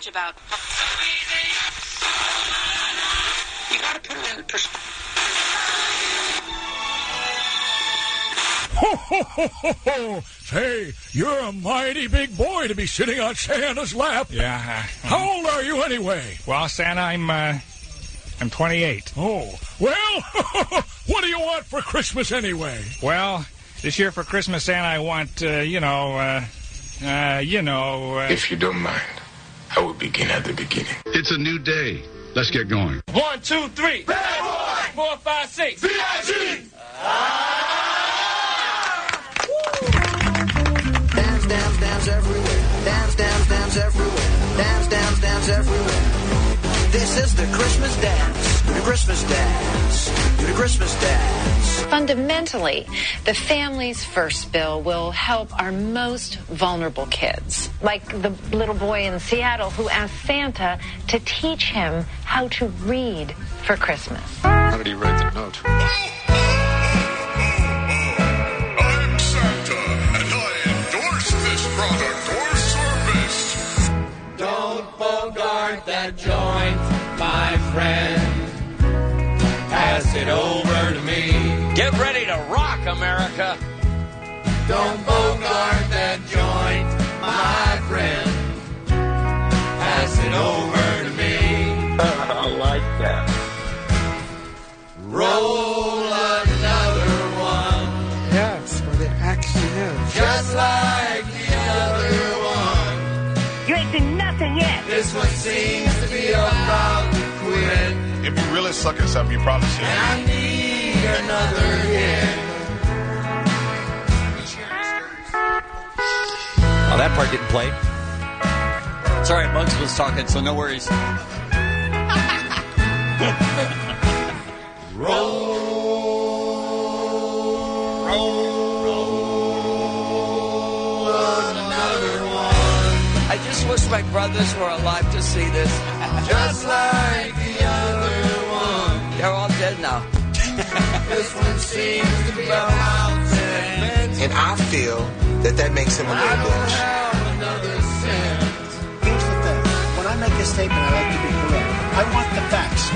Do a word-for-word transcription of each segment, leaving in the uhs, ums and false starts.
much about... You gotta put it in perspective. Ho, ho, ho, ho, ho. Say, you're a mighty big boy to be sitting on Santa's lap. Yeah. Uh, How old are you anyway? Well, Santa, I'm, uh, I'm twenty-eight. Oh, well, what do you want for Christmas anyway? Well, this year for Christmas, Santa, I want, uh, you know, uh, uh, you know... Uh... If you don't mind, I will begin at the beginning. It's a new day. Let's get going. One, two, three. Bad boy! Four, five, six. V I G! Dance, dance, dance everywhere. Dance, dance, dance everywhere. Dance, dance, dance everywhere. This is the Christmas dance. Do the Christmas dance. Do the Christmas dance. Fundamentally, the Families First bill will help our most vulnerable kids, like the little boy in Seattle who asked Santa to teach him how to read for Christmas. How did he write the note? I'm Santa, and I endorse this product or service. Don't bogart that joint, my friend. Pass it over to me. Get ready to rock, America. Don't bogart that joint, my friend. Pass it over to me. I like that. Roll another one. Yes, but it actually is. Just like the other one. You ain't seen nothing yet. This one seems to be about to quit. If you really suck at something, you probably should. And I need another hit. Oh, that part didn't play. Sorry, Muggs was talking, so no worries. Roll. Roll another one. I just wish my brothers were alive to see this. Just like the other one. They're all dead now. This one seems to be about to end. And I feel that that makes him a little blush. Here's the thing. When I make a statement, I like to be correct. I want the facts.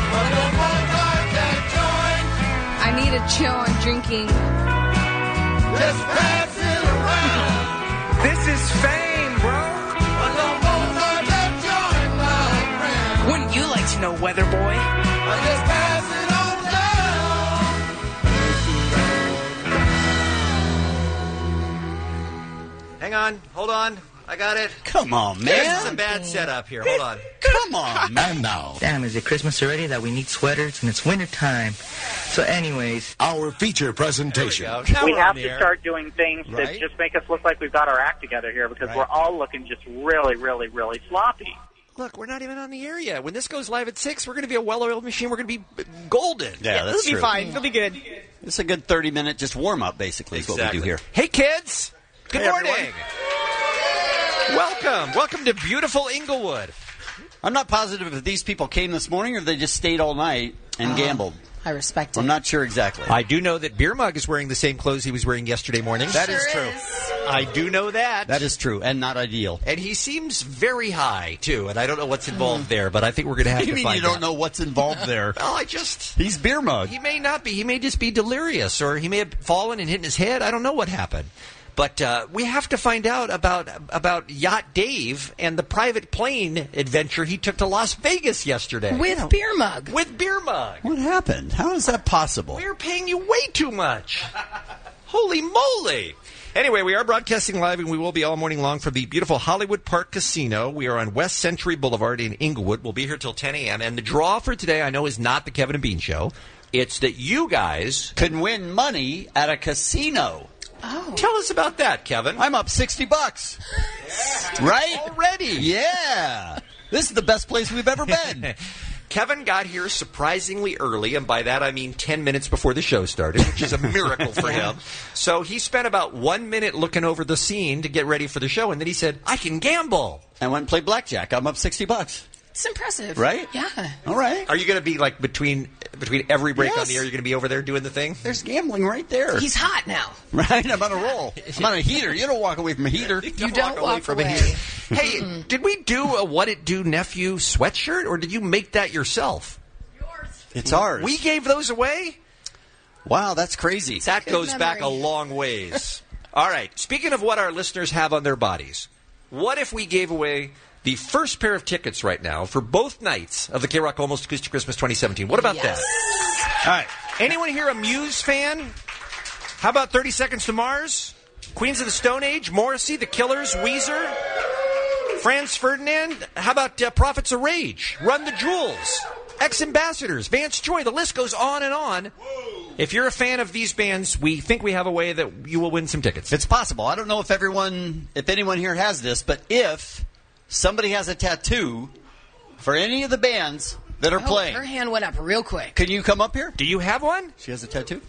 I need a chill on drinking. Just pass it around. This is fame, bro. Wouldn't you like to know, weather boy? Just pass it on down. Hang on. Hold on. I got it. Come on, man. This is a bad setup here. Hold on. Come on, man, now. Damn, is it Christmas already that we need sweaters and it's winter time? So anyways, our feature presentation. We, we have to air. start doing things right? that just make us look like we've got our act together here because right. we're all looking just really, really, really sloppy. Look, we're not even on the air yet. When this goes live at six, we're going to be a well-oiled machine. We're going to be golden. Yeah, yeah that's It'll true. be fine. It'll be good. It's a good thirty-minute just warm-up, basically, is exactly. what we do here. Hey, kids. Good hey, morning. Everyone. Welcome. Welcome to beautiful Inglewood. I'm not positive if these people came this morning or they just stayed all night and uh, gambled. I respect it. I'm not sure exactly. I do know that Beer Mug is wearing the same clothes he was wearing yesterday morning. That sure is true. Is. I do know that. That is true, and not ideal. And he seems very high, too, and I don't know what's involved mm. there, but I think we're going to have you to mean find you don't out. know what's involved there? Well, I just... He's Beer Mug. He may not be. He may just be delirious, or he may have fallen and hit his head. I don't know what happened. But uh, we have to find out about about Yacht Dave and the private plane adventure he took to Las Vegas yesterday. With you know, Beer Mug. With Beer Mug. What happened? How is that possible? We're paying you way too much. Holy moly. Anyway, we are broadcasting live, and we will be all morning long from the beautiful Hollywood Park Casino. We are on West Century Boulevard in Inglewood. We'll be here till ten a.m. And the draw for today, I know, is not the Kevin and Bean Show. It's that you guys can win money at a casino. Oh. Tell us about that, Kevin. I'm up sixty bucks. Yeah. Right? Already. Yeah. This is the best place we've ever been. Kevin got here surprisingly early, and by that I mean ten minutes before the show started, which is a miracle for him. So he spent about one minute looking over the scene to get ready for the show, and then he said, I can gamble. I went and played blackjack. I'm up sixty bucks. It's impressive. Right? Yeah. All right. Are you going to be like between between every break Yes. on the air? You're going to be over there doing the thing? There's gambling right there. He's hot now. Right? I'm on a roll. I'm on a heater. You don't walk away from a heater. You don't walk from away. a heater. Hey, did we do a What It Do Nephew sweatshirt, or did you make that yourself? It's ours. We gave those away? Wow, that's crazy. That Good goes memory. back a long ways. All right. Speaking of what our listeners have on their bodies, what if we gave away the first pair of tickets right now for both nights of the K-Rock Almost Acoustic Christmas twenty seventeen? What about Yes. that? All right. Anyone here a Muse fan? How about thirty Seconds to Mars? Queens of the Stone Age? Morrissey? The Killers? Weezer? Franz Ferdinand? How about uh, Prophets of Rage? Run the Jewels? Ex-Ambassadors? Vance Joy? The list goes on and on. If you're a fan of these bands, we think we have a way that you will win some tickets. It's possible. I don't know if everyone, if anyone here has this, but if somebody has a tattoo for any of the bands that are Oh, playing, her hand went up real quick. can you come up here? Do you have one? She has a tattoo.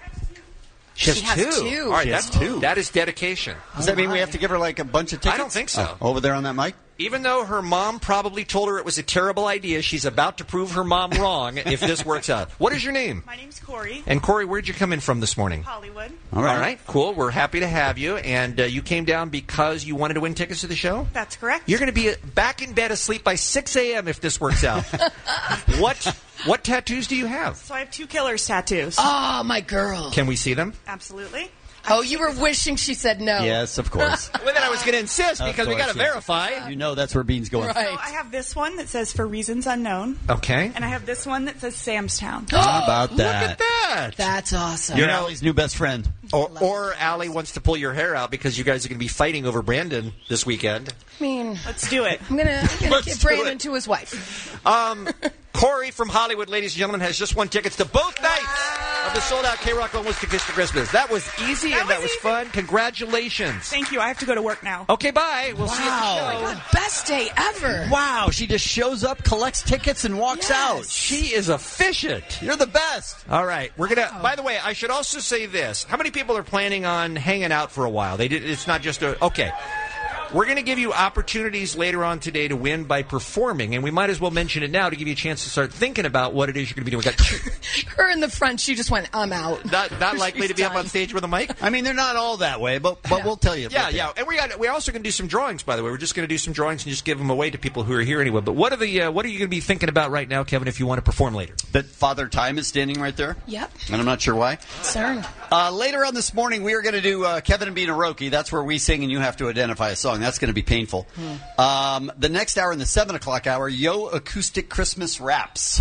She has, She has two. All right, She has that's two. That is dedication. Does that mean we have to give her like a bunch of tickets? I don't think so. Oh, over there on that mic? Even though her mom probably told her it was a terrible idea, she's about to prove her mom wrong if this works out. What is your name? My name's Corey. And Corey, where'd you come in from this morning? Hollywood. All right. All right, cool. We're happy to have you. And uh, you came down because you wanted to win tickets to the show? That's correct. You're going to be uh, back in bed asleep by six a.m. if this works out. What what tattoos do you have? So I have two Killers tattoos. Oh, my girl. Can we see them? Absolutely. Oh, you were wishing she said no. Yes, of course. Well, then I was going to insist Of because we course, got to yes. verify. You know that's where Bean's going. Right. So I have this one that says For Reasons Unknown. Okay. And I have this one that says Samstown. How about that? Look at that. That's awesome. You're Allie's new best friend. Or, or Allie wants to pull your hair out because you guys are going to be fighting over Brandon this weekend. I mean, Let's do it. I'm going to Let's give do Brandon it. to his wife. Um, Corey from Hollywood, ladies and gentlemen, has just won tickets to both nights of the sold-out K-Rock Almost Acoustic Christmas. That was easy That and that was was easy. fun. Congratulations. Thank you. I have to go to work now. Okay, bye. We'll see you Wow. at the show. The best day ever. Wow, she just shows up, collects tickets, and walks Yes. out. She is efficient. You're the best. All right, we're gonna. By the way, I should also say this: how many people are planning on hanging out for a while? They did. It's not just a. Okay, we're going to give you opportunities later on today to win by performing, and we might as well mention it now to give you a chance to start thinking about what it is you're going to be doing. We got two, Her in the front, she just went, I'm out. not not likely She's to be up done. on stage with a mic. I mean, they're not all that way, but but we'll tell you. Yeah, about yeah, that. and we got. We're also going to do some drawings. By the way, we're just going to do some drawings and just give them away to people who are here anyway. But what are the uh, what are you going to be thinking about right now, Kevin? If you want to perform later, That Father Time is standing right there. Yep. And I'm not sure why. CERN. Uh, later on this morning, we are going to do uh, Kevin and Bean Aroki. That's where we sing and you have to identify a song. That's going to be painful. Um, the next hour in the seven o'clock hour, Yo Acoustic Christmas Raps.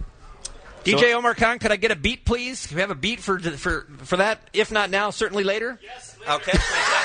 D J Omar Khan, could I get a beat, please? Do we have a beat for for for that? If not now, certainly later. Yes. Okay.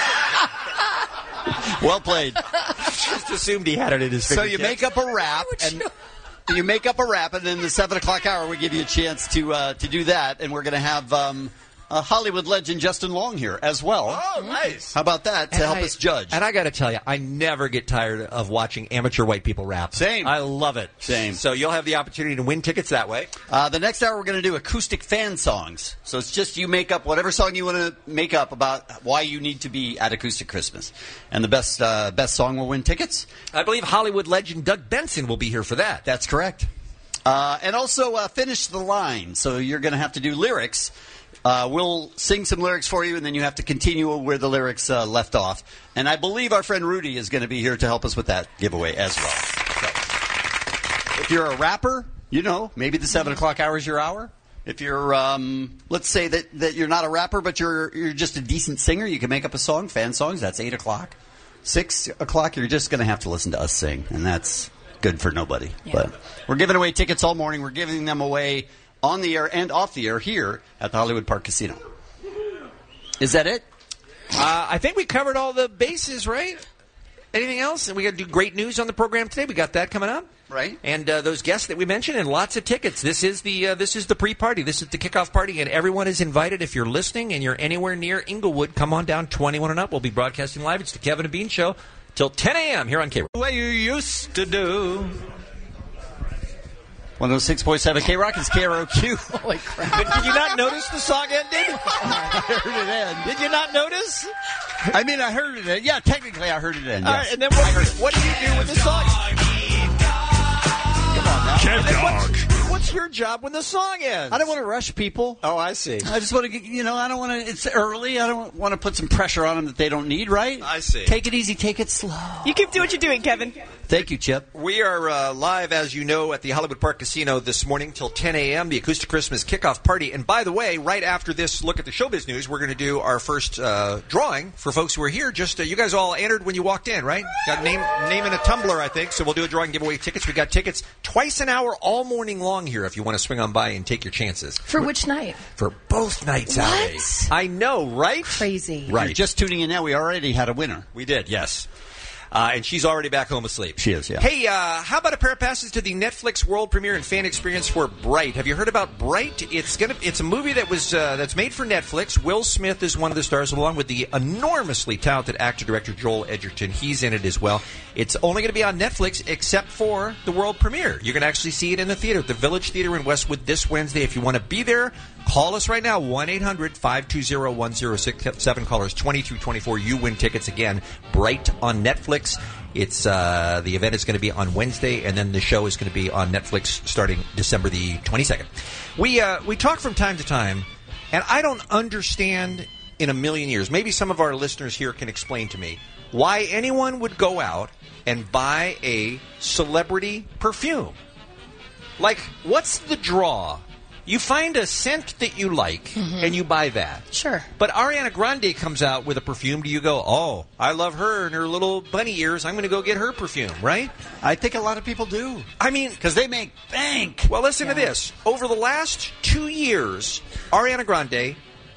Well played. Just assumed he had it in his So fingertips. you make up a rap, and you make up a rap, and then in the seven o'clock hour, we give you a chance to uh, to do that, and we're going to have um, a Hollywood legend Justin Long here as well. Oh, nice. How about that to And help I- us judge? And I got to tell you, I never get tired of watching amateur white people rap. Same. I love it. Same. So you'll have the opportunity to win tickets that way. Uh, the next hour, we're going to do acoustic fan songs. So it's just you make up whatever song you want to make up about why you need to be at Acoustic Christmas. And the best uh, best song will win tickets. I believe Hollywood legend Doug Benson will be here for that. That's correct. Uh, and also uh, finish the line. So you're going to have to do lyrics. Uh, we'll sing some lyrics for you, and then you have to continue where the lyrics uh, left off. And I believe our friend Rudy is going to be here to help us with that giveaway as well. So, if you're a rapper, you know, maybe the seven o'clock hour is your hour. If you're, um, let's say that, that you're not a rapper, but you're you're just a decent singer, you can make up a song, fan songs. That's eight o'clock. Six o'clock, you're just going to have to listen to us sing, and that's good for nobody. Yeah. But we're giving away tickets all morning. We're giving them away on the air and off the air here at the Hollywood Park Casino. Is that it? Uh, I think we covered all the bases, right? Anything else? And we got to do great news on the program today. We got that coming up, right? And uh, those guests that we mentioned, and lots of tickets. This is the uh, this is the pre-party. This is the kickoff party, and everyone is invited. If you're listening and you're anywhere near Inglewood, come on down, twenty-one and up. We'll be broadcasting live. It's the Kevin and Bean Show till ten a.m. here on K. The way you used to do. one oh six point seven K Rock is K R O Q. Holy crap. But did you not notice the song ended? I heard it end. Did you not notice? I mean, I heard it end. Yeah, technically I heard it end. All Yes. right, and then what, what do you do with the song? job when the song ends. I don't want to rush people. Oh, I see. I just want to, you know, I don't want to. It's early. I don't want to put some pressure on them that they don't need. Right? I see. Take it easy. Take it slow. You keep doing what you're doing, Kevin. Thank you, Chip. We are uh, live, as you know, at the Hollywood Park Casino this morning till ten a.m., the Acoustic Christmas Kickoff Party. And by the way, right after this look at the showbiz news, we're going to do our first uh, drawing for folks who are here. Just uh, you guys all entered when you walked in, right? Got a name, name and a tumbler, I think. So we'll do a drawing, give away tickets. We got tickets twice an hour, all morning long here if you want to swing on by and take your chances. For which night? For both nights, What? Allie. I know, right? Crazy. Right. You're just tuning in now. We already had a winner. We did, yes. Uh, and she's already back home asleep. She is, yeah. Hey, uh, how about a pair of passes to the Netflix world premiere and fan experience for Bright? Have you heard about Bright? It's gonna. It's a movie that was uh, that's made for Netflix. Will Smith is one of the stars, along with the enormously talented actor-director Joel Edgerton. He's in it as well. It's only going to be on Netflix except for the world premiere. You're going to actually see it in the theater, the Village Theater in Westwood this Wednesday. If you want to be there, call us right now, one eight hundred five two zero one zero six seven. Callers twenty through twenty-four. You win tickets again. Bright on Netflix. It's uh, the event is going to be on Wednesday, and then the show is going to be on Netflix starting December the twenty-second. We uh, we talk from time to time, and I don't understand in a million years. Maybe some of our listeners here can explain to me why anyone would go out and buy a celebrity perfume. Like, what's the draw? You find a scent that you like, mm-hmm. and you buy that. Sure. But Ariana Grande comes out with a perfume. Do you go, oh, I love her and her little bunny ears. I'm going to go get her perfume, right? I think a lot of people do. I mean, because they make bank. Well, listen yeah. to this. Over the last two years, Ariana Grande,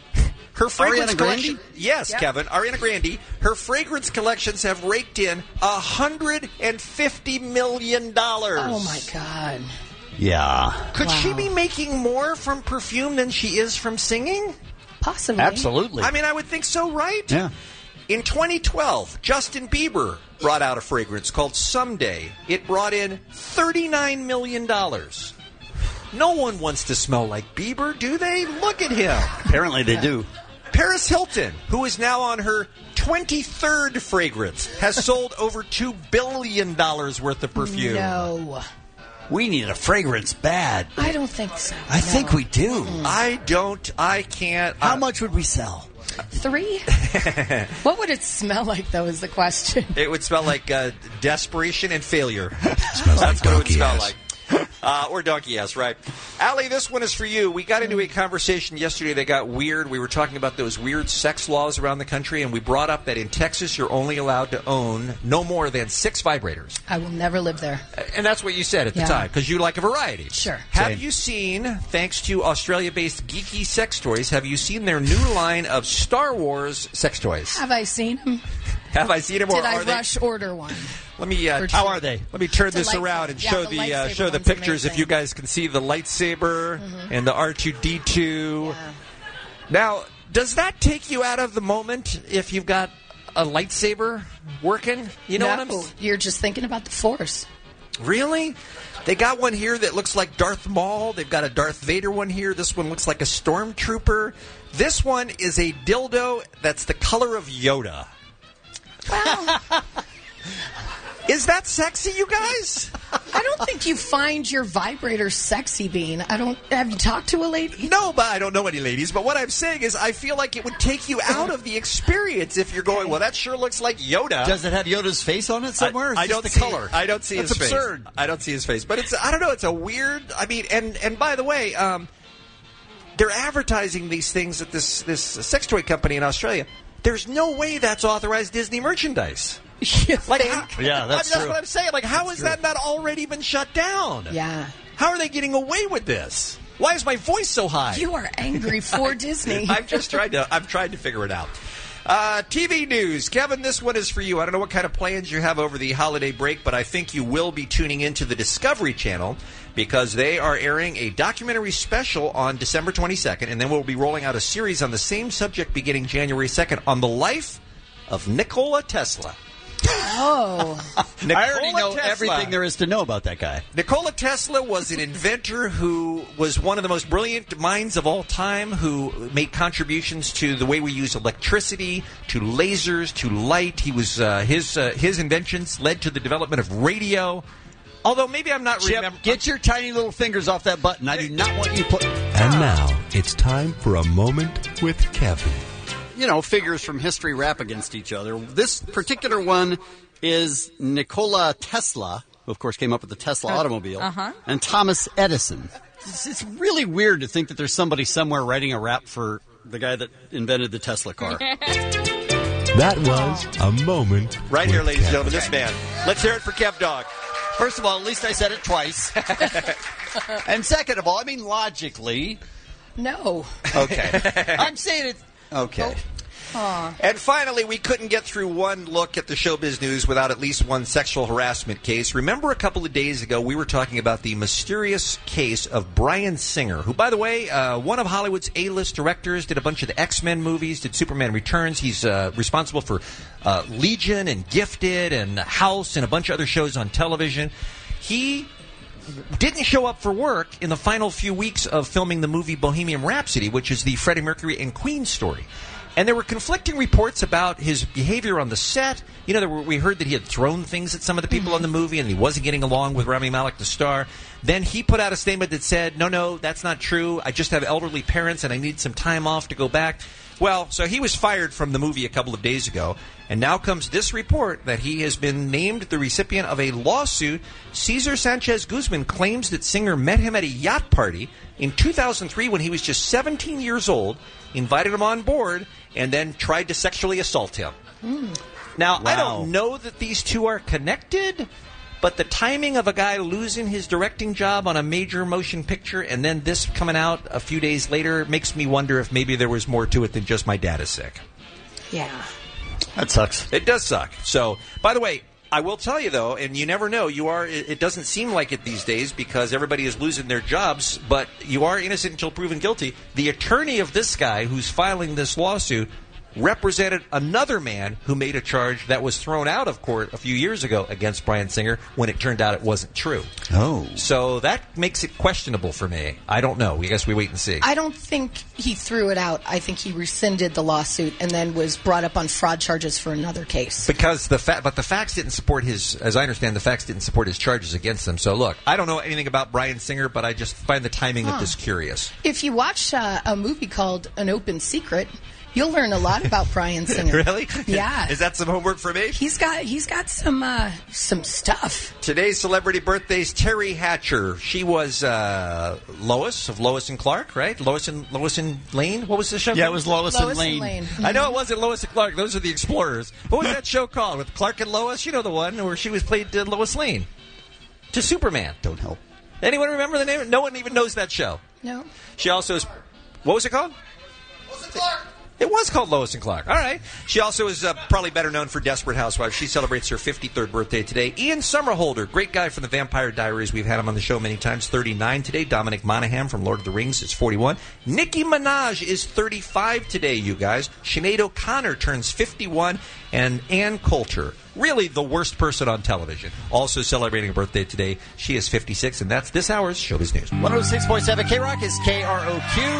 her fragrance Ariana collection. Grande? Yes, yep. Kevin. Ariana Grande. Her fragrance collections have raked in one hundred fifty million dollars. Oh, my God. Yeah. Could wow. she be making more from perfume than she is from singing? Possibly. Absolutely. I mean, I would think so, right? Yeah. In twenty twelve, Justin Bieber brought out a fragrance called Someday. It brought in thirty-nine million dollars. No one wants to smell like Bieber, do they? Look at him. Apparently they do. Paris Hilton, who is now on her twenty-third fragrance, has sold over two billion dollars worth of perfume. No. We need a fragrance bad. I don't think so. I no. think we do. Mm. I don't. I can't. How uh, much would we sell? Three? What would it smell like, though, is the question. It would smell like uh, desperation and failure. That's like what it would smell like. Uh, or donkey ass, right. Allie, this one is for you. We got into a conversation yesterday that got weird. We were talking about those weird sex laws around the country, and we brought up that in Texas you're only allowed to own no more than six vibrators. I will never live there. And that's what you said at the yeah. time, because you like a variety. Sure. Have Same. you seen, thanks to Australia-based Geeky Sex Toys, have you seen their new line of Star Wars sex toys? Have I seen them? Have I seen them, or Did I are they? rush order one? Let me. Uh, how are they? Let me turn It's a this lightsaber. around and Yeah, show the the uh, lightsaber show the one's pictures. If amazing. you guys can see the lightsaber Mhm. and the R two D two. Yeah. Now, does that take you out of the moment if you've got a lightsaber working? You know no, what I'm? You're just thinking about the Force. Really? They got one here that looks like Darth Maul. They've got a Darth Vader one here. This one looks like a Stormtrooper. This one is a dildo that's the color of Yoda. Well, is that sexy, you guys? I don't think you find your vibrator sexy, Bean. I don't. Have you talked to a lady? No, but I don't know any ladies. But what I'm saying is, I feel like it would take you out of the experience if you're going, well, that sure looks like Yoda. Does it have Yoda's face on it somewhere? I, It's I just don't the see. color. I don't see That's his absurd. face. I don't see his face. But it's. I don't know. It's a weird. I mean, and and by the way, um, they're advertising these things at this this sex toy company in Australia. There's no way that's authorized Disney merchandise. Like, how, yeah, that's I mean, true. what I'm saying. Like, how That's is true. that not already been shut down? Yeah. How are they getting away with this? Why is my voice so high? You are angry for Disney. I'm just trying to. I'm trying to figure it out. Uh, T V news, Kevin. This one is for you. I don't know what kind of plans you have over the holiday break, but I think you will be tuning into the Discovery Channel because they are airing a documentary special on December twenty-second, and then we'll be rolling out a series on the same subject beginning January second on the life of Nikola Tesla. Oh. I already know Tesla. everything there is to know about that guy. Nikola Tesla was an inventor who was one of the most brilliant minds of all time, who made contributions to the way we use electricity, to lasers, to light. He was uh, his uh, his inventions led to the development of radio. Although maybe I'm not Chip, remembering. get your tiny little fingers off that button. I do not want you put. And now it's time for a moment with Kevin. You know, figures from history rap against each other. This particular one is Nikola Tesla, who of course came up with the Tesla automobile, uh-huh. and Thomas Edison. It's, it's really weird to think that there's somebody somewhere writing a rap for the guy that invented the Tesla car. That was a moment. Right here, with ladies and Kevin. gentlemen, this man. Let's hear it for Kev Dog. First of all, at least I said it twice. And second of all, I mean logically. No. Okay. I'm saying it. Okay. Aw. And finally, we couldn't get through one look at the showbiz news without at least one sexual harassment case. Remember a couple of days ago, we were talking about the mysterious case of Bryan Singer, who, by the way, uh, one of Hollywood's A-list directors, did a bunch of the X-Men movies, did Superman Returns. He's uh, responsible for uh, Legion and Gifted and House and a bunch of other shows on television. He didn't show up for work in the final few weeks of filming the movie Bohemian Rhapsody, which is the Freddie Mercury and Queen story. And there were conflicting reports about his behavior on the set. You know, there were, we heard that he had thrown things at some of the people mm-hmm. on the movie and he wasn't getting along with Rami Malek, the star. Then he put out a statement that said, no, no, that's not true. I just have elderly parents and I need some time off to go back. Well, so he was fired from the movie a couple of days ago. And now comes this report that he has been named the recipient of a lawsuit. Cesar Sanchez Guzman claims that Singer met him at a yacht party in two thousand three when he was just seventeen years old, invited him on board, and then tried to sexually assault him. Mm. Now, Wow. I don't know that these two are connected, but the timing of a guy losing his directing job on a major motion picture and then this coming out a few days later makes me wonder if maybe there was more to it than just my dad is sick. Yeah. That sucks. It does suck. So, by the way, I will tell you, though, and you never know, you are. It doesn't seem like it these days because everybody is losing their jobs, but you are innocent until proven guilty. The attorney of this guy who's filing this lawsuit represented another man who made a charge that was thrown out of court a few years ago against Bryan Singer when it turned out it wasn't true. Oh. So that makes it questionable for me. I don't know. I guess we wait and see. I don't think he threw it out. I think he rescinded the lawsuit and then was brought up on fraud charges for another case. Because the fa- but the facts didn't support his, as I understand, the facts didn't support his charges against him. So look, I don't know anything about Bryan Singer, but I just find the timing Huh. of this curious. If you watch uh, a movie called An Open Secret, you'll learn a lot about Bryan Singer. Really? Yeah. Is that some homework for me? He's got he's got some uh, some stuff. Today's celebrity birthdays, Terry Hatcher. She was uh, Lois of Lois and Clark, right? Lois and Lois and Lane? What was the show? Yeah, it was Lois, Lois and Lane. and Lane. I know it wasn't Lois and Clark. Those are the Explorers. What was that show called? With Clark and Lois? You know the one where she was played uh, Lois Lane. To Superman. Don't help. Anyone remember the name? No one even knows that show. No. She also is... What was it called? Lois and Clark. It was called Lois and Clark. All right. She also is uh, probably better known for Desperate Housewives. She celebrates her fifty-third birthday today. Ian Somerhalder, great guy from the Vampire Diaries. We've had him on the show many times. thirty-nine today. Dominic Monaghan from Lord of the Rings is forty-one. Nicki Minaj is thirty-five today, you guys. Sinead O'Connor turns fifty-one. And Ann Coulter, really the worst person on television, also celebrating a birthday today. She is fifty-six, and that's this hour's Showbiz News. one oh six point seven K-Rock is K R O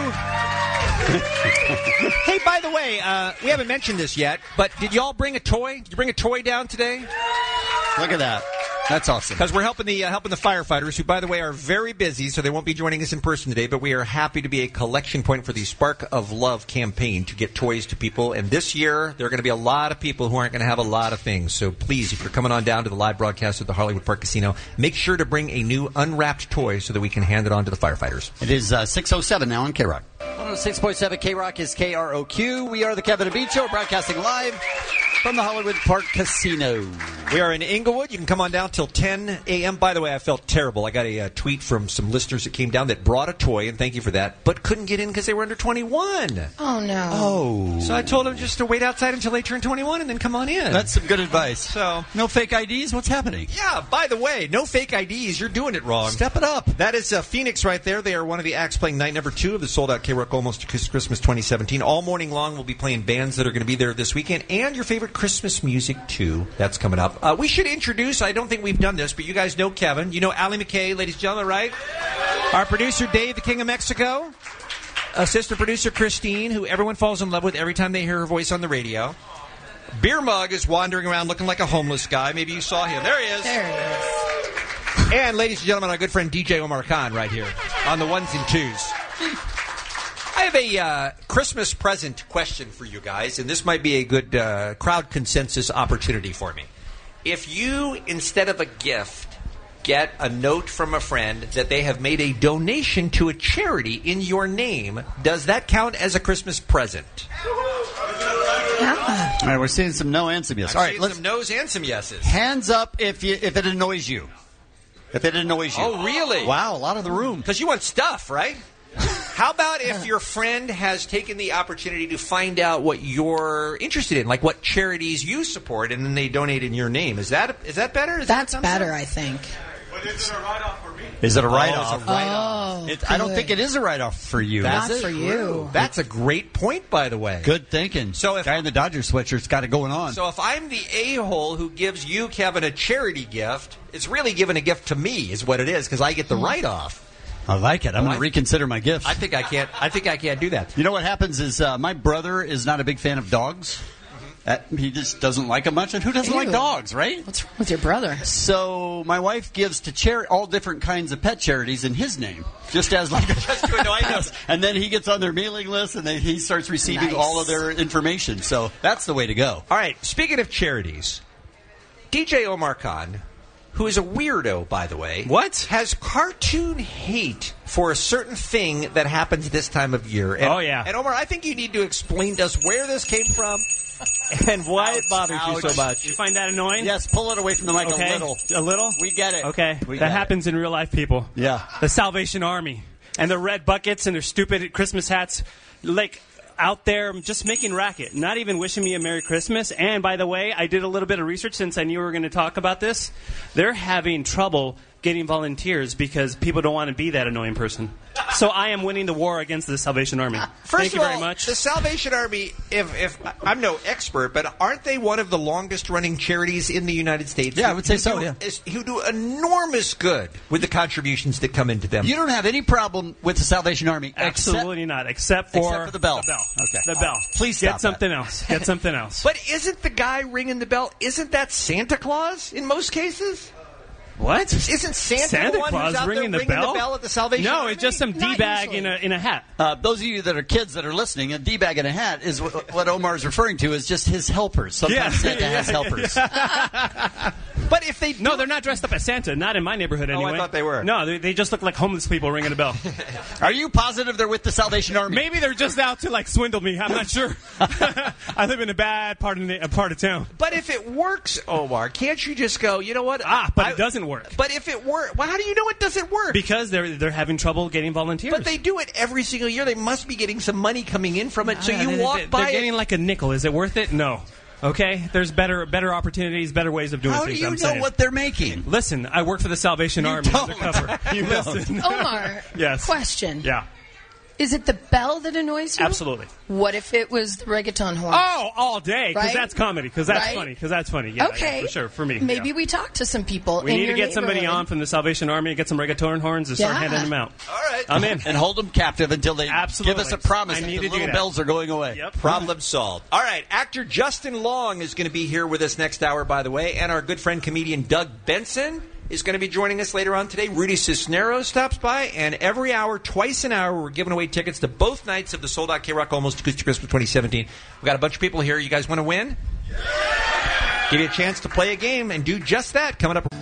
Q. Hey, by the way, uh, we haven't mentioned this yet, but did y'all bring a toy? Did you bring a toy down today? Look at that. That's awesome. Because we're helping the uh, helping the firefighters, who, by the way, are very busy, so they won't be joining us in person today. But we are happy to be a collection point for the Spark of Love campaign to get toys to people. And this year, there are going to be a lot of people who aren't going to have a lot of things. So please, if you're coming on down to the live broadcast at the Hollywood Park Casino, make sure to bring a new unwrapped toy so that we can hand it on to the firefighters. It is uh, six oh seven now on K-Rock. one oh six point seven K-Rock is K R O Q. We are the Kevin and Bean Show, broadcasting live from the Hollywood Park Casino. We are in Inglewood. You can come on down till ten a.m. By the way, I felt terrible. I got a uh, tweet from some listeners that came down that brought a toy, and thank you for that, but couldn't get in because they were under twenty-one. Oh, no. Oh. So I told them just to wait outside until they turn twenty-one and then come on in. That's some good advice. So no fake I Ds? What's happening? Yeah, by the way, no fake I Ds. You're doing it wrong. Step it up. That is uh, Phoenix right there. They are one of the acts playing night number two of the sold-out K-Rock Almost Christmas twenty seventeen. All morning long, we'll be playing bands that are going to be there this weekend, and your favorite Christmas music, too. That's coming up. Uh, we should introduce, I don't think we've done this, but you guys know Kevin. You know Allie McKay, ladies and gentlemen, right? Our producer, Dave, the King of Mexico. Assistant producer, Christine, who everyone falls in love with every time they hear her voice on the radio. Beer Mug is wandering around looking like a homeless guy. Maybe you saw him. There he is. There he is. And, ladies and gentlemen, our good friend D J Omar Khan right here on the ones and twos. I have a uh, Christmas present question for you guys, and this might be a good uh, crowd consensus opportunity for me. If you, instead of a gift, get a note from a friend that they have made a donation to a charity in your name, does that count as a Christmas present? Yeah. All right, we're seeing some no and some yes. I'm All right, let's some no's and some yeses. Hands up if you if it annoys you. If it annoys you. Oh, really? Wow, a lot of the room. Because you want stuff, right? How about if your friend has taken the opportunity to find out what you're interested in, like what charities you support, and then they donate in your name? Is that is that better? Is That's that better, I think. But is it a write-off for me? Is it a Oh, write-off? it's a write-off. Oh, It, I don't good. think it is a write-off for you. Not is it? for you. That's a great point, by the way. Good thinking. So if- Guy in the Dodgers sweatshirt's got it going on. So if I'm the a-hole who gives you, Kevin, a charity gift, it's really giving a gift to me, is what it is, because I get the write-off. I like it. I'm Oh, going I- to reconsider my gift. I think I can't. I think I can't do that. You know what happens is uh, my brother is not a big fan of dogs. Uh, he just doesn't like them much. And who doesn't Ew. like dogs, right? What's wrong with your brother? So my wife gives to chari- all different kinds of pet charities in his name, just as like Just to annoy us. and then he gets on their mailing list, and then he starts receiving Nice. all of their information. So that's the way to go. All right, speaking of charities, D J Omar Khan, who is a weirdo, by the way, What? has cartoon hate for a certain thing that happens this time of year. And, Oh, yeah. And Omar, I think you need to explain to us where this came from and why it bothers you so much. You find that annoying? Yes, pull it away from the mic Okay. a little. A little? We get it. Okay. We that get it. happens in real life, people. Yeah. The Salvation Army and their red buckets and their stupid Christmas hats, like out there just making racket, not even wishing me a Merry Christmas. And by the way, I did a little bit of research since I knew we were going to talk about this. They're having trouble getting volunteers because people don't want to be that annoying person. So I am winning the war against the Salvation Army. First Thank of you all, very much. the Salvation Army, if, if I'm no expert, but aren't they one of the longest running charities in the United States? Yeah, I would say Who so, do- yeah. is- Who do enormous good with the contributions that come into them. You don't have any problem with the Salvation Army, Absolutely not, except for, except for the bell. The bell. Okay. The bell. Please get stop something else. Get something else. But isn't the guy ringing the bell, isn't that Santa Claus in most cases? What? Isn't Santa, Santa the one Claus who's out ringing, there the, ringing bell? the bell at the Salvation No, Army? it's just some Not D-bag usually. in a, in a hat. Uh, those of you that are kids that are listening, a D-bag and a hat is what, what Omar is referring to is just his helpers. Sometimes Yeah, Santa yeah, has yeah, helpers. But if they No, they're not dressed up as Santa. Not in my neighborhood, Oh, I anyway. thought they were. No, they, they just look like homeless people ringing a bell. Are you positive they're with the Salvation Army? Maybe they're just out to like swindle me. I'm not sure. I live in a bad part of the, a part of town. But if it works, Omar, can't you just go, you know what? Ah, but I- it doesn't work But if it works, well, how do you know it doesn't work? because they're they're having trouble getting volunteers. But they do it every single year. They must be getting some money coming in from it. So Ah, you they, walk they, by They're it. getting like a nickel. Is it worth it? No. Okay. There's better better opportunities, better ways of doing How do things. you I'm know saying. what they're making? Listen, I work for the Salvation Army don't. undercover. You Listen. Omar, Yes. question. Yeah. Is it the bell that annoys you? Absolutely. What if it was the reggaeton horn? Oh, all day, because Right? that's comedy, because that's Right? funny, because that's funny. Yeah, okay. yeah, for sure, for me. Maybe yeah. we talk to some people We in need to your get somebody neighborhood. on from the Salvation Army and get some reggaeton horns and start Yeah. handing them out. All right. I'm in. And hold them captive until they Absolutely. give us a promise I that need the to do little that. bells are going away. Yep. Problem solved. All right, actor Justin Long is going to be here with us next hour, by the way, and our good friend comedian Doug Benson is going to be joining us later on today. Rudy Cisneros stops by, and every hour, twice an hour, we're giving away tickets to both nights of the Sold Out K-Rock Almost Acoustic Christmas twenty seventeen. We've got a bunch of people here. You guys want to win? Yeah! Give you a chance to play a game and do just that coming up.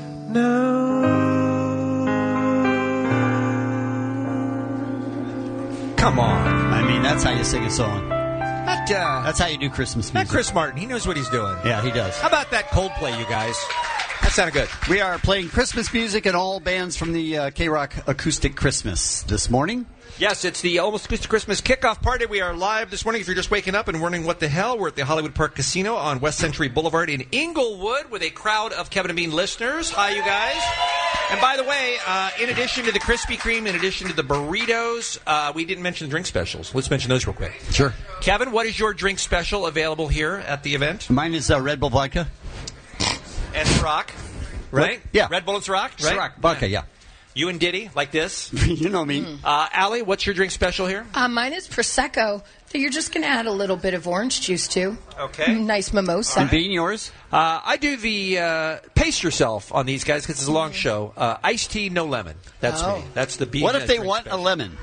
Come on. I mean, that's how you sing a song. That, uh, That's how you do Christmas that music. Chris Martin, he knows what he's doing. Yeah, he does. How about that Coldplay, you guys? That sounded good. We are playing Christmas music and all bands from the uh, K-Rock Acoustic Christmas this morning. Yes, it's the Almost Acoustic Christmas kickoff party. We are live this morning. If you're just waking up and wondering what the hell, we're at the Hollywood Park Casino on West Century Boulevard in Inglewood with a crowd of Kevin and Bean listeners. Hi, you guys. And by the way, uh, in addition to the Krispy Kreme, in addition to the burritos, uh, we didn't mention the drink specials. Let's mention those real quick. Sure. Kevin, what is your drink special available here at the event? Mine is uh, Red Bull vodka. And Ciroc, right? What? Yeah. Red Bull and Ciroc, right? Ciroc vodka, yeah. You and Diddy, like this. You know me. Uh, Allie, what's your drink special here? Uh, mine is Prosecco that you're just going to add a little bit of orange juice to. Okay. Nice mimosa. And Bean, yours? Uh, I do the uh, pace yourself on these guys because it's a long show. Uh, iced tea, no lemon. That's Oh. me. That's the Bean. What if uh, they drink want special. a lemon?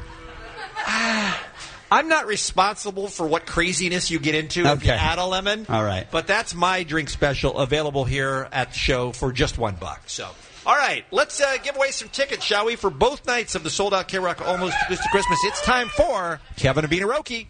I'm not responsible for what craziness you get into if you Okay. add a lemon. All right. But that's my drink special available here at the show for just one buck. So, all right, let's uh, give away some tickets, shall we, for both nights of the sold-out K-Rock Almost Too Close to Christmas. It's time for Kevin and Beanaroki.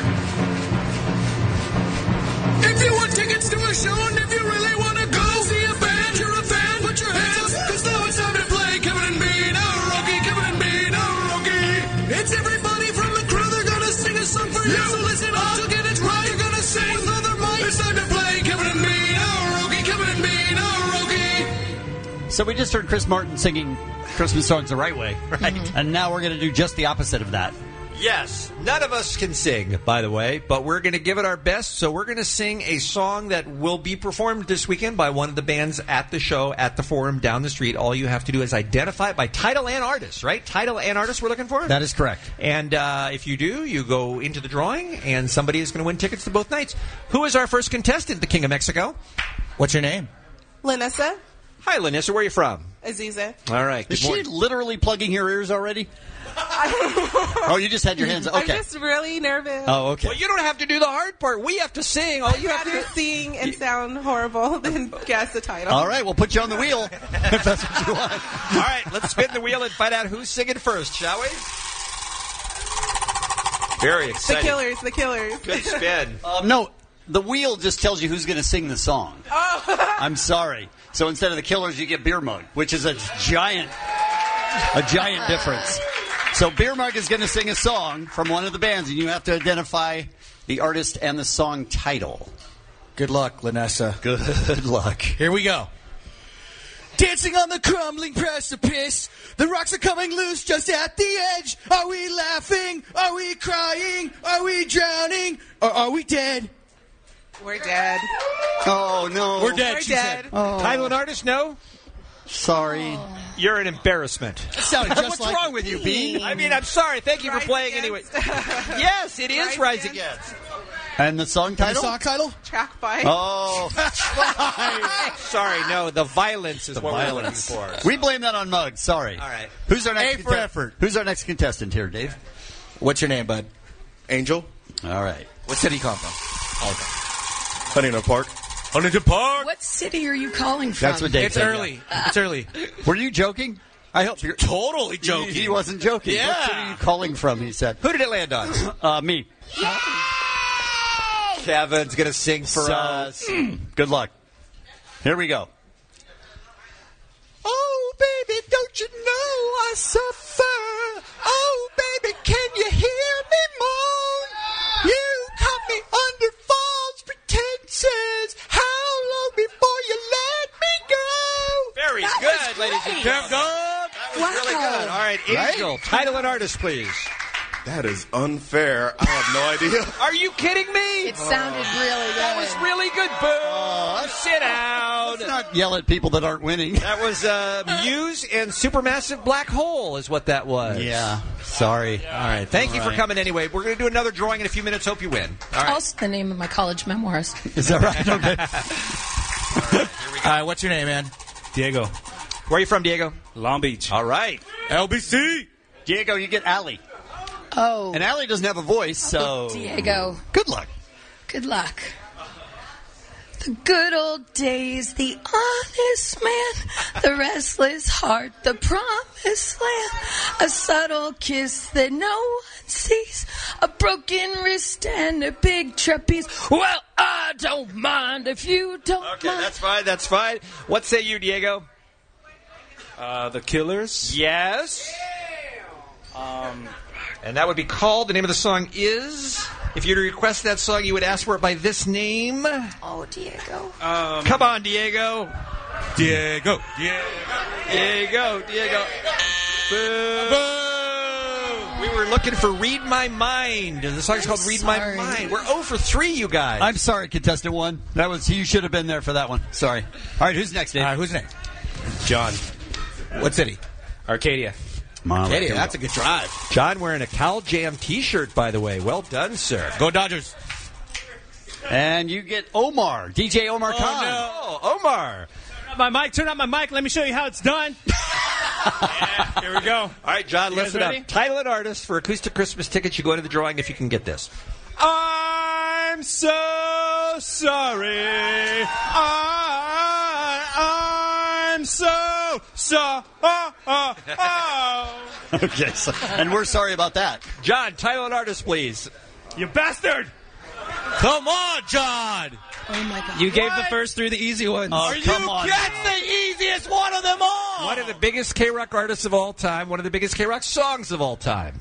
If you want tickets to a show and if you really want to go see a band, you're a fan, put your hands up, because now it's time to play Kevin and Beanaroki, Kevin and Beanaroki. It's everybody from the crew, they're going to sing a song for you. So listen up to get it right, you're going to sing with other mics. It's time to play Kevin and Beanaroki, Kevin and Beanaroki. So we just heard Chris Martin singing Christmas songs the right way. Right. Mm-hmm. And now we're going to do just the opposite of that. Yes, none of us can sing, by the way, but we're going to give it our best. So we're going to sing a song that will be performed this weekend by one of the bands at the show, at the Forum, down the street. All you have to do is identify it by title and artist, right? Title and artist we're looking for? That is correct. And uh, if you do, you go into the drawing, and somebody is going to win tickets to both nights. Who is our first contestant, the King of Mexico? What's your name? Lanessa. Hi, Lanessa. Where are you from? Aziza. All right. Is Good morning. she literally plugging her ears already? Oh, you just had your hands. I'm Okay. just really nervous. Oh, okay. Well, you don't have to do the hard part. We have to sing. All you I'd have to rather sing and sound horrible than guess the title. All right, we'll put you on the wheel if that's what you want. All right, let's spin the wheel and find out who's singing first, shall we? Very The exciting. Killers, the Killers. Good spin. Um, no, the wheel just tells you who's going to sing the song. Oh. I'm sorry. So instead of the Killers, you get Beer Mug, which is a giant, a giant difference. So Beer Mug is going to sing a song from one of the bands, and you have to identify the artist and the song title. Good luck, Lanessa. Good luck. Here we go. Dancing on the crumbling precipice, the rocks are coming loose just at the edge. Are we laughing? Are we crying? Are we drowning? Or are we dead? We're dead. Oh, no. We're dead, We're she dead. said. Oh. Title and artist, no? Sorry. You're an embarrassment. It sounded just What's like wrong with you, Bean? I mean, I'm sorry. Thank you Rise for playing Against. anyway. Yes, it is Rise Rise Against. Against. And the song And the title? song title? Track by. Oh. Sorry, no, the violence is The what violence. we're looking for. We blame that on Muggs. Sorry. All right. Who's our next A for contest- effort. Who's our next contestant here, Dave? What's your name, bud? Angel. All right. What city you come from? Huntington Park. Huntington Park. What city are you calling from? That's what Dave It's said. early. It's early. Were you joking? I hope you're totally joking. He, he wasn't joking. Yeah. What city are you calling from, he said. Who did it land on? Uh, me. Kevin's going to sing for So, us. Good luck. Here we go. Oh, baby, don't you know I suffer? Oh, baby, can you hear me moan? You caught me under false pretenses. How long before you let me go? Very That good, was ladies and great. gentlemen. That was really good. All right, Angel, title and artist, please. That is unfair. I have no idea. Are you kidding me? It sounded really good. That was really good. Boo! Sit down. Let's not yell at people that aren't winning. That was uh, Muse and Supermassive Black Hole is what that was. Yeah. Sorry. All right. Thank All you for right. coming anyway. We're going to do another drawing in a few minutes. Hope you win. All right. Also the name of my college memoirs. Is that right? Okay. All right, what's your name, man? Diego. Where are you from, Diego? Long Beach. All right. L B C. Diego, you get Allie. Oh. And Allie doesn't have a voice, so... Diego. Good luck. Good luck. The good old days, the honest man, the restless heart, the promised land, a subtle kiss that no one sees, a broken wrist and a big trapeze. Well, I don't mind if you don't Okay, mind. that's fine. That's fine. What say you, Diego? Uh, the Killers. Yes. Um, And that would be called. The name of the song is. If you were to request that song, you would ask for it by this name. Oh, Diego. um, Come on, Diego. Diego. Diego. Diego. Diego. Boo. We were looking for Read My Mind. The song's called Read My sorry. Mind. We're zero for three, you guys. I'm sorry, contestant one. That was you should have been there for that one. Sorry. All right, who's next, Dave? All right, who's next? John. What city? Arcadia. Molly. Katie, that's a good drive. John wearing a Cal Jam T-shirt, by the way. Well done, sir. Go Dodgers. And you get Omar, D J Omar Oh, Khan. no. Oh, Omar. Turn up my mic. Turn up my mic. Let me show you how it's done. Yeah, here we go. All right, John, You guys listen ready? up. Title and artist for Acoustic Christmas tickets. You go into the drawing if you can get this. I'm so sorry. I, I'm so so. Oh, oh, oh. Okay, so, and we're sorry about that. John, title and artist, please. You bastard! Come on, John. Oh my God! You gave the first three the easy ones. Oh, Are come you on. kidding? the easiest one of them all. One of the biggest K-Rock artists of all time. One of the biggest K-Rock songs of all time.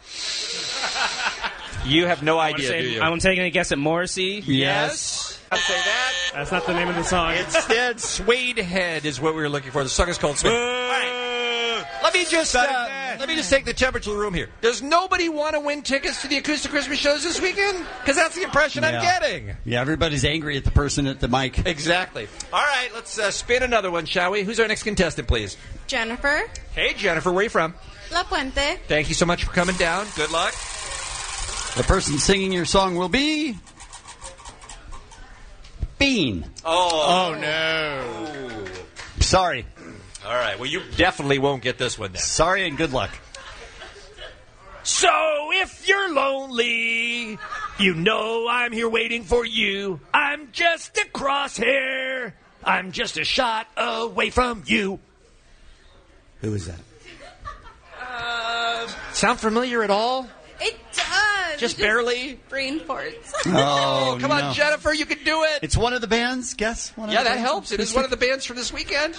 You have no I wanna idea, say- do you? I'm taking a guess at Morrissey. Yes. I'll say that. That's not the name of the song. Instead, Suede Head is what we were looking for. The song is called Suede. All right. Let me just uh, let me just take the temperature of the room here. Does nobody want to win tickets to the Acoustic Christmas shows this weekend? Because that's the impression I'm Yeah. getting. Yeah, everybody's angry at the person at the mic. Exactly. All right, let's uh, spin another one, shall we? Who's our next contestant, please? Jennifer. Hey, Jennifer, where are you from? La Puente. Thank you so much for coming down. Good luck. The person singing your song will be Bean. Oh, Oh no. Sorry. All right, well, you definitely won't get this one then. Sorry and good luck. So, if you're lonely, you know I'm here waiting for you. I'm just a crosshair. I'm just a shot away from you. Who is that? Uh, Sound familiar at all? it does. Just barely? Brain farts. Oh, Come no. on, Jennifer, you can do it. It's one of the bands, guess? One of Yeah, the that bands? helps. It is one of the bands for this weekend.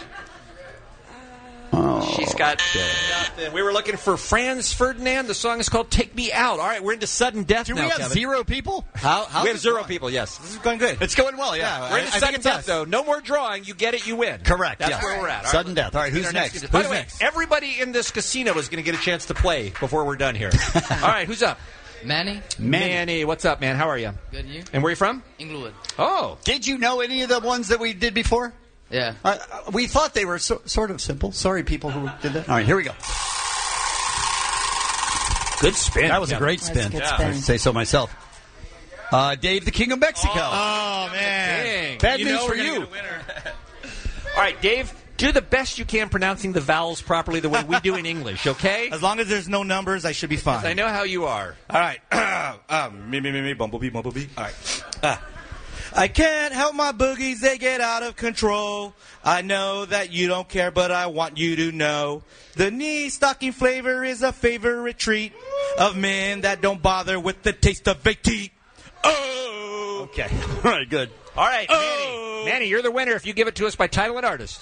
Oh, She's got nothing. We were looking for Franz Ferdinand. The song is called Take Me Out. All right, we're into sudden death Do now, we have Kevin. zero people? How? How We have zero people, yes. This is going good. It's going well, yeah. Yeah, We're I- into I think sudden it's death, us. though. No more drawing. You get it, you win. Correct, That's yes. where we're at. All Sudden right, death. All right, who's who's our next? contestant. By Who's the way, next? everybody in this casino is going to get a chance to play before we're done here. All right, who's up? Manny? Manny. What's up, man? How are you? Good, you? And where are you from? Inglewood. Oh. Did you know any of the ones that we did before? Yeah. Uh, we thought they were so, sort of simple. Sorry, people who did that. All right, here we go. Good spin. That was a Kevin. great That was a spin. good I spin. say so myself. Uh, Dave, the King of Mexico. Oh man. Dang. Bad You news know for we're gonna you. get a winner. All right, Dave, do the best you can pronouncing the vowels properly the way we do in English, okay? As long as there's no numbers, I should be fine. I know how you are. All right. um, me, me, me, me, bumblebee, bumblebee. All right. Ah. I can't help my boogies, they get out of control. I know that you don't care, but I want you to know. The knee stocking flavor is a favorite treat of men that don't bother with the taste of A T. Oh! Okay. All right, good. All right, Oh. Manny. Manny, you're the winner if you give it to us by title and artist.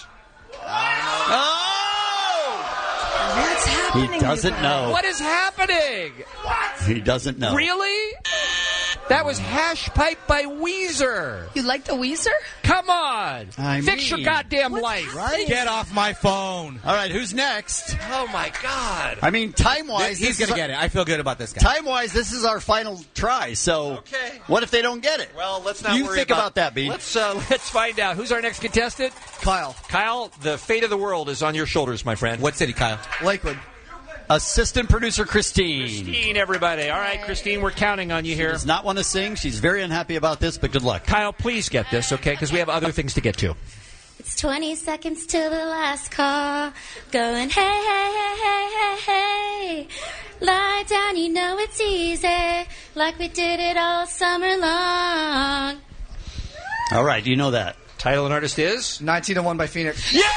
What's happening? He doesn't you guys? know. What is happening? He doesn't know. Really? That was Hash Pipe by Weezer. You like the Weezer? Come on. I Fix your mean- goddamn life. Right? Get off my phone. All right, who's next? Oh, my God. I mean, time-wise, He's this going to is get it. I feel good about this guy. Time-wise, this is our final try. So, Okay. what if they don't get it? Well, let's not You worry think about that, B. Let's, uh, let's find out. Who's our next contestant? Kyle. Kyle, the fate of the world is on your shoulders, my friend. What city, Kyle? Lakewood. Assistant producer Christine. Christine, everybody. All right, Christine, we're counting on you She here. does not want to sing. She's very unhappy about this, but good luck. Kyle, please get this, okay? Because we have other things to get to. It's twenty seconds till the last call. Going, hey, hey, hey, hey, hey, hey. Lie down, you know it's easy. Like we did it all summer long. All right, you know that. Title and artist is? nineteen oh one by Phoenix. Yeah!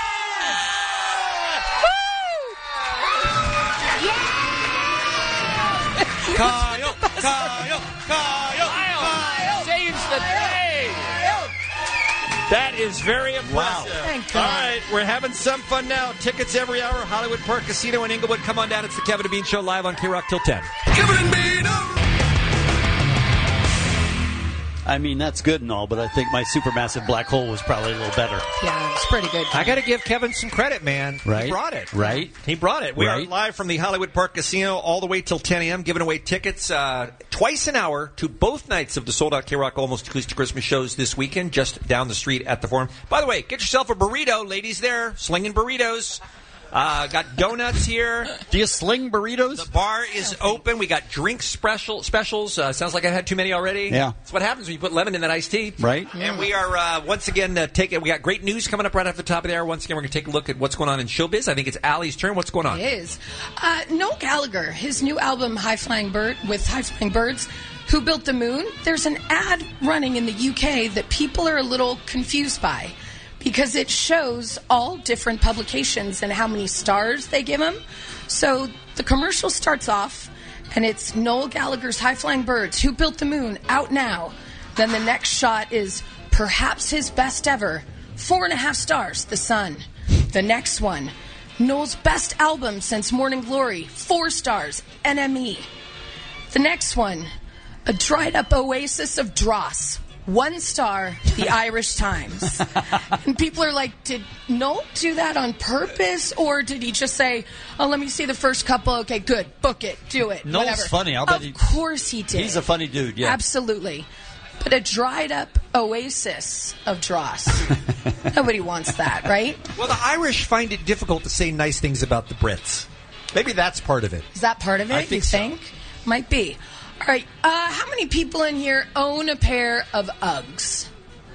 Kyle, Kyle, Kyle, Kyle saves the day. That is very impressive. Thank All God. right, we're having some fun now. Tickets every hour. Hollywood Park Casino in Inglewood. Come on down. It's the Kevin and Bean Show live on K-Rock till ten. Kevin and Bean, all right. I mean, that's good and all, but I think my supermassive black hole was probably a little better. Yeah, it's pretty good. I got to give Kevin some credit, man. Right? He brought it. Right? He brought it. We Right. are live from the Hollywood Park Casino all the way till ten a.m., giving away tickets uh, twice an hour to both nights of the sold-out K-Rock Almost Acoustic Christmas shows this weekend, just down the street at the Forum. By the way, get yourself a burrito. Ladies there, slinging burritos. Uh, got donuts here. Do you sling burritos? The bar is open. We got drink special specials. Uh, sounds like I had too many already. Yeah. That's what happens when you put lemon in that iced tea. Right. And we are, uh, once again, uh, taking, we got great news coming up right after the top of the hour. Once again, we're going to take a look at what's going on in showbiz. I think it's Allie's turn. What's going on? It is. Uh, Noel Gallagher, his new album, High Flying Bird, with High Flying Birds, Who Built the Moon? There's an ad running in the U K that people are a little confused by, because it shows all different publications and how many stars they give them. So the commercial starts off, and it's Noel Gallagher's High Flying Birds, Who Built the Moon, out now. Then the next shot is perhaps his best ever, four and a half stars, The Sun. The next one, Noel's best album since Morning Glory, four stars, N M E. The next one, a dried up oasis of dross, one star, The Irish Times. And people are like, did Noel do that on purpose, or did he just say, oh, let me see the first couple, okay, good, book it, do it, Noel's whatever. funny. I'll bet of he- course he did. He's a funny dude, yeah. Absolutely. But a dried up oasis of dross. Nobody wants that, right? Well, the Irish find it difficult to say nice things about the Brits. Maybe that's part of it. Is that part of it, I think you so. think? Might be. All right, uh, how many people in here own a pair of Uggs?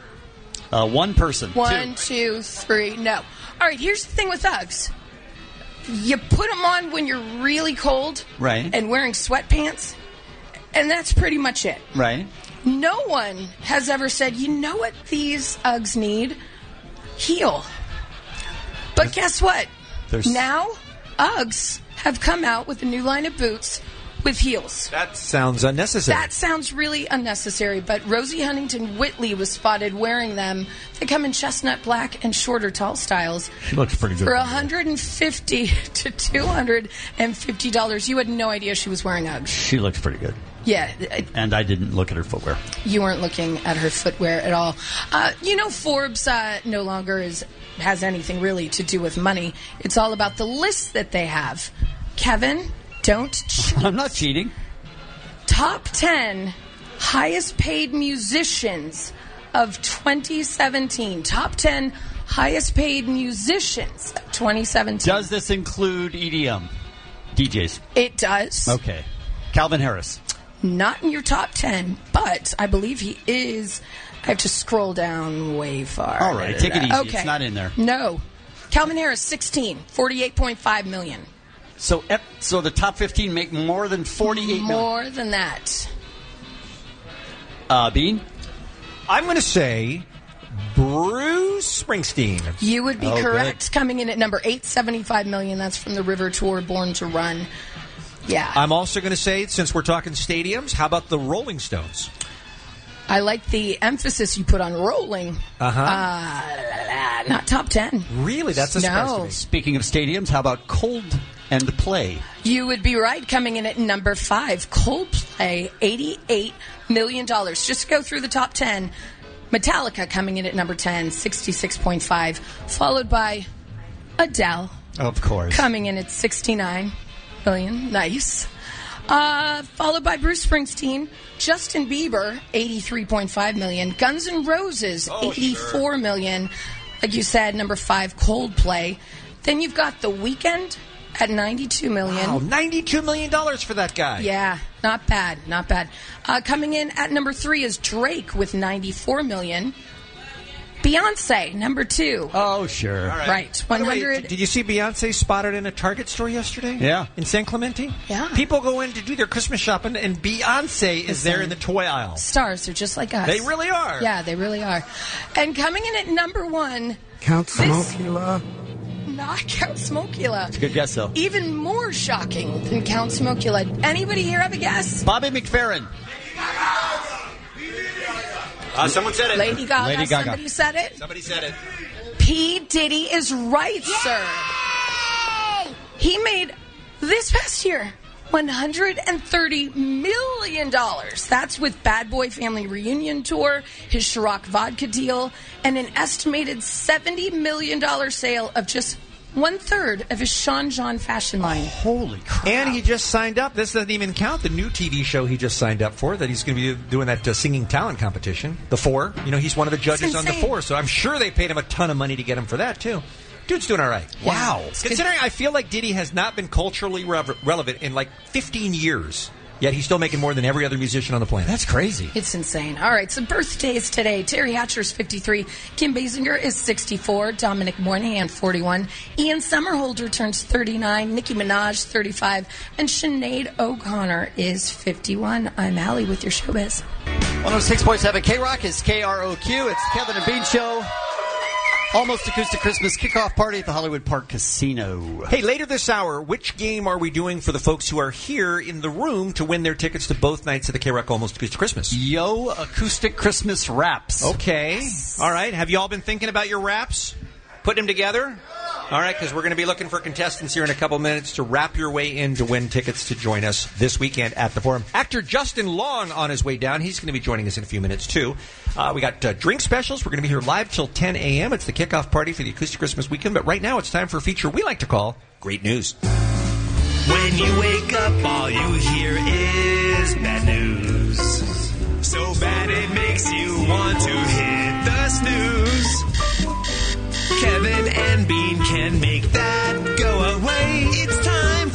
Uh, one person. One, Two. two, three, no. All right, here's the thing with Uggs. You put them on when you're really cold Right. and wearing sweatpants, and that's pretty much it. Right. No one has ever said, you know what these Uggs need? Heel. But guess what? There's- Now, Uggs have come out with a new line of boots with heels. That sounds unnecessary. That sounds really unnecessary, but Rosie Huntington Whitley was spotted wearing them. They come in chestnut black and shorter tall styles. She looks pretty good. For one hundred fifty to two hundred fifty dollars. You had no idea she was wearing Uggs. She looks pretty good. Yeah, I- And I didn't look at her footwear. you weren't looking at her footwear at all. Uh, you know, Forbes uh, no longer is has anything really to do with money. It's all about the lists that they have. Kevin, don't cheat. I'm not cheating. Top ten highest paid musicians of twenty seventeen. Top ten highest paid musicians of twenty seventeen. Does this include E D M? D Js? It does. Okay. Calvin Harris. Not in your top ten, but I believe he is. I have to scroll down way far. All right, take it easy. Okay. It's not in there. No. Calvin Harris, sixteen, forty-eight point five million. So, ep- so the top fifteen make more than forty-eight million. More than that. Uh, Bean? I'm going to say Bruce Springsteen. You would be Oh, correct. Coming in at number eight, seventy-five million. That's from the River Tour, Born to Run. Yeah. I'm also going to say, since we're talking stadiums, how about the Rolling Stones? I like the emphasis you put on rolling. Uh-huh. Uh, not top ten. Really? That's a surprise No. to me. Speaking of stadiums, how about Cold and Play? You would be right. Coming in at number five, Coldplay, eighty-eight million dollars. Just to go through the top ten. Metallica coming in at number ten, sixty-six point five. Followed by Adele, Of course. coming in at sixty-nine million. Nice. Uh, followed by Bruce Springsteen, Justin Bieber, eighty-three point five million. Guns N' Roses, Oh, eighty-four million. Like you said, number five, Coldplay. Then you've got The Weeknd at ninety-two million. Wow, ninety-two million dollars for that guy. Yeah, not bad, not bad. Uh, coming in at number three is Drake with ninety-four million. Beyonce, number two. Oh, sure. Right, By the one way, hundred. did you see Beyonce spotted in a Target store yesterday? Yeah. In San Clemente? Yeah. People go in to do their Christmas shopping, and Beyonce is there in the toy aisle. Stars, they're just like us. They really are. Yeah, they really are. And coming in at number one, Count This- Smokula. not Count Smokula. It's a good guess, though. Even more shocking than Count Smokula. Anybody here have a guess? Bobby McFerrin. Uh, someone said it. Lady Gaga. Lady Gaga. Somebody said it. Somebody said it. P. Diddy is right, sir. He made this past year one hundred thirty million dollars. That's with Bad Boy Family Reunion Tour, his Ciroc vodka deal, and an estimated seventy million dollars sale of just one-third of his Sean John fashion line. Holy crap. And he just signed up. This doesn't even count the new T V show he just signed up for, that he's going to be doing that uh, singing talent competition. The Four. You know, he's one of the judges on The insane. Four, so I'm sure they paid him a ton of money to get him for that, too. Dude's doing all right. Wow. Considering I feel like Diddy has not been culturally re- relevant in like fifteen years, yet he's still making more than every other musician on the planet. That's crazy. It's insane. All right, so birthdays today. Terry Hatcher's fifty-three. Kim Basinger is sixty-four. Dominic Moynihan, forty-one. Ian Somerhalder turns thirty-nine. Nicki Minaj, thirty-five. And Sinead O'Connor is fifty-one. I'm Allie with your showbiz. one oh six point seven K-Rock is K R O Q. It's the Kevin and Bean Show. Almost Acoustic Christmas kickoff party at the Hollywood Park Casino. Hey, later this hour, which game are we doing for the folks who are here in the room to win their tickets to both nights of the K-Rock Almost Acoustic Christmas? Yo Acoustic Christmas Raps. Okay. Yes. All right. Have you all been thinking about your raps? Putting them together? All right, because we're going to be looking for contestants here in a couple minutes to wrap your way in to win tickets to join us this weekend at the Forum. Actor Justin Long on his way down. He's going to be joining us in a few minutes, too. Uh, we got uh, drink specials. We're going to be here live till ten a.m. It's the kickoff party for the Acoustic Christmas weekend. But right now it's time for a feature we like to call Great News. When you wake up, all you hear is bad news. So bad it makes you want to hit the snooze. Kevin and Bean can make that go away. It's time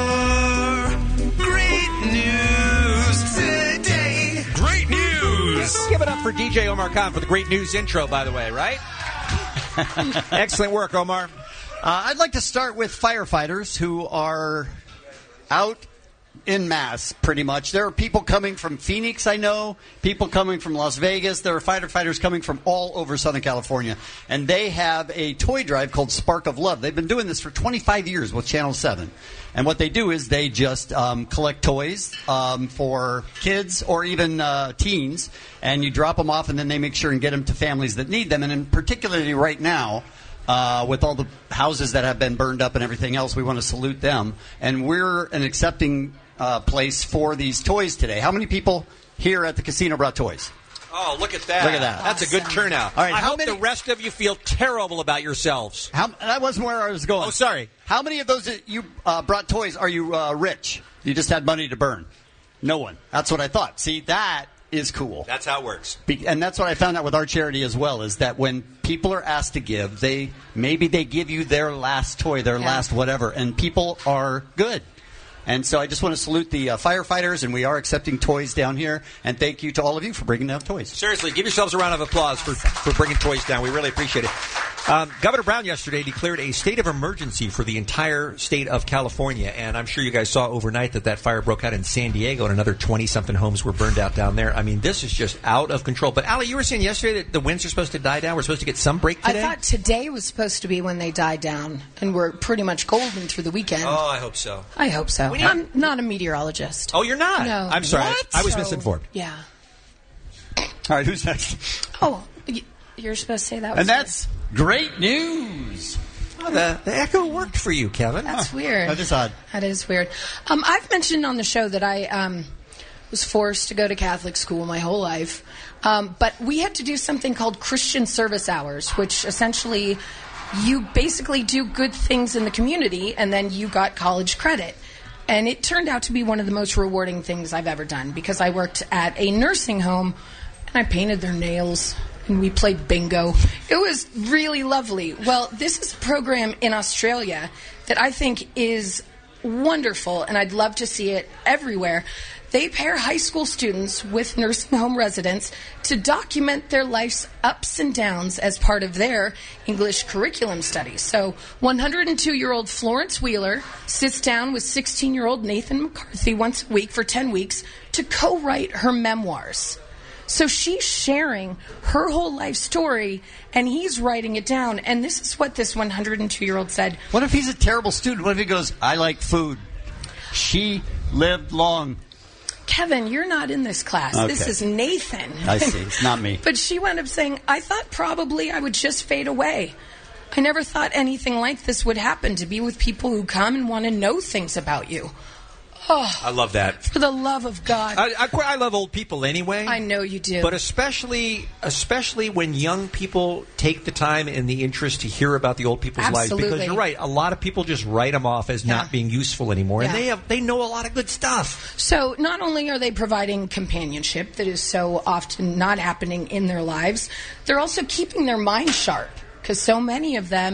for Great News today. Great News! Give it up for D J Omar Khan for the Great News intro, by the way, right? Excellent work, Omar. Uh, I'd like to start with firefighters who are out in mass, pretty much. There are people coming from Phoenix, I know, people coming from Las Vegas. There are firefighters coming from all over Southern California. And they have a toy drive called Spark of Love. They've been doing this for twenty-five years with Channel seven. And what they do is they just um, collect toys um, for kids or even uh, teens, and you drop them off, and then they make sure and get them to families that need them. And in particularly right now, Uh, with all the houses that have been burned up and everything else, we want to salute them. And we're an accepting uh, place for these toys today. How many people here at the casino brought toys? Oh, look at that. Look at that. That's a good turnout. All right, I how hope many- the rest of you feel terrible about yourselves. How, that wasn't where I was going. Oh, sorry. How many of those that you uh, brought toys are you uh, rich? You just had money to burn? No one. That's what I thought. See, that is cool. That's how it works. Be- and that's what I found out with our charity as well, is that when people are asked to give, they maybe they give you their last toy, their Yeah. last whatever, and people are good. And so I just want to salute the uh, firefighters, and we are accepting toys down here, and thank you to all of you for bringing down toys. Seriously, give yourselves a round of applause for, for bringing toys down. We really appreciate it. Um, Governor Brown yesterday declared a state of emergency for the entire state of California, and I'm sure you guys saw overnight that that fire broke out in San Diego, and another twenty-something homes were burned out down there. I mean, this is just out of control. But, Allie, you were saying yesterday that the winds are supposed to die down. We're supposed to get some break today? I thought today was supposed to be when they died down, and we're pretty much golden through the weekend. Oh, I hope so. I hope so. We need- I'm not a meteorologist. Oh, you're not? No. I'm sorry. What? I was So- misinformed. Yeah. All right, who's next? Oh, y- you're supposed to say that was And that's great news. Oh, the, the echo worked for you, Kevin. That's weird. That is odd. That is weird. Um, I've mentioned on the show that I um, was forced to go to Catholic school my whole life. Um, but we had to do something called Christian service hours, which essentially you basically do good things in the community, and then you got college credit. And it turned out to be one of the most rewarding things I've ever done, because I worked at a nursing home, and I painted their nails, and we played bingo. It was really lovely. Well, this is a program in Australia that I think is wonderful, and I'd love to see it everywhere. They pair high school students with nursing home residents to document their life's ups and downs as part of their English curriculum studies. So one hundred two-year-old Florence Wheeler sits down with sixteen-year-old Nathan McCarthy once a week for ten weeks to co-write her memoirs. So she's sharing her whole life story, and he's writing it down. And this is what this one hundred two-year-old said. What if he's a terrible student? What if he goes, I like food. She lived long. Kevin, you're not in this class. Okay. This is Nathan. I see. It's not me. But she wound up saying, I thought probably I would just fade away. I never thought anything like this would happen, to be with people who come and want to know things about you. Oh, I love that. for the love of God. I, I, I love old people anyway. I know you do. But especially, especially when young people take the time and the interest to hear about the old people's lives, Absolutely. because you're right, a lot of people just write them off as Yeah. not being useful anymore, and Yeah. they have they know a lot of good stuff. So not only are they providing companionship that is so often not happening in their lives, they're also keeping their mind sharp, because so many of them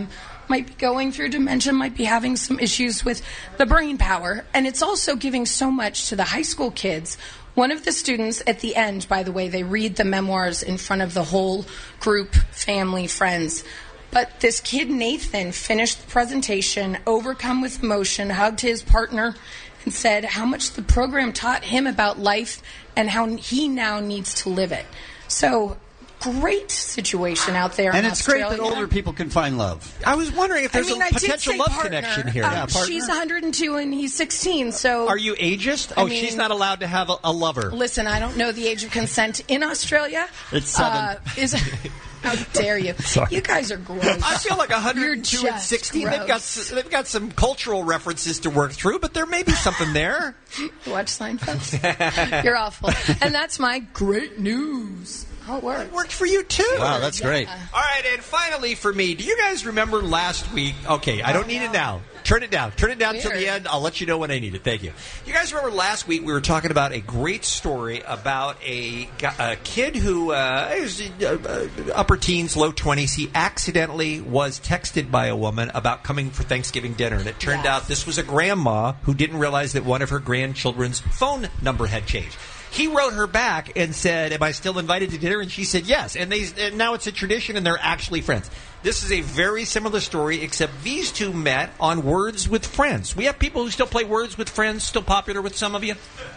might be going through dementia, might be having some issues with the brain power. And it's also giving so much to the high school kids. One of the students at the end, by the way, they read the memoirs in front of the whole group, family, friends. But this kid, Nathan, finished the presentation, overcome with emotion, hugged his partner, and said how much the program taught him about life and how he now needs to live it. So, great situation out there And in it's Australia. great that older people can find love. I was wondering if there's I mean, a I did potential say love partner. connection here. Um, she's one hundred two and he's sixteen, so... Are you ageist? I Oh, mean- she's not allowed to have a, a lover. Listen, I don't know the age of consent in Australia. It's seven. Uh, is, how dare you? Sorry. You guys are gross. I feel like one hundred two You're and just sixteen. They've got gross. s- they've got some cultural references to work through, but there may be something there. You watch Seinfeld? You're awful. And that's my great news. How it works. It worked for you too. Wow, that's great. All right, and finally for me, do you guys remember last week? Okay, I don't need it now. Turn it down. Turn it down till the Weird. end. I'll let you know when I need it. Thank you. You guys remember last week we were talking about a great story about a, gu- a kid who uh, is uh, uh, upper teens, low twenties. He accidentally was texted by a woman about coming for Thanksgiving dinner, and it turned out this was a grandma who didn't realize that one of her grandchildren's phone number had changed. He wrote her back and said, "Am I still invited to dinner?" And she said yes. And they and now it's a tradition, and they're actually friends. This is a very similar story, except these two met on Words with Friends. We have people who still play Words with Friends, still popular with some of you.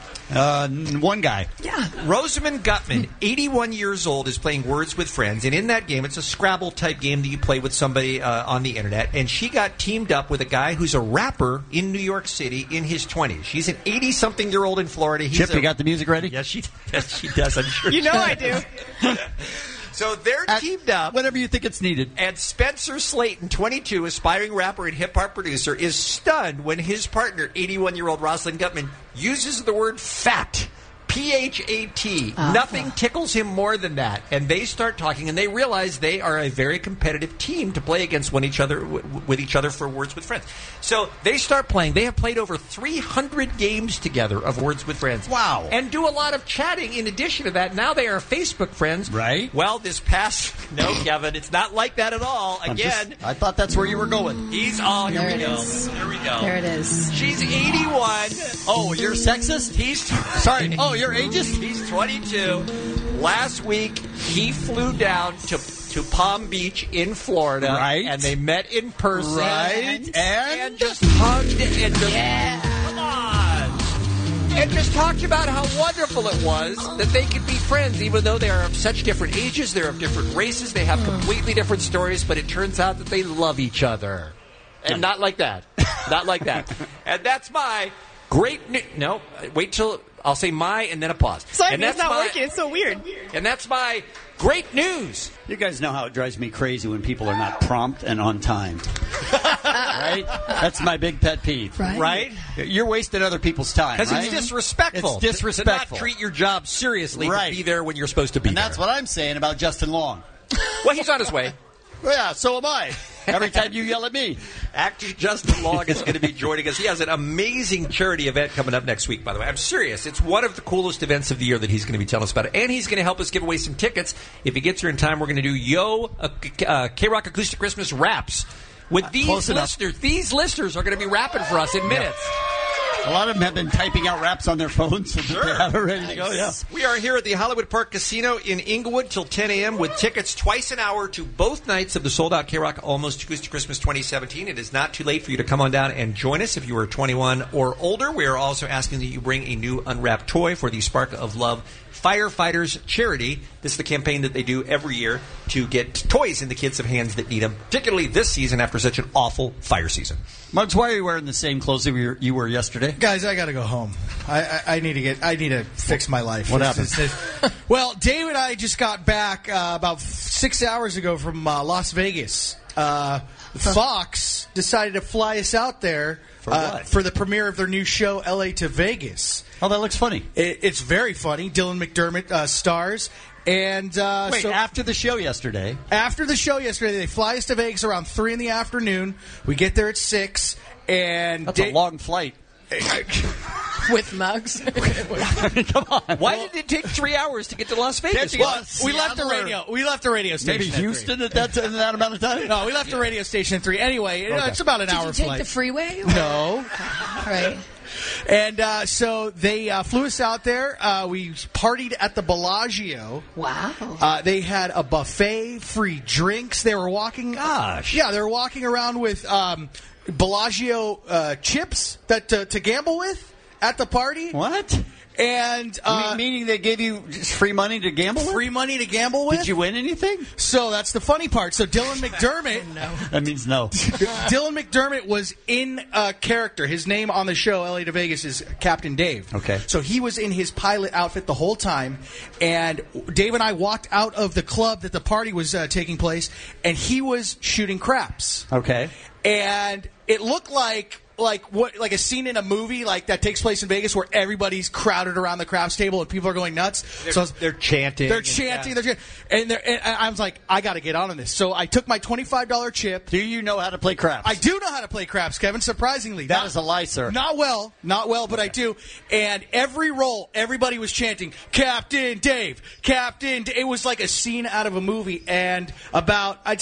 Uh, one guy. Yeah. Rosamund Gutman, eighty-one years old, is playing Words with Friends, and in that game, it's a Scrabble-type game that you play with somebody uh, on the internet, and she got teamed up with a guy who's a rapper in New York City in his twenties. She's an eighty-something-year-old in Florida. He's Chip, a, you got the music ready? Yes, she, yes, she does, I'm sure. You know she I does. do. So they're teamed up. Whenever you think it's needed. And Spencer Slayton, twenty-two, aspiring rapper and hip-hop producer, is stunned when his partner, eighty-one-year-old Rosalind Gutman, uses the word fat. P H A T. Uh-huh. Nothing tickles him more than that. And they start talking, and they realize they are a very competitive team to play against one each other w- with each other for Words with Friends. So they start playing. They have played over three hundred games together of Words with Friends. Wow. And do a lot of chatting in addition to that. Now they are Facebook friends. Right. Well, this past... No, Kevin, it's not like that at all. I'm Again... just- I thought that's where you were going. He's all... Here There we it go. is. Here we go. There it is. She's eighty-one. Oh, you're sexist? He's... Sorry. Oh, you're ageist? He's twenty-two. Last week, he flew down to to Palm Beach in Florida. Right. And they met in person. Right. And, And- just hugged and just... Come on. And just talked about how wonderful it was that they could be friends, even though they are of such different ages, they're of different races, they have completely different stories, but it turns out that they love each other. And not like that. Not like that. And that's my great new... No, wait till... I'll say my and then a pause. Sorry, and it's that's not my, working. It's so weird. And that's my great news. You guys know how it drives me crazy when people are not prompt and on time. Right? That's my big pet peeve. Right. Right? You're wasting other people's time, Because right? it's disrespectful. It's disrespectful. To not treat your job seriously, Right. to be there when you're supposed to be And that's there. what I'm saying about Justin Long. Well, he's on his way. Well, yeah, so am I. Every time you yell at me. Actor Justin Long is going to be joining us. He has an amazing charity event coming up next week, by the way. I'm serious. It's one of the coolest events of the year that he's going to be telling us about it. And he's going to help us give away some tickets. If he gets here in time, we're going to do Yo uh, uh, K-Rock Acoustic Christmas Raps. With these close enough. listeners. These listeners are going to be rapping for us in minutes. A lot of them have been typing out raps on their phones so that they have it ready to go. Yeah. We are here at the Hollywood Park Casino in Inglewood till ten a.m. with tickets twice an hour to both nights of the sold-out K-Rock Almost Acoustic Christmas twenty seventeen. It is not too late for you to come on down and join us if you are twenty-one or older. We are also asking that you bring a new unwrapped toy for the Spark of Love Firefighters Charity. This is the campaign that they do every year to get toys in the kids' of hands that need them, particularly this season after such an awful fire season. Muggs, why are you wearing the same clothes that you were, you were yesterday? Guys, I got to go home. I, I, I need to get. I need to fix my life. What It's- happened? it's- it's- well, Dave and I just got back uh, about six hours ago from uh, Las Vegas. Uh, Fox decided to fly us out there For uh, what? for the premiere of their new show, L A to Vegas. Oh, that looks funny. It, it's very funny. Dylan McDermott uh, stars. And uh, Wait, so after the show yesterday. after the show yesterday, they fly us to Vegas around three in the afternoon. We get there at six, and That's Da- a long flight. With mugs. I mean, come on. Why did it take three hours to get to Las Vegas? Well, we left the radio. We left the radio station. Maybe at Houston three. at that, in that amount of time? No, we left the radio station at three. Anyway, Okay. it's about an Did hour you take flight. the freeway? Or? No. All right. And uh, so they uh, flew us out there. Uh, we partied at the Bellagio. Wow. Uh, they had a buffet, free drinks. They were walking. Gosh. Yeah, they were walking around with um, Bellagio uh, chips that to, to gamble with at the party. What? And uh, meaning they gave you just free money to gamble with? Free money to gamble with. Did you win anything? So that's the funny part. So Dylan McDermott. No. That means no. Dylan McDermott was in uh, character. His name on the show, L A to Vegas, is Captain Dave. Okay. So he was in his pilot outfit the whole time, and Dave and I walked out of the club that the party was uh, taking place, and he was shooting craps. Okay. And it looked like like what like a scene in a movie like that takes place in Vegas where everybody's crowded around the craps table and people are going nuts. They're, so I was, they're chanting. They're and- chanting. yeah. They're chanting. And, they're, and I was like, I got to get on this. So I took my twenty-five dollars chip. Do you know how to play craps? I do know how to play craps, Kevin, surprisingly. That Not- is a lie, sir. Not well. Not well, but I do. And every roll, everybody was chanting, Captain Dave, Captain Dave. It was like a scene out of a movie. And about, I'd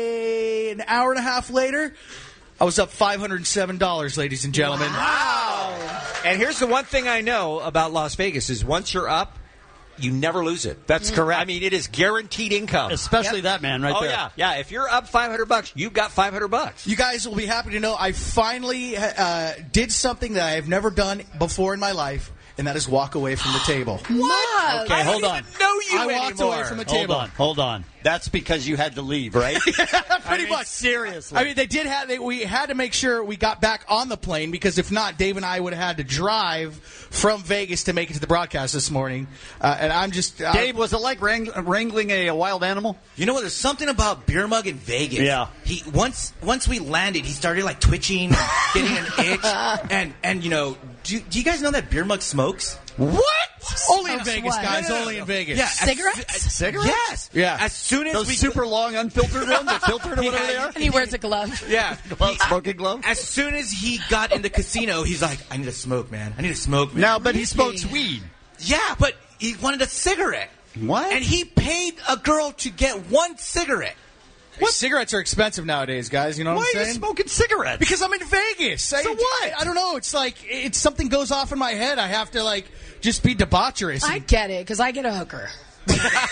say, an hour and a half later, I was up five hundred seven dollars, ladies and gentlemen. Wow. And here's the one thing I know about Las Vegas is once you're up, you never lose it. That's correct. I mean, it is guaranteed income. Especially that man right oh, there. yeah. Yeah, if you're up five hundred bucks, you've got five hundred bucks. You guys will be happy to know I finally uh, did something that I have never done before in my life, and that is walk away from the table. What? Okay, hold on. know you I walked anymore. away from the Hold table. on, hold on. That's because you had to leave, right? Pretty I mean, much. seriously. I mean, they did have. They, we had to make sure we got back on the plane because if not, Dave and I would have had to drive from Vegas to make it to the broadcast this morning. Uh, and I'm just uh, Dave, was it like wrang- wrangling a, a wild animal? You know what? There's something about Beer Mug in Vegas. Yeah. He once once we landed, he started like twitching, getting an itch, and and you know, do, do you guys know that Beer Mug smokes? What? Only in Smokes Vegas, what? guys. No, no, no, Only no. in Vegas. Yeah, as- Cigarettes? as- Cigarettes? Yes. Yeah. As soon as Those we super long unfiltered ones, or filtered or whatever they are? And he wears a glove. yeah. Glove, smoking glove? As soon as he got in the casino, he's like, "I need to smoke, man. I need to smoke, man." Now, but he smokes weed. Yeah, but he wanted a cigarette. What? And he paid a girl to get one cigarette. What? Cigarettes are expensive nowadays, guys. You know what Why I'm are saying? you smoking cigarettes? Because I'm in Vegas. So I, what? I don't know. It's like it's something goes off in my head. I have to like just be debaucherous. I get it, because I get a hooker. You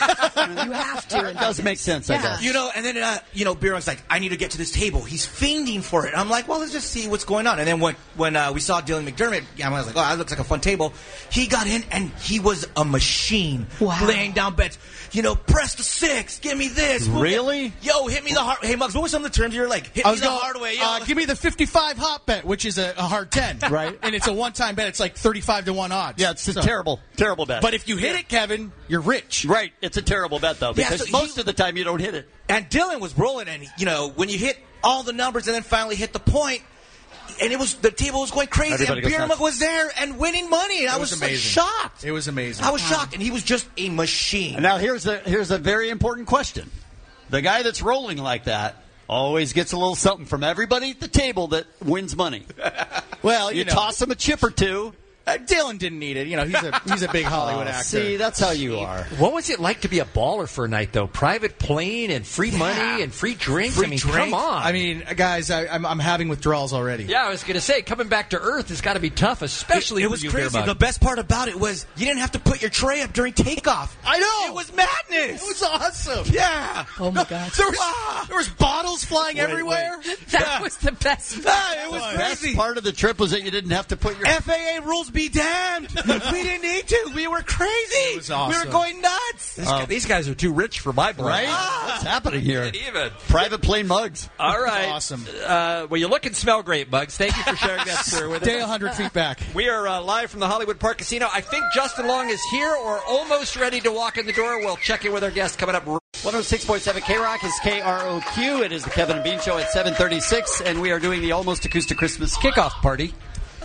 have to. It does make sense, I Yeah. guess. You know, and then, uh, you know, Biron's like, "I need to get to this table." He's fiending for it. I'm like, well, let's just see what's going on. And then when when uh, we saw Dylan McDermott, I was like, oh, that looks like a fun table. He got in, and he was a machine. Wow. Laying down bets. You know, press the six. Give me this. Really? Yo, hit me the hard... Hey, Muggs, what were some of the terms you were like? Hit I me was the going, hard way. Yo. uh, give me the fifty-five hot bet, which is a, a hard ten, Right. And it's a one-time bet. It's like thirty-five to one odds. Yeah, it's a So- terrible, terrible bet. But if you hit it, Kevin, you're rich. Right, it's a terrible bet, though, Yeah, because so most he- of the time you don't hit it. And Dylan was rolling, and, you know, when you hit all the numbers and then finally hit the point, and it was the table was going crazy, Everybody and goes Beer nuts. Mug was there and winning money, and I It was, was like, amazing. shocked. It was amazing. I was shocked, and he was just a machine. And now here's a here's a very important question. The guy that's rolling like that always gets a little something from everybody at the table that wins money. Well, You you, know, toss him a chip or two. uh, Dylan didn't need it. You know, he's a he's a big Hollywood Oh, actor. see, that's how you are. What was it like to be a baller for a night, though? Private plane and free money and free drinks? Free I mean, drinks. come on. I mean, guys, I, I'm, I'm having withdrawals already. yeah, I was going to say, coming back to Earth has got to be tough, especially it for was you, crazy. Beer Mug. The best part about it was you didn't have to put your tray up during takeoff. I know. It was madness. It was awesome. Yeah. Oh, my God. There was, there was bottles flying everywhere. That was the best. Ah, it was The best crazy. part of the trip was that you didn't have to put your... F A A rules be damned. We didn't need to. We were crazy. It was awesome. We were going nuts. These, guys, these guys are too rich for my brain. Right? What's happening here? Can't even. Private plane mugs. All right. awesome. Uh, well, you look and smell great, Bugs. Thank you for sharing that story with us. Stay one hundred feet back. We are uh, live from the Hollywood Park Casino. I think Justin Long is here or almost ready to walk in the door. We'll check in with our guest coming up. one oh six point seven K-Rock is K R O Q. It is the Kevin and Bean Show at seven thirty-six, and we are doing the Almost Acoustic Christmas kickoff party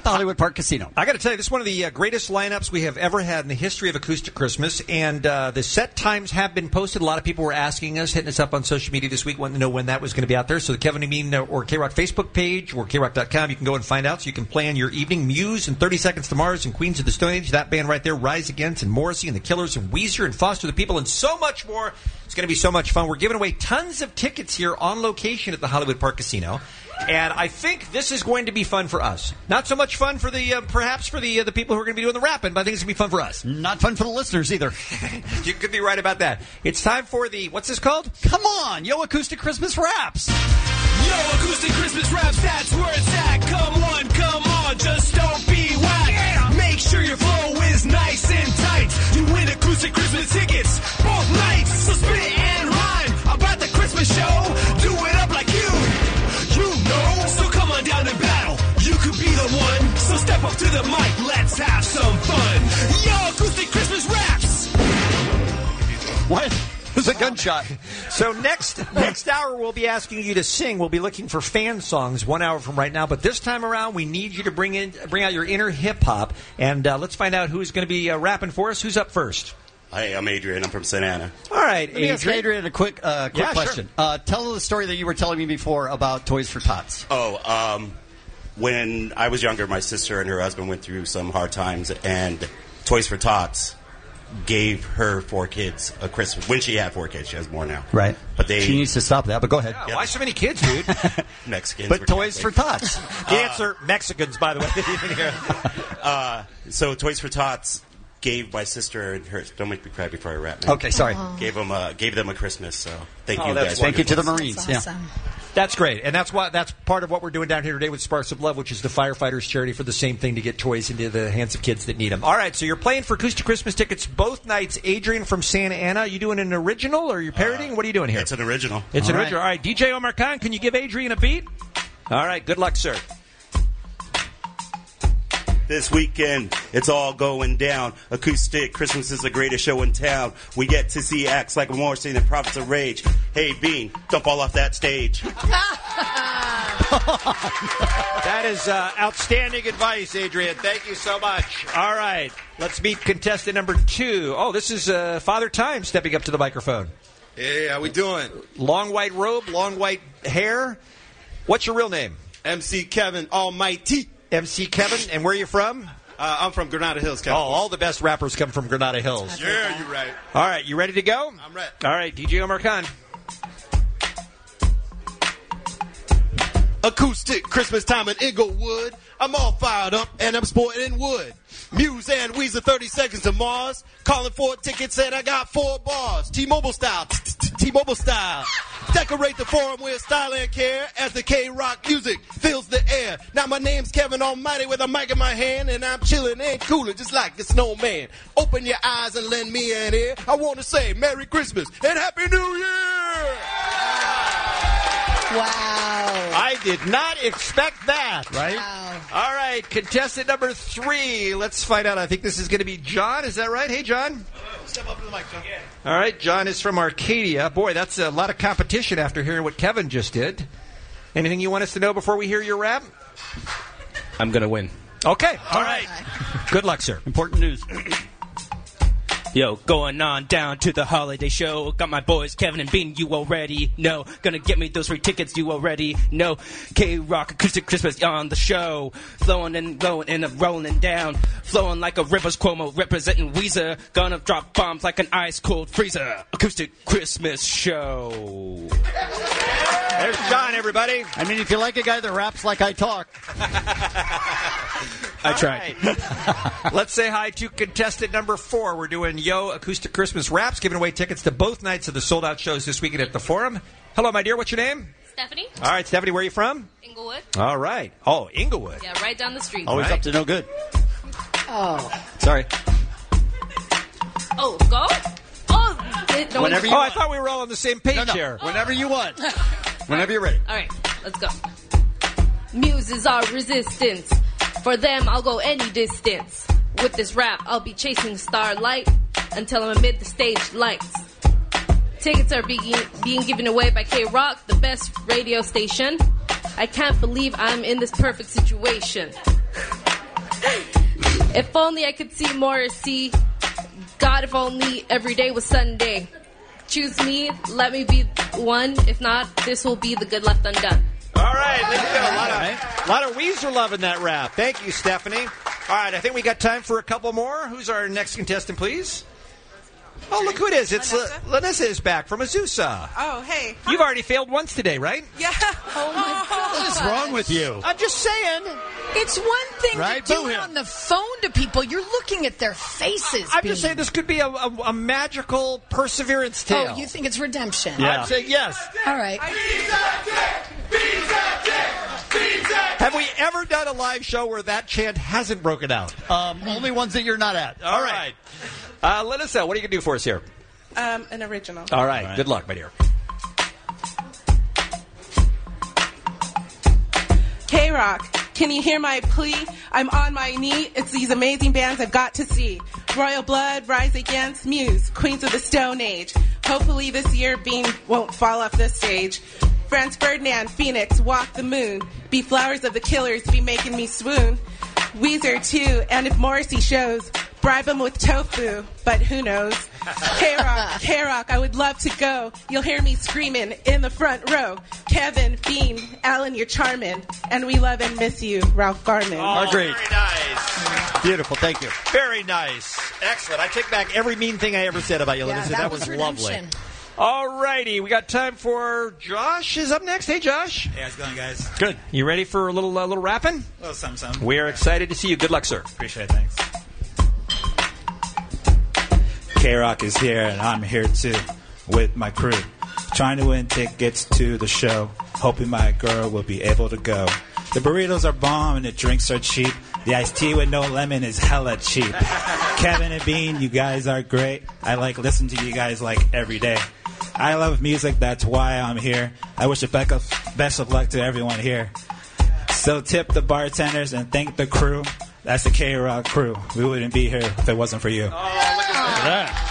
at the Hollywood Park Casino. I got to tell you, this is one of the uh, greatest lineups we have ever had in the history of Acoustic Christmas, and uh, the set times have been posted. A lot of people were asking us, hitting us up on social media this week, wanting to know when that was going to be out there. So the Kevin and Bean or K-Rock Facebook page or K rock dot com, you can go and find out so you can plan your evening. Muse and thirty seconds to Mars and Queens of the Stone Age, that band right there, Rise Against, and Morrissey and the Killers and Weezer and Foster the People, and so much more. It's going to be so much fun. We're giving away tons of tickets here on location at the Hollywood Park Casino. And I think this is going to be fun for us. Not so much fun for the, uh, perhaps for the uh, the people who are going to be doing the rapping, but I think it's going to be fun for us. Not fun for the listeners either. You could be right about that. It's time for the, what's this called? Come on, Yo Acoustic Christmas Raps. Yo, Acoustic Christmas Raps, that's where it's at. Come on, come on, just don't be whack. Yeah. Make sure your flow is nice and tight. You win Acoustic Christmas tickets both nights. So spit and rhyme about the Christmas show. Do it up like you. You know, so come on down to battle. You could be the one. So step up to the mic. Let's have some fun. Yo, Acoustic Christmas Raps. What? It was a gunshot. So next next hour, we'll be asking you to sing. We'll be looking for fan songs one hour from right now. But this time around, we need you to bring in bring out your inner hip hop. And uh, let's find out who's going to be uh, rapping for us. Who's up first? Hi, I'm Adrian. I'm from Santa Ana. All right, Let me ask Adrian. Adrian a quick, uh, quick Yeah, question. sure. Uh, tell the story that you were telling me before about Toys for Tots. Oh, um, when I was younger, my sister and her husband went through some hard times, and Toys for Tots gave her four kids a Christmas. When she had four kids, she has more now. Right. But they She needs to stop that, but go ahead. Yeah, why so many kids, dude? Mexicans. But were Toys for Tots. The answer, Mexicans, by the way. uh, so Toys for Tots gave my sister and her. Don't make me cry before I rap. Man. Okay, sorry. Gave them, uh, gave them a Christmas. So thank Oh, you that's guys. Thank you to the Wonderful. Marines. Yeah. That's great, and that's what that's part of what we're doing down here today with Sparks of Love, which is the firefighters charity for the same thing, to get toys into the hands of kids that need them. All right, so you're playing for Acoustic Christmas tickets both nights. Adrian from Santa Ana, you doing an original or are you parodying? Uh, what are you doing here? It's an original. It's All an right. original. All right, D J Omar Khan, can you give Adrian a beat? All right, good luck, sir. This weekend, it's all going down. Acoustic Christmas is the greatest show in town. We get to see acts like Morrissey and Prophets of Rage. Hey, Bean, don't fall off that stage. That is uh, outstanding advice, Adrian. Thank you so much. All right, let's meet contestant number two. Oh, this is uh, Father Time stepping up to the microphone. Hey, how we doing? Long white robe, long white hair. What's your real name? M C Kevin Almighty. M C Kevin, and where are you from? Uh, I'm from Granada Hills, Oh, California. all the best rappers come from Granada Hills. Yeah, you're right. All right, you ready to go? I'm ready. All right, D J Omar Khan. Acoustic Christmas time in Inglewood. I'm all fired up and I'm sporting wood. Muse and Weezer, thirty seconds to Mars. Calling for tickets and I got four bars. T-Mobile style, T-Mobile style. Decorate the forum with style and care as the K-Rock music fills the air. Now my name's Kevin Almighty with a mic in my hand, and I'm chilling and cooling just like a snowman. Open your eyes and lend me an ear. I want to say Merry Christmas and Happy New Year! Wow. I did not expect that. Right? Wow. All right, contestant number three. Let's find out. I think this is going to be John. Is that right? Hey, John. Step up to the mic, John. All right, John is from Arcadia. Boy, that's a lot of competition after hearing what Kevin just did. Anything you want us to know before we hear your rap? I'm going to win. Okay. All right. Good luck, sir. Important news. Yo, going on down to the holiday show. Got my boys Kevin and Bean, you already know. Gonna get me those free tickets, you already know. K-Rock Acoustic Christmas on the show. Flowing and blowing and rolling down. Flowing like a Rivers Cuomo representing Weezer. Gonna drop bombs like an ice cold freezer. Acoustic Christmas show. There's John, everybody. I mean, if you like a guy that raps like I talk. I tried. Right. Let's say hi to contestant number four. We're doing Yo Acoustic Christmas Raps, giving away tickets to both nights of the sold-out shows this weekend at the Forum. Hello, my dear. What's your name? Stephanie. All right, Stephanie, where are you from? Inglewood. All right. Oh, Inglewood. Yeah, right down the street. Always Right. up to no good. Oh. Sorry. Oh, go? Oh, it, no Whenever one's- you Oh, I want. thought we were all on the same page No, no. here. Whenever you want. Whenever you're ready. All right, let's go. Muses are resistance. For them, I'll go any distance. With this rap, I'll be chasing starlight until I'm amid the stage lights. Tickets are being, being given away by K-Rock, the best radio station. I can't believe I'm in this perfect situation. If only I could see Morrissey. God, if only every day was Sunday. Choose me, let me be one. If not, this will be the good left undone. All right, there you go. A lot of, a lot of Weezer love in that rap. Thank you, Stephanie. All right, I think we got time for a couple more. Who's our next contestant, please? Oh, look who it is. It's Lanessa, Lanessa is back from Azusa. Oh, hey. You've already failed once today, right? Yeah. Oh, my God. What is wrong with you? I'm just saying. It's one thing Right? to do Boo it him. on the phone to people. You're looking at their faces. I'm Bean. just saying this could be a, a, a magical perseverance tale. Oh, you think it's redemption? Yeah. I'm saying yes. All right. Have we ever done a live show where that chant hasn't broken out? Um, only ones that you're not at. All right. Uh, let us know. What are you going to do for us here? Um, an original. All right. All right. Good luck, my dear. K-Rock, can you hear my plea? I'm on my knee. It's these amazing bands I've got to see. Royal Blood, Rise Against, Muse, Queens of the Stone Age. Hopefully this year Bean won't fall off the stage. Franz Ferdinand, Phoenix, Walk the Moon. Be Flowers of the Killers, be making me swoon. Weezer too, and if Morrissey shows, bribe him with tofu, but who knows? K-Rock, K-Rock, I would love to go. You'll hear me screaming in the front row. Kevin, Bean, Alan, you're charming, and we love and miss you, Ralph Garman. Oh, great. Very nice. Beautiful. Thank you. Very nice. Excellent. I take back every mean thing I ever said about you, Yeah, Lindsay. that that was was lovely. redemption. All righty. We got time for Josh is up next. Hey, Josh. Hey, how's it going, guys? Good. You ready for a little uh, little rapping? A little something, something. We're excited to see you. Good luck, sir. Appreciate it, thanks. K-Rock is here, and I'm here too, with my crew. Trying to win tickets to the show, hoping my girl will be able to go. The burritos are bomb and the drinks are cheap. The iced tea with no lemon is hella cheap. Kevin and Bean, you guys are great. I like listen to you guys like every day. I love music, that's why I'm here. I wish Rebecca best of luck to everyone here. So tip the bartenders and thank the crew. That's the K-Rock crew. We wouldn't be here if it wasn't for you. Oh, look at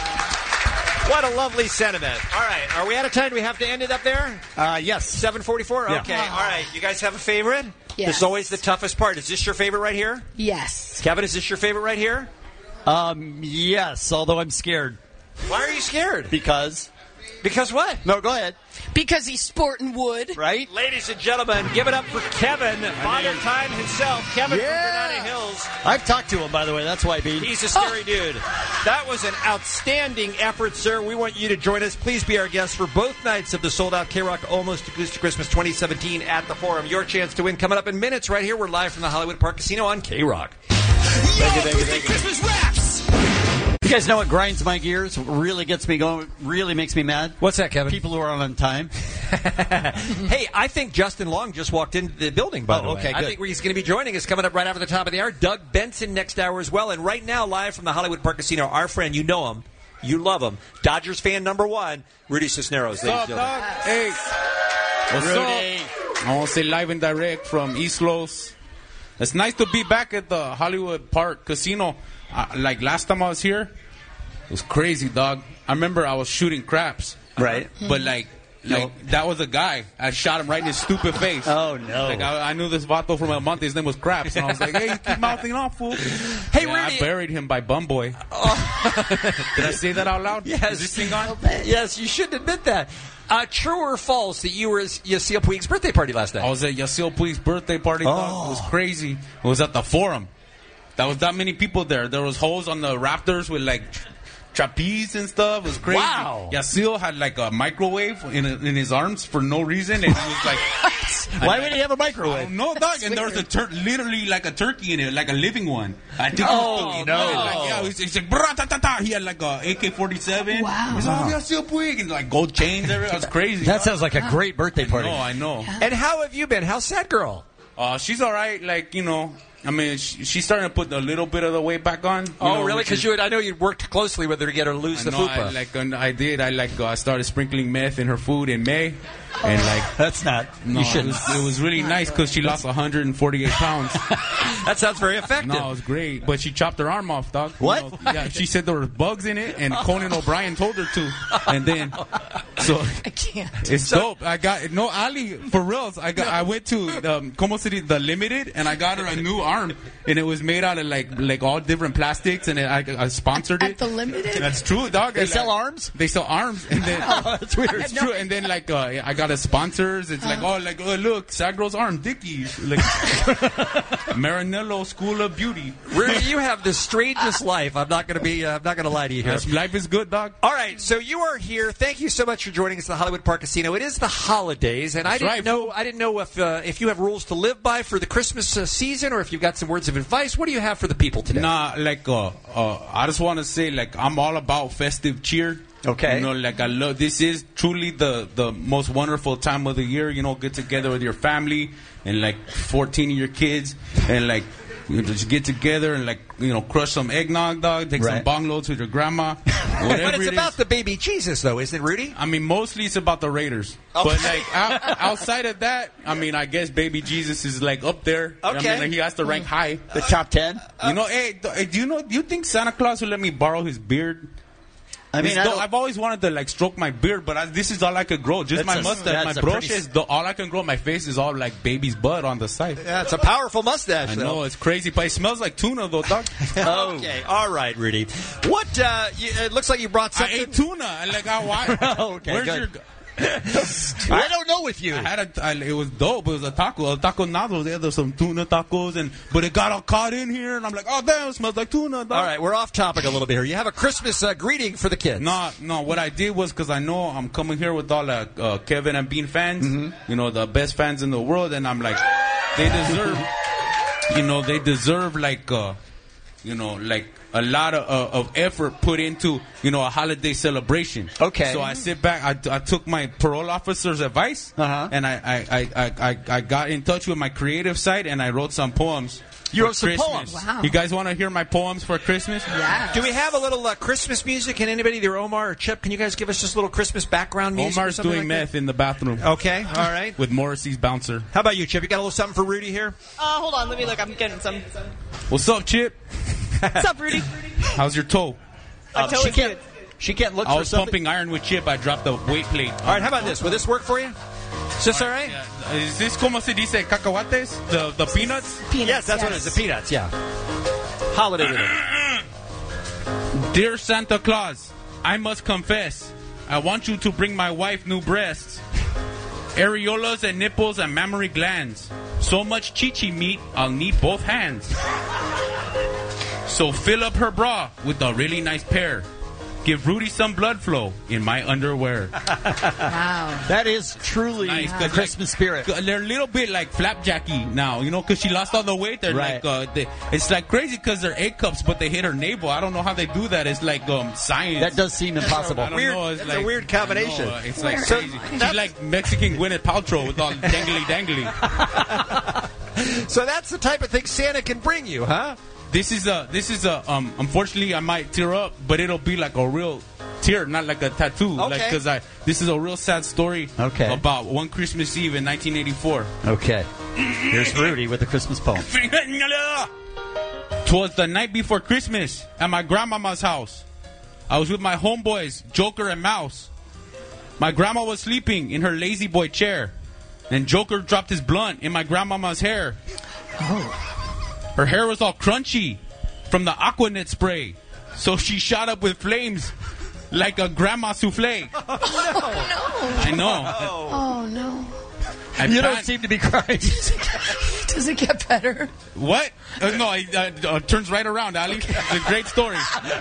that. What a lovely sentiment. All right. Are we out of time? Do we have to end it up there? Uh, yes. seven forty-four? Yeah. Okay. All right. You guys have a favorite? Yes. This is always the toughest part. Is this your favorite right here? Yes. Kevin, is this your favorite right here? Um, yes, although I'm scared. Why are you scared? Because. Because what? No, go ahead. Because he's sporting wood. Right? Ladies and gentlemen, give it up for Kevin, Father Time himself. Kevin Yeah. from Granada Hills. I've talked to him, by the way. That's why, Bean. He's a scary dude. That was an outstanding effort, sir. We want you to join us. Please be our guest for both nights of the sold-out K-Rock Almost Acoustic Christmas twenty seventeen at the Forum. Your chance to win coming up in minutes right here. We're live from the Hollywood Park Casino on K-Rock. Thank you, thank you, thank you. Christmas raps. You guys know what grinds my gears, really gets me going, really makes me mad? What's that, Kevin? People who are on time. Hey, I think Justin Long just walked into the building, by Oh, the way. okay, I good. think he's going to be joining us coming up right after the top of the hour. Doug Benson next hour as well. And right now, live from the Hollywood Park Casino, our friend, you know him, you love him, Dodgers fan number one, Rudy Cisneros. What's up, dog? Hey. What's Rudy. up? I want to say live and direct from East Los. It's nice to be back at the Hollywood Park Casino. Uh, like last time I was here, it was crazy, dog. I remember I was shooting craps. Right. But like, like that was a guy. I shot him right in his stupid face. Oh, no. Like I, I knew this vato from a month. His name was Craps. And I was like, hey, you keep mouthing off, fool. Hey, Yeah, Rudy. I buried him by Bumboy. Did I say that out loud? Yes. Is this thing on? Yes, you should admit that. Uh, true or false that you were at Yasiel Puig's birthday party last night? I was at Yasiel Puig's birthday party. Dog. It was crazy. It was at the Forum. There was that many people there. There was holes on the rafters with like tra- trapeze and stuff. It was crazy. Wow. Yasiel had like a microwave in in his arms for no reason, and he was like, Why would he have a microwave? no, dog. And there was a tur- literally like a turkey in it, like a living one. I think. Oh, he was no. Like, yeah, he's, he's like, "Brah, ta, ta, ta." He had like a A K forty-seven. Wow. He's like, Yasiel Puig, and like gold chains. Everything. It was crazy. That dog. sounds like a great birthday party. No, I know. And how have you been? How's Sad Girl? Uh, she's all right. Like, you know, I mean, she, she's starting to put a little bit of the weight back on. you Oh, know, really? which Because is- you, had- I know you worked closely with her to get her to lose I the know, fupa. I, like, uh, I did. I like uh, started sprinkling meth in her food in May, and like That's not. no, you it shouldn't. was, it was really nice because she lost one hundred forty-eight pounds. That sounds very effective. No, it was great, but she chopped her arm off, dog. You What? know, yeah, she said there were bugs in it, and Conan O'Brien told her to, and then so So I can't. It's dope. I got no Ali for reals. I got. I went to um, Como City, the Limited, and I got her a new arm, and it was made out of like like all different plastics, and it, I, I sponsored At it. the Limited? That's true, dog. They And, sell like, arms? They sell arms, and then Oh, that's weird. It's true, and then like uh, I got a sponsors. It's like oh like oh look, Sagro's arm, Dickies, like Marinello School of Beauty. Rudy, you have the strangest life. I'm not going to be. Uh, I'm not going to lie to you here. Yes, life is good, dog. All right, so you are here. Thank you so much for joining us at the Hollywood Park Casino. It is the holidays, and I That's didn't right, know. I didn't know if uh, if you have rules to live by for the Christmas uh, season, or if you've got some words of advice. What do you have for the people today? Nah, like uh, uh, I just want to say, like I'm all about festive cheer. Okay. You know, like I love. This is truly the the most wonderful time of the year. You know, get together with your family and like fourteen of your kids, and like you know, just get together and like you know, crush some eggnog, dog. Take Right. some bong loads with your grandma. But Whatever it's it about is. the baby Jesus, though, isn't it, Rudy? I mean, mostly it's about the Raiders. Oh. But like out, outside of that, I mean, I guess baby Jesus is like up there. I Okay. mean, like, he has to rank high. The top ten? You know, hey, th- hey, do you know? Do you think Santa Claus will let me borrow his beard? I mean, It's I dope. don't- I've always wanted to like stroke my beard, but I, this is all I could grow. Just That's my a- mustache, that's my a broche pretty- is the, all I can grow. My face is all like baby's butt on the side. Yeah, it's a powerful mustache. I though. know it's crazy, but it smells like tuna though, dog. Okay, all right, Rudy. What? Uh, you, it looks like you brought I something. ate tuna. and, Like I why? Okay, Where's good. your? I don't know with you. I had a. I, it was dope. It was a taco, a taco nado. There was some tuna tacos, and but it got all caught in here, and I'm like, oh damn, it smells like tuna. Dog. All right, we're off topic a little bit here. You have a Christmas uh, greeting for the kids. No, no. What I did was because I know I'm coming here with all the uh, Kevin and Bean fans, Mm-hmm. you know, the best fans in the world, and I'm like, they deserve, you know, they deserve like, uh, you know, like a lot of, uh, of effort put into, you know, a holiday celebration. Okay. So I sit back. I, I took my parole officer's advice, Uh-huh. and I, I, I, I, I, I got in touch with my creative side, and I wrote some poems. You for wrote some Christmas. poems? Wow. You guys want to hear my poems for Christmas? Yeah. Do we have a little uh, Christmas music? Can anybody, either Omar or Chip, can you guys give us just a little Christmas background music? or Omar's something doing like meth in the bathroom. that? Okay, all right. With Morrissey's bouncer. How about you, Chip? You got a little something for Rudy here? Uh, hold on, let me look. I'm getting some. What's up, Chip? What's up, Rudy? How's your toe? My Uh, toe she is can't. good. She can't look I for was something. pumping iron with Chip. I dropped the weight plate. All right, how about this? Will this work for you? Is this all right? Uh, Is this como se dice cacahuates? The, the peanuts? Yes, that's what it is. The peanuts, yeah. Holiday rhythm. Dear Santa Claus, I must confess, I want you to bring my wife new breasts, areolas and nipples and mammary glands. So much chichi meat, I'll need both hands. So fill up her bra with a really nice pair. Give Rudy some blood flow in my underwear. Wow. That is truly Nice, the 'cause, Christmas like, spirit. They're a little bit like flapjacky now, you know, because she lost all the weight. They're Right. like, uh, they, it's like crazy because they're A cups, but they hit her navel. I don't know how they do that. It's like um, science. That does seem impossible. I don't Weird- know. It's that's a like, weird I don't combination. know, uh, It's like So crazy. She's like Mexican Gwyneth Paltrow with all dangly dangly. So that's the type of thing Santa can bring you, huh? This is a. This is a. Um, unfortunately, I might tear up, but it'll be like a real tear, not like a tattoo. Okay. Like because I. This is a real sad story. Okay. About one Christmas Eve in nineteen eighty-four. Okay. Here's Rudy with the Christmas poem. Twas the night before Christmas at my grandmama's house. I was with my homeboys, Joker and Mouse. My grandma was sleeping in her lazy boy chair, and Joker dropped his blunt in my grandmama's hair. Her hair was all crunchy from the Aquanet spray, so she shot up with flames like a grandma souffle. I know. Oh, no. I You don't pan- seem to be crying. Does it get better? What? Uh, no, it uh, uh, turns right around, Ali. It's a great story.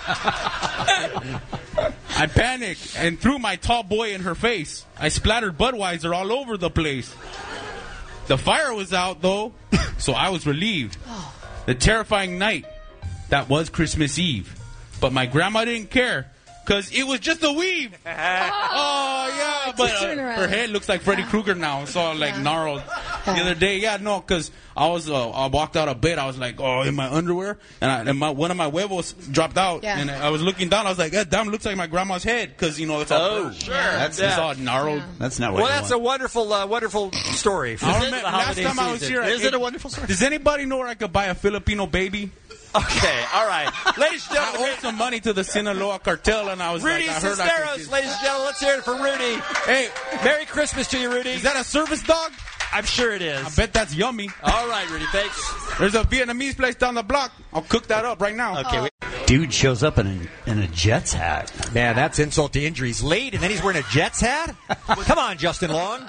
I panicked and threw my tall boy in her face. I splattered Budweiser all over the place. The fire was out, though, so I was relieved. The terrifying night, that was Christmas Eve. But my grandma didn't care, because it was just a weave. Oh, yeah. But uh, her head looks like Freddy Krueger now. It's all like gnarled. The other day, yeah, no, because I was, uh, I walked out of bed. I was like, oh, in my underwear, and, I, and my, one of my huevos dropped out. Yeah. And I was looking down. I was like, that damn looks like my grandma's head, because you know it's all Oh, burnt. sure. That's- it's all gnarled. That's not what Well, you that's want. a wonderful, uh, wonderful story. I remember last time I was here. Is I- it a wonderful story? Does anybody know where I could buy a Filipino baby? Okay, all right. Ladies and I gentlemen, owed some money to the Sinaloa cartel, and I was Rudy like, I heard I could Cisneros, ladies and gentlemen, let's hear it for Rudy. Hey, Merry Christmas to you, Rudy. is that a service dog? I'm sure it is. I bet that's yummy. All right, Rudy, thanks. There's a Vietnamese place down the block. I'll cook that up right now. Okay. we- Dude shows up in a, in a Jets hat. Man, that's insult to injury. He's late, and then he's wearing a Jets hat? Come on, Justin Long.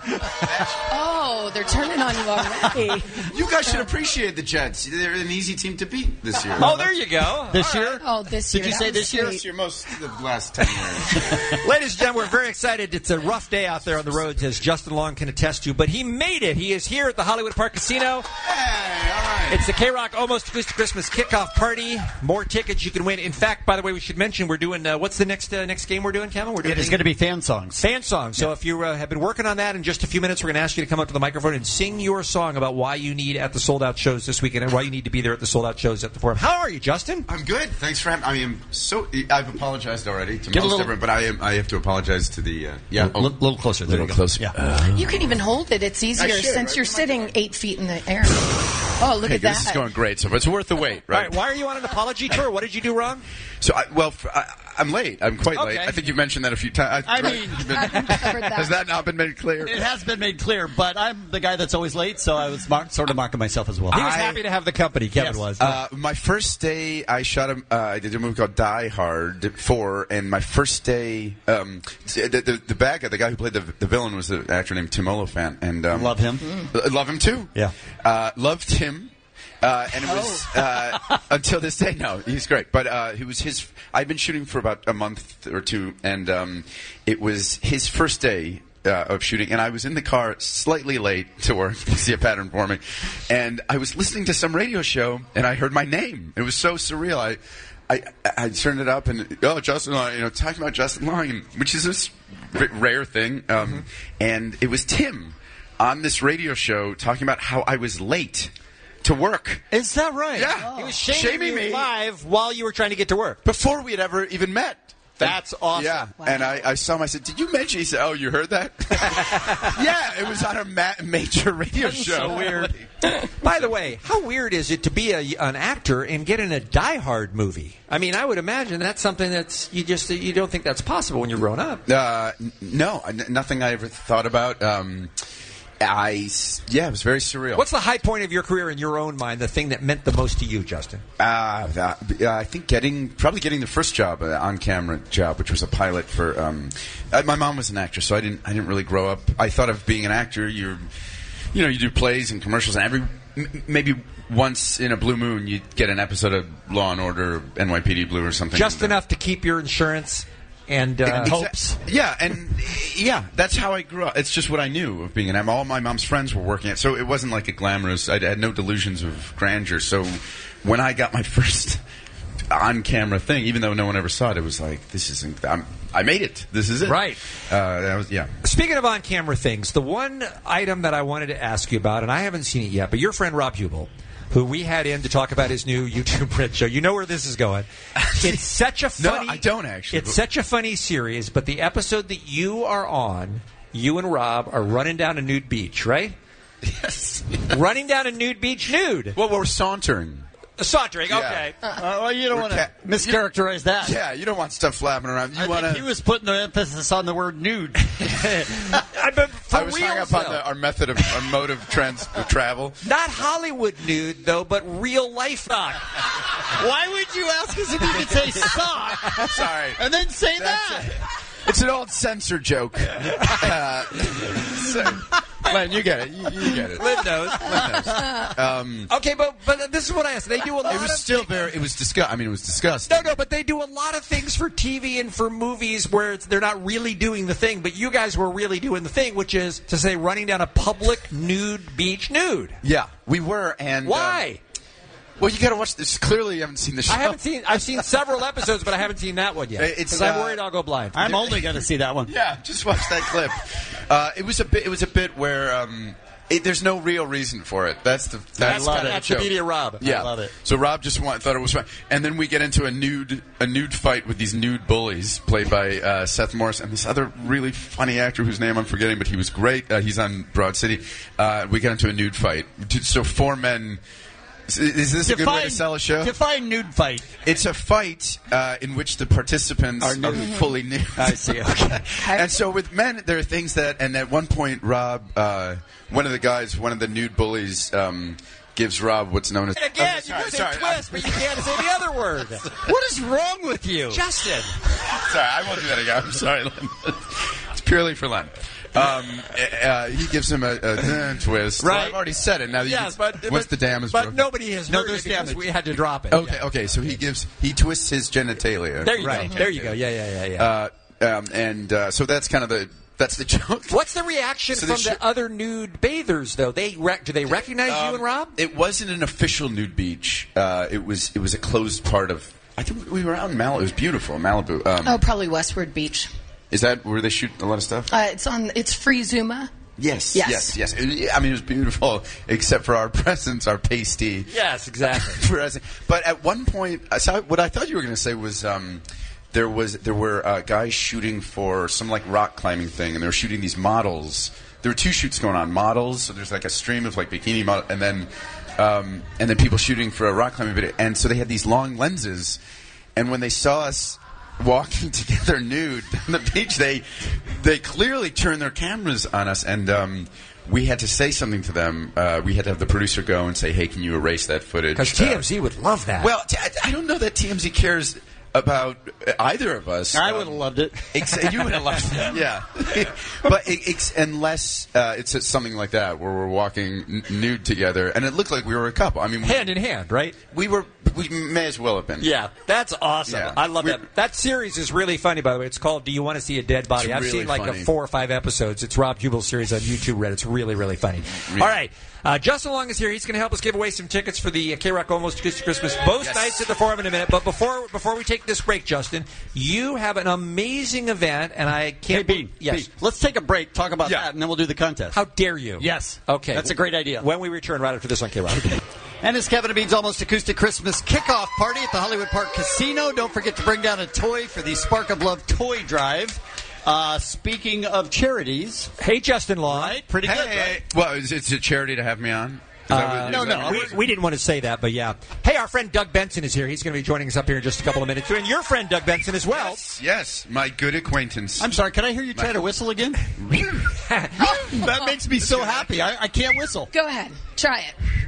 Oh, they're turning on you already. You guys should appreciate the Jets. They're an easy team to beat this year. Oh, there you go. This year? Oh, this year. Did you That say was this year? great. This year, most of the last ten years. Ladies and gentlemen, we're very excited. It's a rough day out there on the roads, as Justin Long can attest to, but he made it. He is here at the Hollywood Park Casino. Hey, all right. It's the K-Rock Almost Acoustic Christmas Kickoff Party. More tickets you can win. In fact, by the way, we should mention we're doing, uh, what's the next uh, next game we're doing, Kevin? We're doing It is going to be fan songs. fan songs. So if you uh, have been working on that, in just a few minutes, we're going to ask you to come up to the microphone and sing your song about why you need at the sold-out shows this weekend and why you need to be there at the sold-out shows at the Forum. How are you, Justin? I'm good. Thanks for having. I am so. I've apologized already to Get a most little- everyone, but I am. I have to apologize to the. Uh, yeah, A little, little closer. There little you go. closer. Yeah. You can even hold it. It's easier should, since right? you're sitting eight feet in the air. Oh, look Hey, at that. this is going great. So it's worth the wait, All right? right, why are you on an apology tour? What did you do wrong? So, I, well, f- I, I'm late. I'm quite late. Okay. I think you've mentioned that a few times. I mean, Covered that. has that not been made clear? it has been made clear, but I'm the guy that's always late, so I was mar- sort of marking myself as well. He was I- happy to have the company, Kevin Yes. was. Uh, my first day, I shot a. Uh, I did a movie called Die Hard four, and my first day, um, the, the, the bad guy, the guy who played the, the villain, was an actor named Tim Oliphant, and um, Love him. uh, love him too. Yeah. uh, loved him. Uh, and it was uh, until this day. No, he's great. But uh, it was his. I'd been shooting for about a month or two, and um, it was his first day uh, of shooting. And I was in the car, slightly late to work. You see a pattern for me. And I was listening to some radio show, and I heard my name. It was so surreal. I. I, I turned it up and oh Justin Long, you know, talking about Justin Long, which is this r- rare thing, um, mm-hmm. and it was Tim on this radio show talking about how I was late to work. Is that right? Yeah, He was shaming, you live while you were trying to get to work. before we had ever even met. That's awesome. Yeah, Wow. and I, I saw him. I said, "Did you mention?" He said, "Oh, you heard that?" Yeah, it was on a ma- major radio That's show. so weird. By the way, how weird is it to be a, an actor and get in a Die Hard movie? I mean, I would imagine that's something that's you just you don't think that's possible when you're growing up. Uh, n- no, n- nothing I ever thought about. Um, I s- yeah, it was very surreal. What's the high point of your career in your own mind? The thing that meant the most to you, Justin? Uh, that, uh, I think getting probably getting the first job, uh, on camera job, which was a pilot for. Um, uh, my mom was an actress, so I didn't. I didn't really grow up. I thought of being an actor. You're, you know, you do plays and commercials, and every m- maybe once in a blue moon you get an episode of Law and Order, N Y P D Blue, or something. Just enough to keep your insurance and uh, Exa- hopes. Yeah, and yeah, that's how I grew up. It's just what I knew of being an actor. All my mom's friends were working it, so it wasn't like a glamorous. I had no delusions of grandeur. So when I got my first on-camera thing, even though no one ever saw it, it was like, this isn't. I'm, I made it. This is it. Right. Uh, that was yeah. Speaking of on-camera things, the one item that I wanted to ask you about, and I haven't seen it yet, but your friend Rob Hubel, who we had in to talk about his new YouTube Red show. You know where this is going. It's such a funny... No, I don't actually. It's such a funny series, but the episode that you are on, you and Rob are running down a nude beach, right? Yes. Running down a nude beach nude. Well, we're sauntering. Sauntering, Yeah. okay. Uh, well, you don't We're want to ca- mischaracterize that. Yeah, you don't want stuff flapping around. You I want think to. he was putting the emphasis on the word nude. I, but for I was hung real, up on though. the, our method of our mode of trans of travel. Not Hollywood nude, though, but real life knock. Why would you ask us if you could say sock Sorry. and then say That's that? it. It's an old censor joke. Uh, so, Len, you get it. You, you get it. Lynn knows. Len knows. Um, Okay, but but this is what I asked. They do a lot it was of still very. It was disgust. I mean, it was disgusting. No, no, but they do a lot of things for T V and for movies where it's, they're not really doing the thing. But you guys were really doing the thing, which is to say running down a public nude beach nude. Yeah, we were. And Why? Um, well, you got to watch this. Clearly, you haven't seen the show. I haven't seen. I've seen several episodes, but I haven't seen that one yet. It's, Because I'm uh, worried I'll go blind. I'm only going to see that one. Yeah, just watch that clip. Uh, it was a bit. It was a bit where um, it, there's no real reason for it. That's the. That's, love kind it. of That's the the joke. beauty of Rob. Yeah, I love it. So Rob just want, thought it was fun, and then we get into a nude a nude fight with these nude bullies played by uh, Seth Morris and this other really funny actor whose name I'm forgetting, but he was great. Uh, he's on Broad City. Uh, we get into a nude fight. So four men Is this a good way Define- to sell a show? Define nude fight. It's a fight uh, in which the participants Are are, nude. fully nude. I see, okay. And so with men, there are things that, and at one point, Rob, uh, one of the guys, one of the nude bullies, um, gives Rob what's known as. And again, Oh, you sorry, can say sorry, twist, but you can't say the other word. What is wrong with you? Justin. Sorry, I won't do that again. I'm sorry, Len. It's purely for Len. Um, uh, he gives him a, a uh, twist. Right. Well, I've already said it. Now, you Yes, can- but- what's but- the damage? but bro? nobody has No, heard there's it because damage. we had to drop it. Okay, okay. So he gives, he twists his genitalia. There you go. There you go. Yeah, yeah, yeah, yeah. Uh, um, and uh, so that's kind of the that's the joke. What's the reaction So from the the, sh- other nude bathers, though? They rec- do they recognize you Um, and Rob? It wasn't an official nude beach. Uh, it was it was a closed part of. I think we were out in Malibu. It was beautiful, Malibu. Um, Oh, probably Westward Beach. Is that where they shoot a lot of stuff? Uh, it's on. It's free Zuma. Yes, Yes. yes, yes. It- I mean, it was beautiful, except for our presents, our pasty. Yes, exactly. present. But at one point, uh, so what I thought you were going to say was um, there was there were uh, guys shooting for some like rock climbing thing, and they were shooting these models. There were two shoots going on, models. So there's like a stream of like bikini model, and then um, and then people shooting for a rock climbing video. And so they had these long lenses, and when they saw us walking together nude on the beach, they they clearly turned their cameras on us, and um, we had to say something to them. Uh, we had to have the producer go and say, "Hey, can you erase that footage?" Because T M Z Uh, would love that. well, t- I I don't know that T M Z cares about either of us. I Um, would have loved it. Ex- you would have loved it, yeah. But it, ex- unless uh, it's something like that where we're walking n- nude together, and it looked like we were a couple. I mean, we, hand in hand, right? We were. We may as well have been. Yeah, that's awesome. Yeah. I love We're- that. That series is really funny, by the way. It's called "Do You Want to See a Dead Body?" It's I've really seen like a funny. four or five episodes. It's Rob Jubal's series on YouTube Red. It's really, really funny. Really. All right. Uh, Justin Long is here. He's going to help us give away some tickets for the uh, K-Rock Almost Kiss Christmas both Yes. nights at the Forum in a minute. But before before we take this break, Justin, you have an amazing event, and I Hey, can't. Bean. Yes. Bean, let's take a break, talk about Yeah. that, and then we'll do the contest. How dare you? Yes. Okay. That's a great idea. When we return right after this on K-Rock. And it's Kevin and Bean's Almost Acoustic Christmas kickoff party at the Hollywood Park Casino. Don't forget to bring down a toy for the Spark of Love toy drive. Uh, speaking of charities. Hey, Justin Long. Right? Pretty Hey, good, right? well, is it's a charity to have me on? Is that what- is no, that no, what we, it is? we didn't want to say that, but yeah. Hey, our friend Doug Benson is here. He's going to be joining us up here in just a couple of minutes, and your friend Doug Benson as well. Yes, yes, my good acquaintance. I'm sorry, can I hear you try to whistle again? That makes me so happy. I, I can't whistle. Go ahead. Try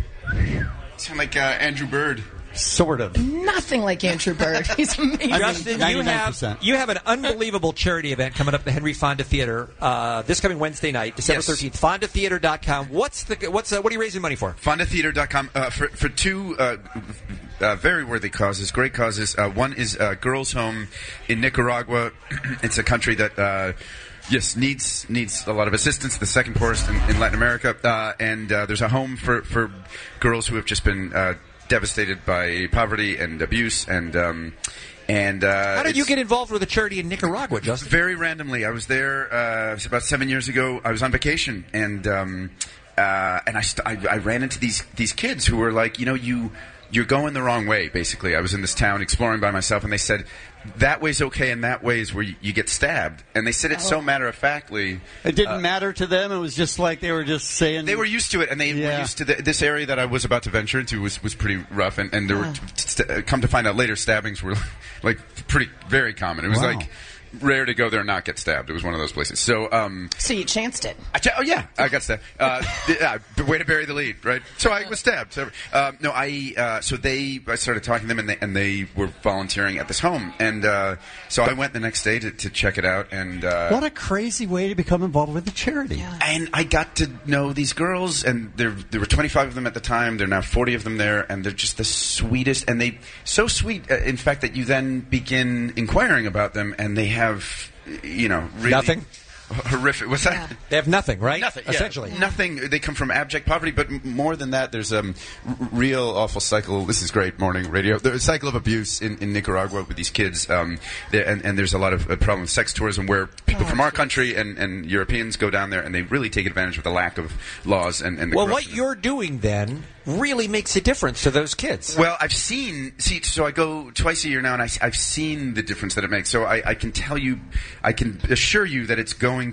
it. Sound like uh, Andrew Bird. Sort of. Nothing like Andrew Bird. He's amazing. Justin, you have you have an unbelievable charity event coming up at the Henry Fonda Theater uh, this coming Wednesday night, December Yes. thirteenth. Fonda Theater dot com. What's the what's uh, what are you raising money for? Fonda Theater dot com uh, for for two uh, uh, very worthy causes, great causes. Uh, one is uh, Girls' Home in Nicaragua. It's a country that. Uh, Yes, needs needs a lot of assistance. The second poorest in, in Latin America, uh, and uh, there's a home for, for girls who have just been uh, devastated by poverty and abuse, and um, and uh, How did you it's- get involved with a charity in Nicaragua, Justin? Very randomly. I was there uh, it was about seven years ago. I was on vacation, and um, uh, and I, st- I I ran into these these kids who were like, you know, you you're going the wrong way. Basically, I was in this town exploring by myself, and they said, that way's okay, and that way is where you, you get stabbed. And they said it so Oh. matter of factly. It didn't matter to them. It was just like they were just saying. They were used to it, and they Yeah. were used to the, this area that I was about to venture into was, was pretty rough. And, and there were, st- come to find out later, stabbings were like pretty very common. It was Wow. like rare to go there and not get stabbed. It was one of those places. So, um, So you chanced it. I ch- oh yeah, I got stabbed. Uh, yeah, way to bury the lead, right? So I was stabbed. So, uh, no, I. Uh, so they, I started talking to them, and they, and they were volunteering at this home, and uh, so I went the next day to, to check it out, and uh, What a crazy way to become involved with the charity. and I got to know these girls, and there there were twenty-five of them at the time. There are now forty of them there, and they're just the sweetest, and they so sweet. Uh, in fact, that you then begin inquiring about them, and they have, you know, really Nothing? horrific. What's that? They have nothing, right? Nothing, yeah. Essentially. Nothing. They come from abject poverty, but m- more than that, there's a um, r- real awful cycle. This is great morning radio. There's a cycle of abuse in, in Nicaragua with these kids, um, there, and, and there's a lot of uh, problem with sex tourism where people Oh, from our country and, and Europeans go down there, and they really take advantage of the lack of laws and, and the Well, corruption. what you're doing then really makes a difference to those kids. Well, I've seen, see, so I go twice a year now, and I, have seen the difference that it makes. So I, I can tell you, I can assure you that it's going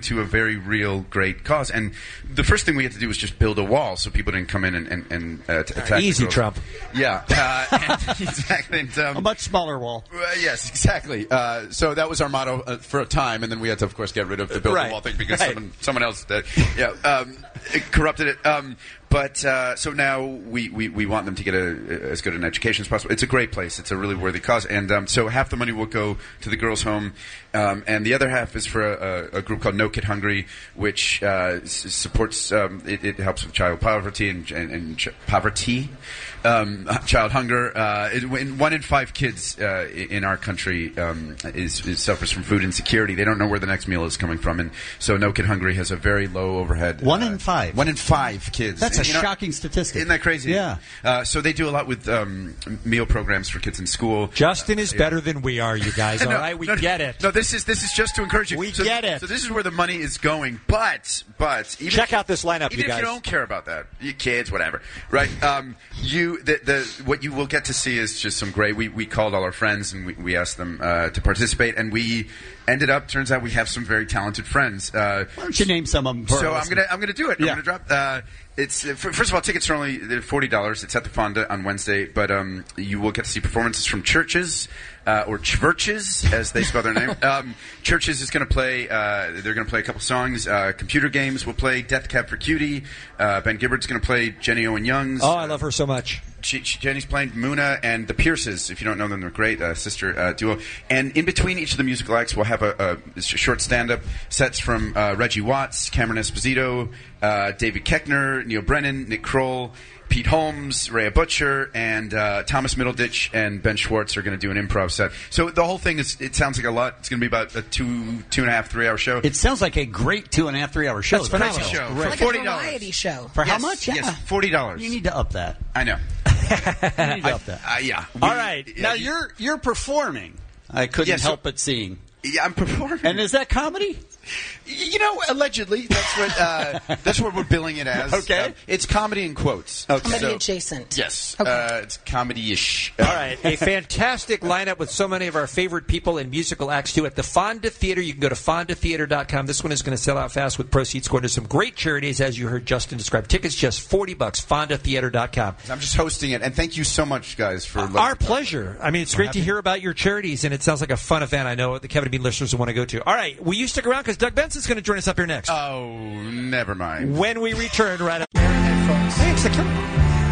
to a very real, great cause. And the first thing we had to do was just build a wall so people didn't come in and, and, and uh, t- attack. Easy, the girls. Trump. Yeah, uh, and, exactly. And, um, A much smaller wall. Uh, yes, exactly. Uh, so that was our motto uh, for a time, and then we had to, of course, get rid of the build Right. the wall thing because Right. someone, someone else, uh, yeah, um, it corrupted it. Um, but uh, so now we, we, we want them to get a, as good an education as possible. It's a great place. It's a really worthy cause, and um, so half the money will go to the girls' home, um, and the other half is for a, a group called No Kid Hungry, which uh, s- supports. Um, it, it helps with child poverty and, and, and ch- poverty, um, child hunger. Uh, it, in, one in five kids uh, in our country um, is, is suffers from food insecurity. They don't know where the next meal is coming from, and so No Kid Hungry has a very low overhead. One uh, in five. One in five kids. That's a And, you know, shocking statistic. Isn't that crazy? Yeah. Uh, so they do a lot with um, meal programs for kids in school. Justin is better than we are, you guys. All No, right, we no, get it. No, this is this is just to encourage you. We so, get it. So this is where the money is going. But but even Check if, out this lineup, even you if guys. you don't care about that, you kids, whatever, right? Um, you the, the what you will get to see is just some great. We we called all our friends and we, we asked them uh, to participate, and we ended up. Turns out we have some very talented friends. Uh, Why don't you name some of them? for so us? I'm gonna I'm gonna do it. Yeah. I'm gonna drop. Uh, it's uh, f- first of all, tickets are only they're forty dollars. It's at the Fonda on Wednesday, but um, you will get to see performances from churches uh, or churches, as they spell their name. Um, churches is going to play. Uh, they're going to play a couple songs. Uh, computer games will play Death Cab for Cutie. Uh, Ben Gibbard's going to play Jenny Owen Young's. Oh, I love her so much. She, she, Jenny's playing Muna and the Pierces. If you don't know them, they're great uh, sister uh, duo. And in between each of the musical acts, we'll have a, a short stand-up sets from uh, Reggie Watts, Cameron Esposito, uh, David Keckner, Neil Brennan, Nick Kroll, Pete Holmes, Rhea Butcher, and uh, Thomas Middleditch and Ben Schwartz are going to do an improv set. So the whole thing is, it sounds like a lot. It's going to be about a two, two and a half, three hour show. It sounds like a great two and a half, three hour show. That's phenomenal. Crazy show. Great. For Like forty a dollars. variety show. For how Yes, much? Yeah. Yes, forty dollars. You need to up that. I know. You need to up that. Uh, yeah. All We- right. yeah, now you- you're you're performing. I couldn't Yeah, so- help but seeing. Yeah, I'm performing. And is that comedy? You know, allegedly, that's what uh, that's what we're billing it as. Okay. Uh, it's comedy in quotes. Comedy So- adjacent. Yes. Okay. Uh, it's comedy-ish. All right, a fantastic lineup with so many of our favorite people and musical acts too at the Fonda Theater. You can go to fonda theater dot com. This one is going to sell out fast with proceeds going to some great charities, as you heard Justin describe. Tickets just forty bucks. fonda theater dot com. I'm just hosting it, and thank you so much, guys, for letting Our me talk. pleasure. I mean, it's great to hear about your charities, and it sounds like a fun event. I know the Kevin and Bean listeners will want to go to. All right, will you stick around because Doug Benson's going to join us up here next. Oh, never mind. When we return, right up. Thanks, the killer.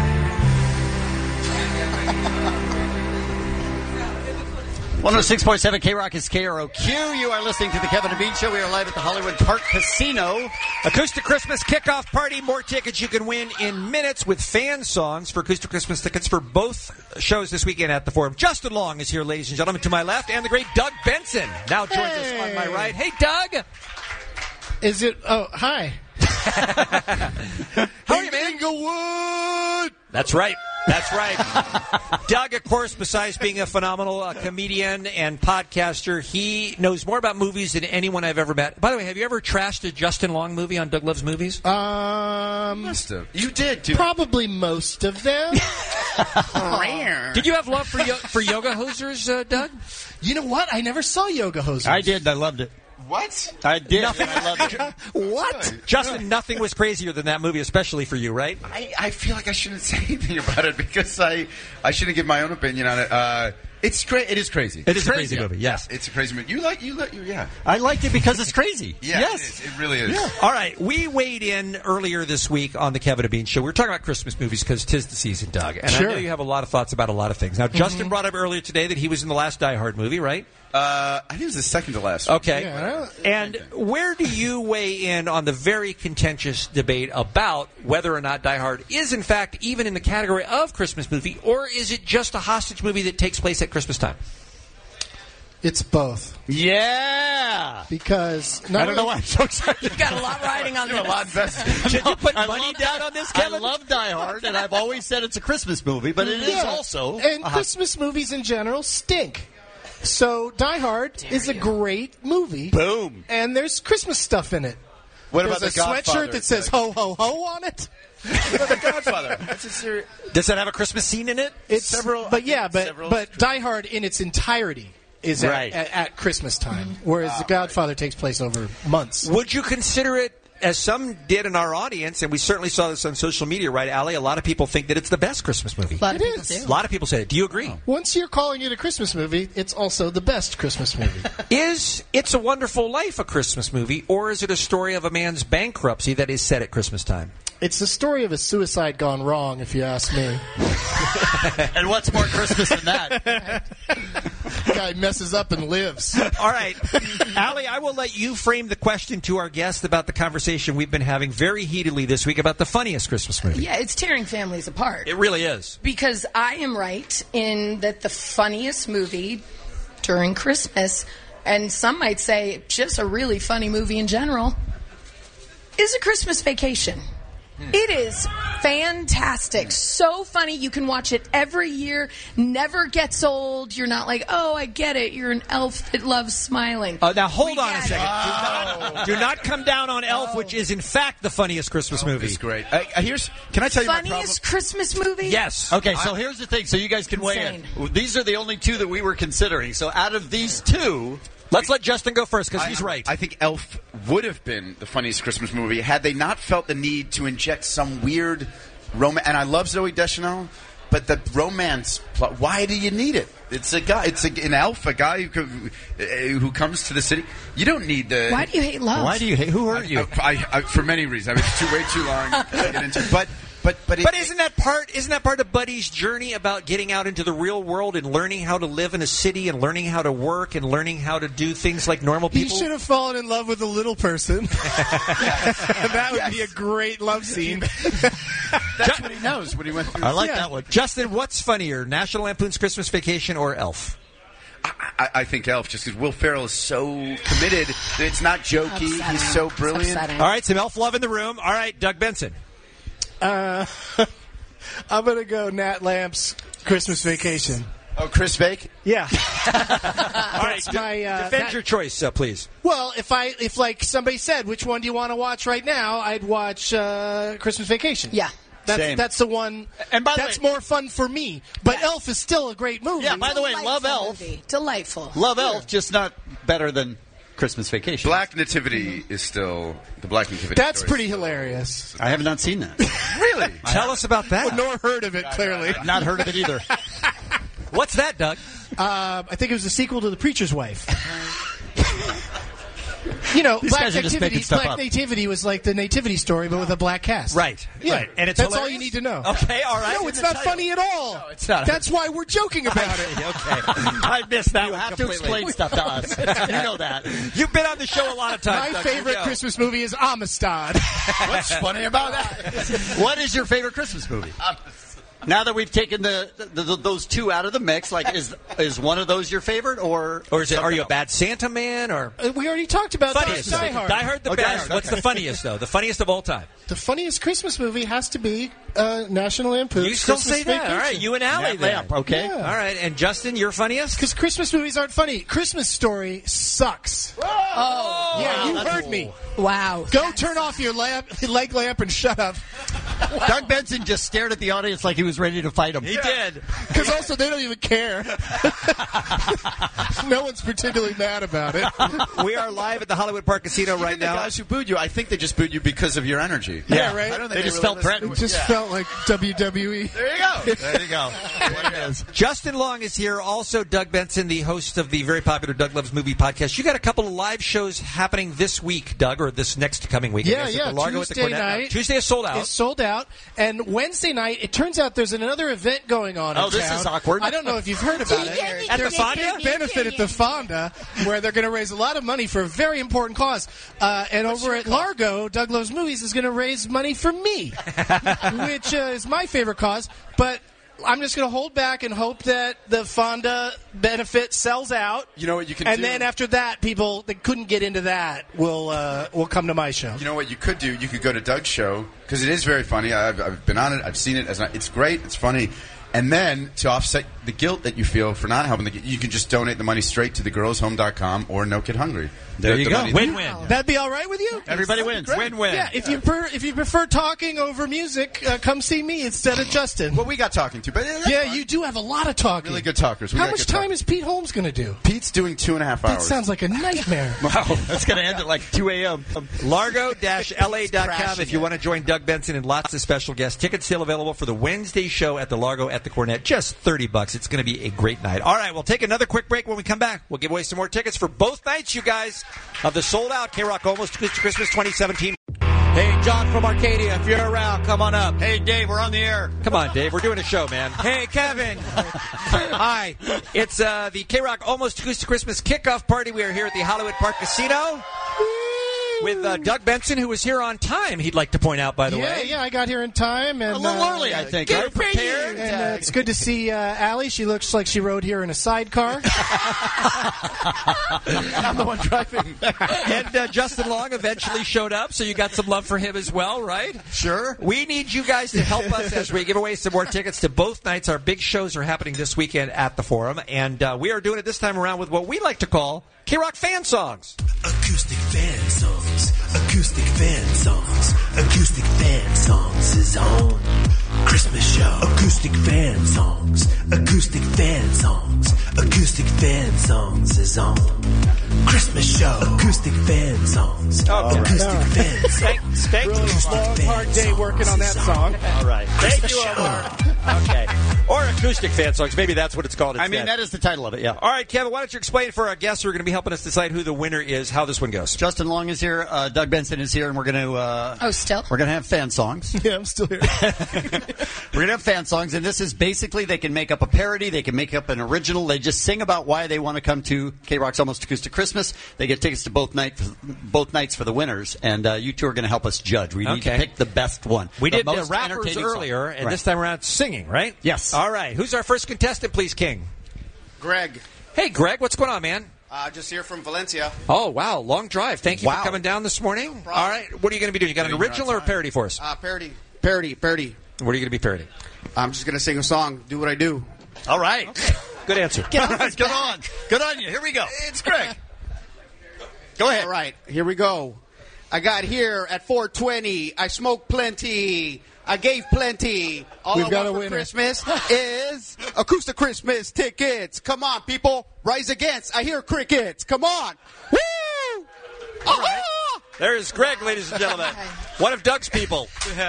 one oh six point seven K Rock is K R O Q. You are listening to the Kevin and Bean Show. We are live at the Hollywood Park Casino. Acoustic Christmas kickoff party. More tickets you can win in minutes with fan songs for Acoustic Christmas tickets for both shows this weekend at the Forum. Justin Long is here, ladies and gentlemen, to my left, and the great Doug Benson now joins us on my right. Hey, Doug. Is it? Oh, hi. How are you, man? Inglewood. That's right. That's right. Doug, of course, besides being a phenomenal uh, comedian and podcaster, he knows more about movies than anyone I've ever met. By the way, have you ever trashed a Justin Long movie on Doug Loves Movies? Um, Must have. You did, too. Probably most of them. Did you have love for yo- for yoga hosers, uh, Doug? You know what? I never saw Yoga Hosers. I did. I loved it. What? I did. Nothing. I loved it. What? Justin, nothing was crazier than that movie, especially for you, right? I, I feel like I shouldn't say anything about it because I I shouldn't give my own opinion on it. Uh, it's cra- It is crazy. It is It's a crazy movie, yes. Yeah, it's a crazy movie. You like you like you yeah. I liked it because it's crazy. Yeah, yes. it, is. It really is. Yeah. All right, we weighed in earlier this week on the Kevin and Bean Show. We were talking about Christmas movies because 'tis the season, Doug. And Sure. I know you have a lot of thoughts about a lot of things. Now, Justin brought up earlier today that he was in the last Die Hard movie, right? Uh, I think it was the second to last one. Okay. Yeah. And where do you weigh in on the very contentious debate about whether or not Die Hard is, in fact, even in the category of Christmas movie, or is it just a hostage movie that takes place at Christmas time? It's both. Yeah. Because I don't know why I'm so excited. You've got a lot riding on You're a this. lot invested. Should you put I money love- down on this, I Kevin? love Die Hard, and I've always said it's a Christmas movie, but it is Yeah. also And a Christmas movies in general stink. So Die Hard is a great movie. Boom. And there's Christmas stuff in it. What There's about a the Godfather? sweatshirt that says "Ho Ho Ho" on it. The Godfather. That's a serious. Does that have a Christmas scene in it? It's Several- but yeah, but several- but Die Hard in its entirety is Right. at, at, at Christmas time, whereas The Godfather takes place over months. Would you consider it, as some did in our audience, and we certainly saw this on social media, right, Allie? A lot of people think that it's the best Christmas movie. A lot of It people is. A do. lot of people say it. Do you agree? Once you're calling it a Christmas movie, it's also the best Christmas movie. Is It's a Wonderful Life a Christmas movie, or is it a story of a man's bankruptcy that is set at Christmas time? It's the story of a suicide gone wrong, if you ask me. And what's more Christmas than that? Guy messes up and lives. All right. Allie, I will let you frame the question to our guest about the conversation we've been having very heatedly this week about the funniest Christmas movie. Yeah, it's tearing families apart. It really is. Because I am right in that the funniest movie during Christmas, and some might say just a really funny movie in general, is A Christmas Vacation. It is fantastic. So funny. You can watch it every year. Never gets old. You're not like, oh, I get it. You're an elf that loves smiling. Uh, now, hold We on a get second. it. Do, not, do not come down on Elf, which is, in fact, the funniest Christmas movie. It's great. Uh, here's, can I tell you my problem? Funniest Christmas movie? Yes. Okay, so here's the thing. So you guys can weigh Insane. in. These are the only two that we were considering. So out of these two, let's let Justin go first because I- he's right. I think Elf would have been the funniest Christmas movie had they not felt the need to inject some weird romance. And I love Zooey Deschanel, but the romance plot. Why do you need it? It's a guy. It's a, an elf, a guy who co- uh, who comes to the city. You don't need the. Why do you hate love? Why do you hate? Who hurt you? I, I, I, for many reasons. I mean, it's too way too long to get into. But but but. It, But isn't that part? Isn't that part of Buddy's journey about getting out into the real world and learning how to live in a city and learning how to work and learning how to do things like normal He people? should have fallen in love with a little person. That would be a great love scene. That's what he knows when he went through. I like Yeah. that one. Justin, what's funnier, National Lampoon's Christmas Vacation or Elf? I, I think Elf, just because Will Ferrell is so committed that it's not jokey. Upsetting. He's so It's brilliant. upsetting. All right, some Elf love in the room. All right, Doug Benson. Uh, I'm going to go Nat Lamp's Christmas Vacation. Oh, Chris Bake? Yeah. All right, That's my, uh, defend that- your choice, uh, please. Well, if I if like somebody said, which one do you want to watch right now? I'd watch uh, Christmas Vacation. Yeah. That's, Same. that's the one. And by the that's way- more fun for me. But Elf is still a great movie. Yeah, by the way, Love Delightful Elf. movie. Delightful. Love Elf, just not better than Christmas Vacation. Black Nativity is still the Black Nativity. That's story. pretty hilarious. I have not seen that. Really? Tell us about that. Nor heard of it, clearly. Not heard of it either. What's that, Doug? Uh, I think it was a sequel to The Preacher's Wife. You know, These Black guys are just Nativity, making stuff Black up. Nativity was like the Nativity story, but with a black cast. Right, Yeah. right. And it's That's all hilarious? you need to know. Okay, all right. No, it's not funny at all. No, it's not. That's why we're joking about it. Okay. I missed that You one have to completely. explain stuff to us. You know that. You've been on the show a lot of times. My Doug. favorite You know. Christmas movie is Amistad. What's funny about that? What is your favorite Christmas movie? Now that we've taken the, the, the those two out of the mix, like is is one of those your favorite, or Or is it? Are something you a else? bad Santa man? Or Uh, we already talked about funniest? Die Hard. Die Hard the Oh, Die best. Hard, What's okay. the funniest though? The funniest of all time. The funniest Christmas movie has to be uh, National Lampoon's You still Christmas say that? Vacation. All right, you and Allie Nat then. Lamp, okay. Yeah. All right, and Justin, your funniest? Because Christmas movies aren't funny. Christmas Story sucks. Oh. Yeah, you that's- heard me. Wow. Go turn off your lamp, leg lamp and shut up. Doug Benson just stared at the audience like he was ready to fight him. He did. Because also they don't even care. No one's particularly mad about it. We are live at the Hollywood Park Casino right Even the now. guys who booed you, I think they just booed you because of your energy. Yeah, right? I don't think They just really felt listened threatened. It to just Yeah. felt like W W E. There you go. There you go. What it is. Justin Long is here. Also, Doug Benson, the host of the very popular Doug Loves Movie podcast. You got a couple of live shows happening this week, Doug, or this next coming week. I Yeah, guess, yeah. At the Largo at the Tuesday Cornet. night. Tuesday is sold out. It's sold out. And Wednesday night, it turns out there's another event going on Oh, in this town. is awkward. I don't know if you've heard about it. At the There's a Fonda? big benefit at the Fonda where they're going to raise a lot of money for a very important cause. Uh, and over at Largo, Doug Loves Movies is going to raise money for me, which uh, is my favorite cause. But I'm just going to hold back and hope that the Fonda benefit sells out. You know what you can and do? then after that, people that couldn't get into that will uh, will come to my show. You know what you could do? You could go to Doug's show because it is very funny. I've, I've been on it. I've seen it. As it's great. It's funny. And then, to offset the guilt that you feel for not helping, the, you can just donate the money straight to the girls home dot com or No Kid Hungry. There The- you the go. money- Win-win. That'd be all right with you? Everybody wins. Great. Win-win. Yeah, if you prefer, if you prefer talking over music, uh, come see me instead of Justin. Well, we got talking too, but yeah, you do have a lot of talking. Really good talkers. We How got much good time is Pete Holmes going to do? Pete's doing two and a half That hours. sounds like a nightmare. Wow, that's going to end at like two a.m. Largo dash L A dot com if you want to join Doug Benson and lots of special guests. Tickets still available for the Wednesday show at the Largo at the Cornet. Just thirty bucks. It's going to be a great night. All right, we'll take another quick break. When we come back, we'll give away some more tickets for both nights, you guys, of the sold-out K-Rock Almost Christmas twenty seventeen. Hey, John from Arcadia, if you're around, come on up. Hey, Dave, we're on the air. Come on, Dave. We're doing a show, man. Hey, Kevin. Hi. It's uh, the K-Rock Almost Acoustic Christmas kickoff party. We are here at the Hollywood Park Casino with uh, Doug Benson, who was here on time, he'd like to point out, by the yeah, way. Yeah, I got here in time. And, A little uh, early, I think, Get right? prepared. And uh, it's good to see uh, Allie. She looks like she rode here in a sidecar. I'm the one driving. And uh, Justin Long eventually showed up, so you got some love for him as well, right? Sure. We need you guys to help us as we give away some more tickets to both nights. Our big shows are happening this weekend at the Forum, and uh, we are doing it this time around with what we like to call K-Rock fan songs. Acoustic fan songs, acoustic fan songs, acoustic fan songs is on. Christmas show. Acoustic fan songs, acoustic fan songs, acoustic fan songs is on. Christmas show. Acoustic fan songs, Okay. acoustic All right. fan songs. Thank you. Really long, hard day working on that song. All right. Thank Christmas you, show. Omar. Okay. Or acoustic fan songs. Maybe that's what it's called I instead. mean, that is the title of it, yeah. All right, Kevin, why don't you explain for our guests who are going to be helping us decide who the winner is, how this one goes. Justin Long is here, uh, Doug Benson is here, and we're going to uh, Oh, still? we're going to have fan songs. Yeah, I'm still here. We're going to have fan songs, and this is basically they can make up a parody, they can make up an original. They just sing about why they want to come to K-Rock's Almost Acoustic Christmas. They get tickets to both night, both nights for the winners, and uh, you two are going to help us judge. We need Okay. to pick the best one. We the did the most rappers entertaining song. earlier, and Right. this time around it's singing, right? Yes. All right. Who's our first contestant, please, King? Greg, Hey, Greg, what's going on, man? uh, just here from Valencia. Oh, wow. Long drive. Thank you Wow. for coming down this morning. All right. What are you going to be doing? You got an original or a parody for us? Uh, parody, parody, parody. What are you going to be parodying? I'm just gonna sing a song. Do what I do. All right. Good answer. Get on, Good on. Good on you. Here we go. It's Greg. Go ahead. All right, here we go. I got here at four twenty. I smoked plenty. I gave plenty. All We've I got want a for winner. Christmas is acoustic Christmas tickets. Come on, people. Rise against. I hear crickets. Come on. Woo! All right. There's Greg, ladies and gentlemen. One of Doug's people.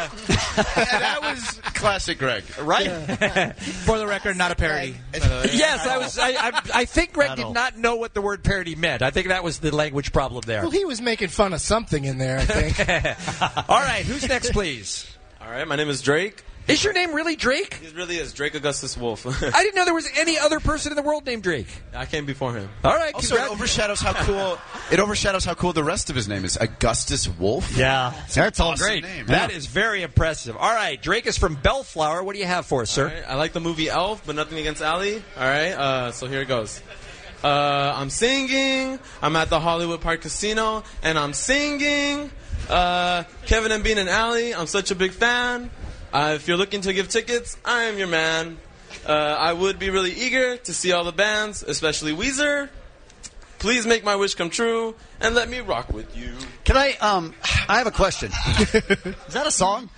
That was classic Greg. Right? For the record, not a parody. Yes, I was. I, I, I think Greg did not know what the word parody meant. I think that was the language problem there. Well, he was making fun of something in there, I think. All right, who's next, please? All right, my name is Drake. Is your name really Drake? It really is Drake Augustus Wolf. I didn't know there was any other person in the world named Drake. I came before him. All right, Also, it congrats. overshadows how cool it overshadows how cool the rest of his name is. Augustus Wolf. Yeah, That's all Awesome great. name. That is very impressive. All right, Drake is from Bellflower. What do you have for us, sir? All right, I like the movie Elf, but nothing against Allie. All right, uh, so here it goes. Uh, I'm singing. I'm at the Hollywood Park Casino, and I'm singing. Uh, Kevin and Bean and Allie, I'm such a big fan. Uh, if you're looking to give tickets, I am your man. Uh, I would be really eager to see all the bands, especially Weezer. Please make my wish come true and let me rock with you. Can I? Um, I have a question. Is that a song?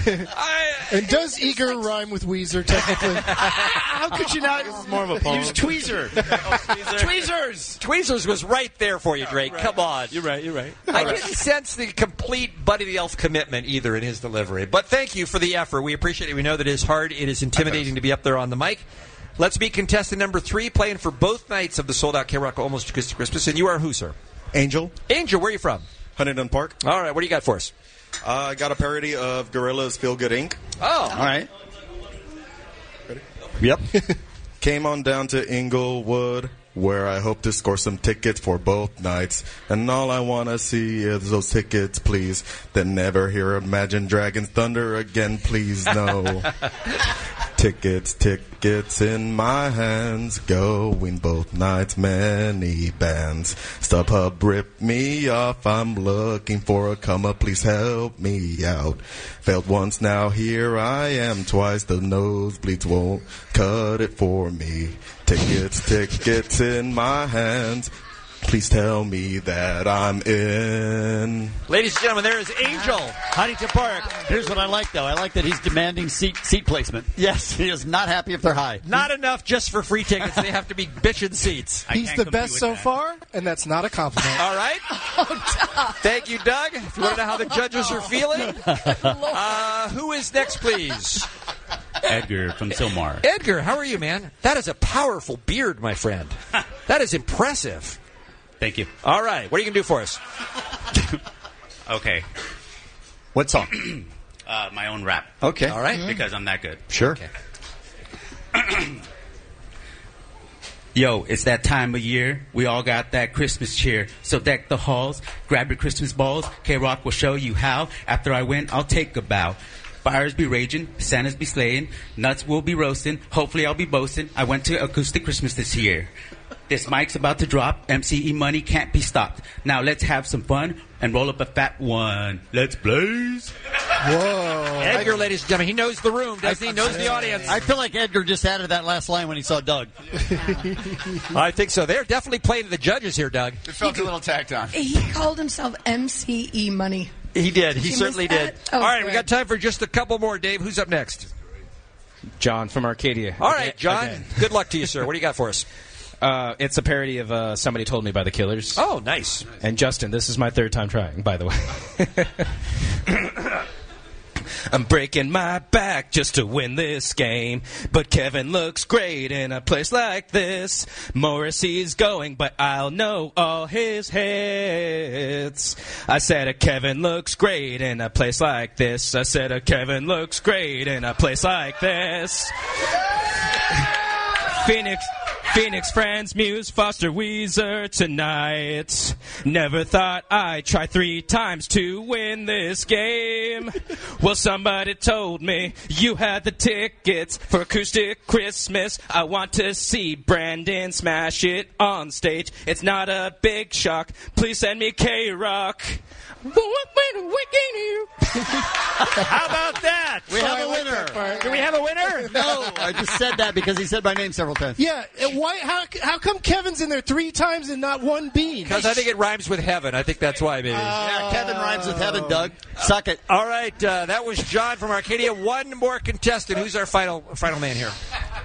And does eager rhyme with Weezer, technically? How could you not? This is more of a poem. Use tweezer. Tweezers. Tweezers was right there for you, Drake. Come on. You're right, you're right. I didn't sense the complete Buddy the Elf commitment either in his delivery. But thank you for the effort. We appreciate it. We know that it is hard. It is intimidating to be up there on the mic. Let's meet contestant number three, playing for both nights of the sold-out K-Rock Almost Acoustic Christmas. And you are who, sir? Angel. Angel, where are you from? Huntington Park. All right, what do you got for us? Uh, I got a parody of Gorillaz Feel Good Incorporated. Oh. All right. Ready? Yep. Came on down to Inglewood, where I hope to score some tickets for both nights. And all I want to see is those tickets, please. Then never hear Imagine Dragons Thunder again, please, no. Tickets, tickets in my hands, going both nights, many bands. StubHub ripped me off, I'm looking for a come up, please help me out. Failed once, now here I am twice, the nosebleeds won't cut it for me. Tickets, tickets in my hands, please tell me that I'm in. Ladies and gentlemen, there is Angel. Huntington Park. Here's what I like, though. I like that he's demanding seat seat placement. Yes, he is not happy if they're high. Not enough just for free tickets. They have to be bitchin' seats. He's the best so far, and that's not a compliment. All right. Thank you, Doug. If you want to know how the judges are feeling, uh, who is next, please? Edgar from Silmar. Edgar, how are you, man? That is a powerful beard, my friend. That is impressive. Thank you. All right. What are you going to do for us? Okay. What song? uh, my own rap. Okay. All right. Because I'm that good. Sure. Okay. Yo, it's that time of year. We all got that Christmas cheer. So deck the halls, grab your Christmas balls. K-Rock will show you how. After I win, I'll take a bow. Fires be raging, Santas be slaying, nuts will be roasting. Hopefully I'll be boasting. I went to Acoustic Christmas this year. This mic's about to drop. M C E money can't be stopped. Now let's have some fun and roll up a fat one. Let's blaze. Whoa. Edgar, ladies and gentlemen, he knows the room, doesn't he? He knows the audience. I feel like Edgar just added that last line when he saw Doug. I think so. They're definitely playing to the judges here, Doug. It felt a little tacked on. He called himself M C E Money. He did. He Did you certainly miss did. that? Oh, All right, we good. got time for just a couple more. Dave, who's up next? John from Arcadia. All right, John. Again. Good luck to you, sir. What do you got for us? Uh, it's a parody of uh, Somebody Told Me by the Killers. Oh, nice. And Justin, this is my third time trying, by the way. I'm breaking my back just to win this game, but Kevin looks great in a place like this. Morrissey's going, but I'll know all his hits. I said a Kevin looks great in a place like this. I said a Kevin looks great in a place like this. Phoenix... Phoenix, Franz, Muse, Foster, Weezer tonight. Never thought I'd try three times to win this game. Well, somebody told me you had the tickets for Acoustic Christmas. I want to see Brandon smash it on stage. It's not a big shock. Please send me K-Rock. How about that? We have a winner. Do we have a winner? No, I just said that because he said my name several times. Yeah, and why? How, how come Kevin's in there three times and not one bean? Because I think it rhymes with heaven. I think that's why, maybe. Yeah, Kevin rhymes with heaven, Doug. Suck it. All right, uh, that was John from Arcadia. One more contestant. Who's our final final man here?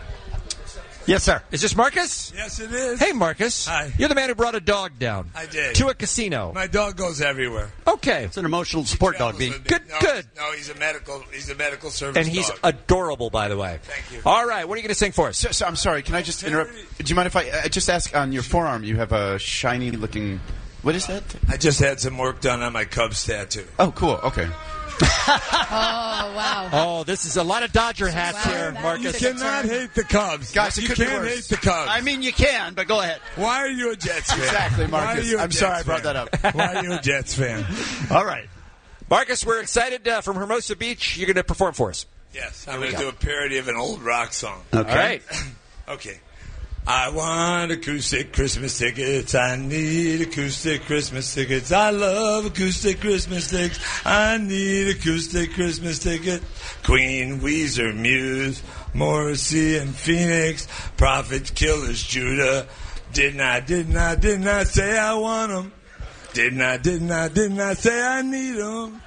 Yes, sir. Is this Marcus? Yes, it is. Hey, Marcus. Hi. You're the man who brought a dog down. I did. To a casino. My dog goes everywhere. Okay. It's an emotional support dog, B. Good, no, good. No, he's a medical. He's a medical service And he's dog. adorable, by the way. Thank you. All right, what are you going to sing for us? So, so I'm sorry. Can I just interrupt? Do you mind if I, I just ask on your forearm? You have a shiny looking. What is that? I just had some work done on my Cubs tattoo. Oh, cool. Okay. Oh, wow. Oh, this is a lot of Dodger hats Wow, here, that Marcus. You cannot hate the Cubs, Guys, it You could be can't worse. hate the Cubs. I mean, you can, but go ahead. Why are you a Jets fan? Exactly, Why are Marcus. you a I'm Jets sorry I brought fan? that up. Why are you a Jets fan? All right. Marcus, we're excited uh, from Hermosa Beach. You're going to perform for us. Yes, I'm Here we going to go. do a parody of an old rock song. Okay. All right. Okay. I want acoustic Christmas tickets. I need acoustic Christmas tickets. I love acoustic Christmas tickets. I need acoustic Christmas ticket. Queen, Weezer, Muse, Morrissey, and Phoenix. Prophets, Killers, Judah. Didn't I, didn't I, didn't I say I want them? Didn't I, didn't I, didn't I say I need them?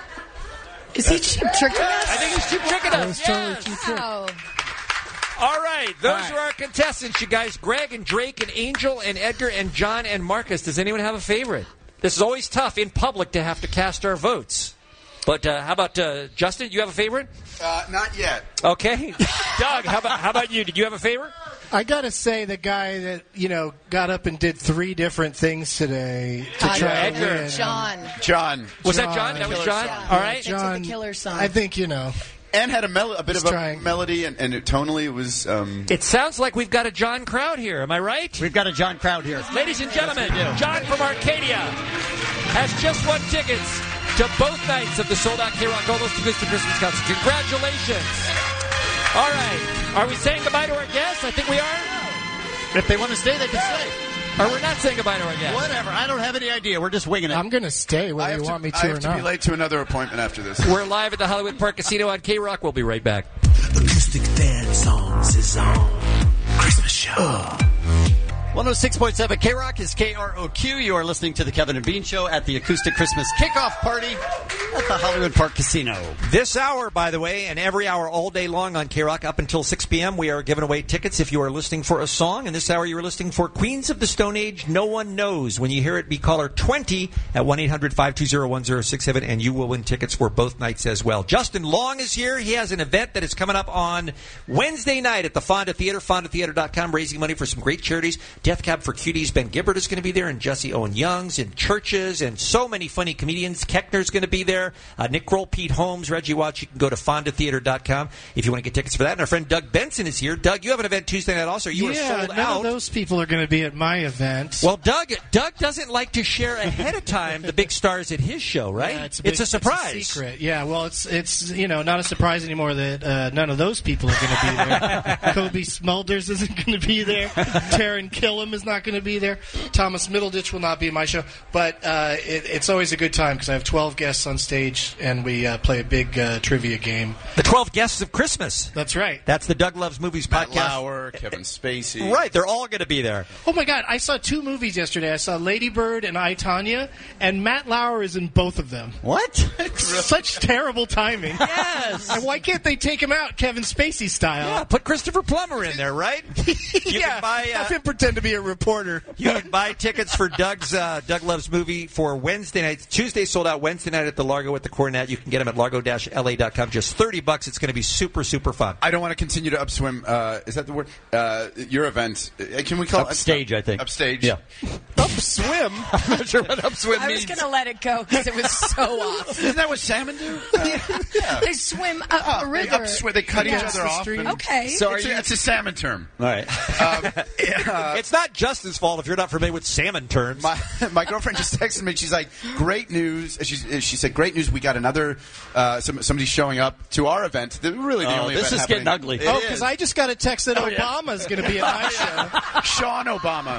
Is he cheap tricking us? I think he's cheap tricking us. Totally cheap trick. Wow. All right, those All right. are our contestants, you guys. Greg and Drake and Angel and Edgar and John and Marcus. Does anyone have a favorite? This is always tough in public to have to cast our votes. But uh, how about uh, Justin? You have a favorite? Uh, not yet. Okay. Doug, how about how about you? Did you have a favorite? I gotta say, the guy that you know got up and did three different things today to Uh, try Edgar. to win. John. John. Was that John? That was John. Yeah. All right. It's John, the killer song. I think you know. And had a, mel- a bit He's of a trying. melody, and, and it, tonally it was. Um, It sounds like we've got a John crowd here. Am I right? We've got a John crowd here. Ladies and gentlemen, John from Arcadia has just won tickets to both nights of the sold-out K-Rock Almost Acoustic Christmas Concert. Congratulations. All right. Are we saying goodbye to our guests? I think we are. If they want to stay, they can stay. Or we're not saying goodbye to our guests. Whatever. I don't have any idea. We're just winging it. I'm going to stay whether I have you to, want me to I have or to not. be late to another appointment after this. We're live at the Hollywood Park Casino on K-Rock. We'll be right back. Acoustic dance songs is on Christmas show. one oh six point seven K-Rock is K R O Q. You are listening to the Kevin and Bean Show at the Acoustic Christmas Kickoff Party at the Hollywood Park Casino. This hour, by the way, and every hour all day long on K-Rock up until six p.m., we are giving away tickets if you are listening for a song. And this hour you are listening for Queens of the Stone Age, No One Knows. When you hear it, be caller twenty at one eight hundred five two zero one zero six seven, and you will win tickets for both nights as well. Justin Long is here. He has an event that is coming up on Wednesday night at the Fonda Theater, fonda theater dot com, raising money for some great charities. Death Cab for Cuties, Ben Gibbard is going to be there, and Jesse Owen Youngs, and Churches, and so many funny comedians. Keckner's going to be there. Uh, Nick Kroll, Pete Holmes, Reggie Watts. You can go to fonda theater dot com if you want to get tickets for that. And our friend Doug Benson is here. Doug, you have an event Tuesday night also. You yeah, are sold none out. of those people are going to be at my event. Well, Doug Doug doesn't like to share ahead of time the big stars at his show, right? Yeah, it's, a big, it's a surprise. It's a secret. Yeah, well, it's it's you know not a surprise anymore that uh, none of those people are going to be there. Kobe Smulders isn't going to be there. Taryn Killam is not going to be there. Thomas Middleditch will not be in my show. But uh, it, it's always a good time because I have twelve guests on stage and we uh, play a big uh, trivia game. The twelve Guests of Christmas. That's right. That's the Doug Loves Movies Matt podcast. Lauer, Kevin Spacey. Right, they're all going to be there. Oh my God! I saw two movies yesterday. I saw Lady Bird and I, Tonya, and Matt Lauer is in both of them. What? Such terrible timing. Yes. And why can't they take him out, Kevin Spacey style? Yeah, put Christopher Plummer in there, right? You yeah, can buy, uh, have him pretend to be a reporter. You can buy tickets for Doug's uh, Doug Loves Movie for Wednesday night. Tuesday sold out. Wednesday night at the Largo at the Cornet. You can get them at largo dash l a dot com. Just thirty bucks. It's going to be super, super fun. I don't want to continue to upswim. Uh, is that the word? Uh, your event. Uh, can we call Upstage, it? I think. Upstage. Yeah. Upswim? I'm not sure what upswim I means. was going to let it go because it was so off. Isn't that what salmon do? Yeah. They swim up Oh, a river. They, upswim, they cut Yeah. each other off. and- Okay. So it's, a, it's a salmon term. All right. Um, uh, It's not Justin's fault if you're not familiar with salmon terms. My, my girlfriend just texted me. She's like, "Great news!" She, she said, "Great news! We got another uh, some, somebody showing up to our event. The, really, the Oh, only this event is getting happening." ugly. Oh, It because is. I just got a text that Oh, yeah. Obama's going to be at my show. Sean Obama.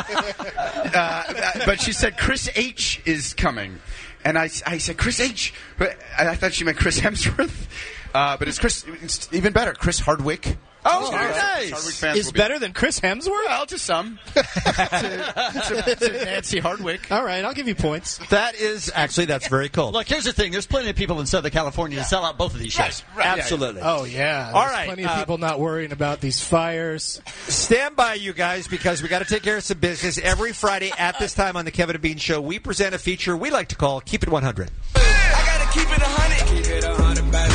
uh, but she said Chris H is coming, and I, I said Chris H. But I thought she meant Chris Hemsworth. Uh, but it's Chris. It's even better, Chris Hardwick. Oh, Chris nice. Hardwick fans Is will be- better than Chris Hemsworth? Well, to some. to, to, to Nancy Hardwick. All right, I'll give you points. That is actually that's very cool. Look, here's the thing. There's plenty of people in Southern California to sell out both of these shows. Right, right. Absolutely. Oh, yeah. All There's right, plenty of uh, people not worrying about these fires. Stand by, you guys, because we got to take care of some business. Every Friday at this time on the Kevin and Bean Show, we present a feature we like to call "Keep It one hundred." I gotta keep it a hundred. Keep it a hundred, baby.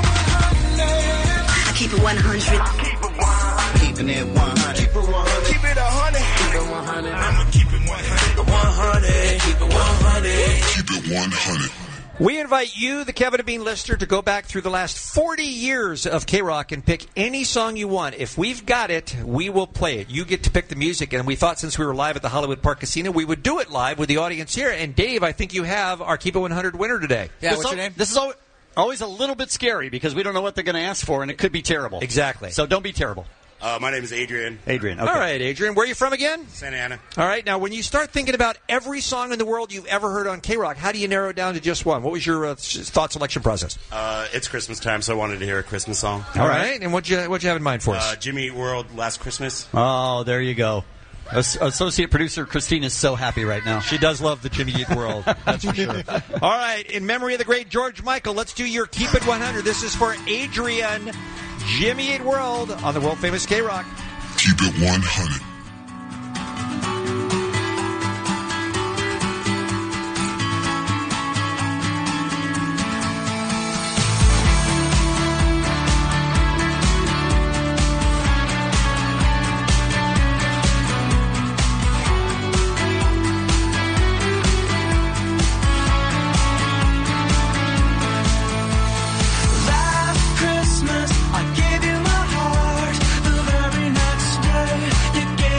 Keep it one hundred. Keep it one hundred. Keeping it one hundred. Keep it one hundred. Keep it a hundred. Keep it one hundred. I'ma keep it one hundred. one hundred. Keep it one hundred. Keep it one hundred. We invite you, the Kevin and Bean listener, to go back through the last forty years of K-Rock and pick any song you want. If we've got it, we will play it. You get to pick the music, and we thought since we were live at the Hollywood Park Casino, we would do it live with the audience here. And Dave, I think you have our Keep It one hundred winner today. Yeah, what's your name? This is al- always a little bit scary because we don't know what they're going to ask for, and it could be terrible. Exactly. So don't be terrible. Uh, my name is Adrian. Adrian, okay. All right, Adrian. Where are you from again? Santa Ana. All right. Now, when you start thinking about every song in the world you've ever heard on K-Rock, how do you narrow it down to just one? What was your uh, thought selection process? Uh, it's Christmas time, so I wanted to hear a Christmas song. All right. And what'd you, what'd you have in mind for us? Uh, Jimmy Eat World, Last Christmas. Oh, there you go. As- Associate producer Christine is so happy right now. She does love the Jimmy Eat World. That's for sure. All right. In memory of the great George Michael, let's do your Keep It one hundred. This is for Adrian, Jimmy Eat World on the world-famous K-Rock. Keep it one hundred. Last Christmas, I gave you my heart. The very next day, you gave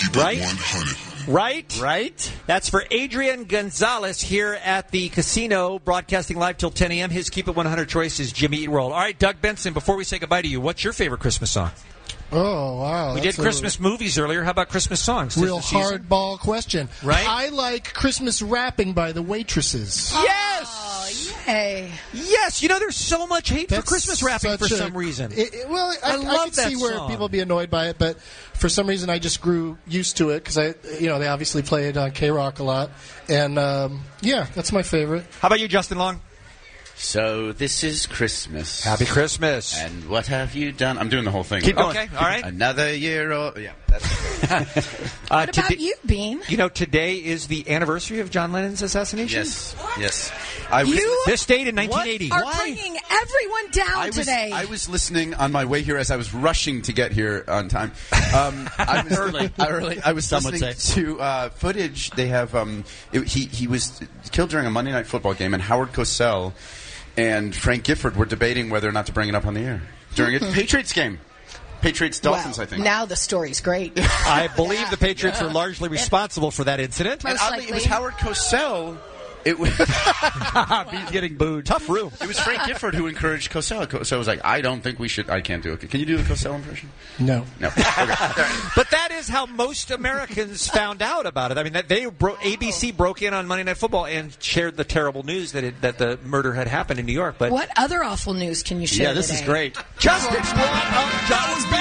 Keep Right? it one hundred. Right? Right. That's for Adrian Gonzalez here at the casino, broadcasting live till ten a.m. His Keep It one hundred choice is Jimmy Eat World. All right, Doug Benson, before we say goodbye to you, what's your favorite Christmas song? Oh, wow. We that's did Christmas a movies earlier. How about Christmas songs? Tis real the season. hardball question. Right? I like Christmas rapping by the Waitresses. Yes! Hey. Yes, you know, there's so much hate That's for Christmas rapping for such a- some reason. It, it- well, I, I I, love can that see where song. people be annoyed by it, but for some reason I just grew used to it because I, you know, they obviously play it on K Rock a lot, and um, yeah, that's my favorite. How about you, Justin Long? So this is Christmas. Happy Christmas. And what have you done? I'm doing the whole thing. Keep going. Okay, all right. Another year old. Yeah. That's Uh, What about today- you, Bean? You know, today is the anniversary of John Lennon's assassination. Yes. Yes. I was, You This date in nineteen eighty. are bringing everyone down I was, today. I was listening on my way here as I was rushing to get here on time. Um, I was, Early. early. I was Some would listening say. to uh, footage. They have. Um, it, he he was killed during a Monday Night Football game, and Howard Cosell and Frank Gifford were debating whether or not to bring it up on the air during a Patriots game. Patriots Dolphins, well, I think. Now the story's great. I believe the Patriots were largely responsible for that incident. And Most oddly, it was likely. Howard Cosell. It was He's getting booed. Tough room. it was Frank Gifford who encouraged Cosell. Cosell was like, "I don't think we should. I can't do it. Can you do the Cosell impression?" No. No. Okay. But that is how most Americans found out about it. I mean, that they bro- A B C broke in on Monday Night Football and shared the terrible news that it, that the murder had happened in New York. But What other awful news can you share Yeah, this today? is great. Justin brought up John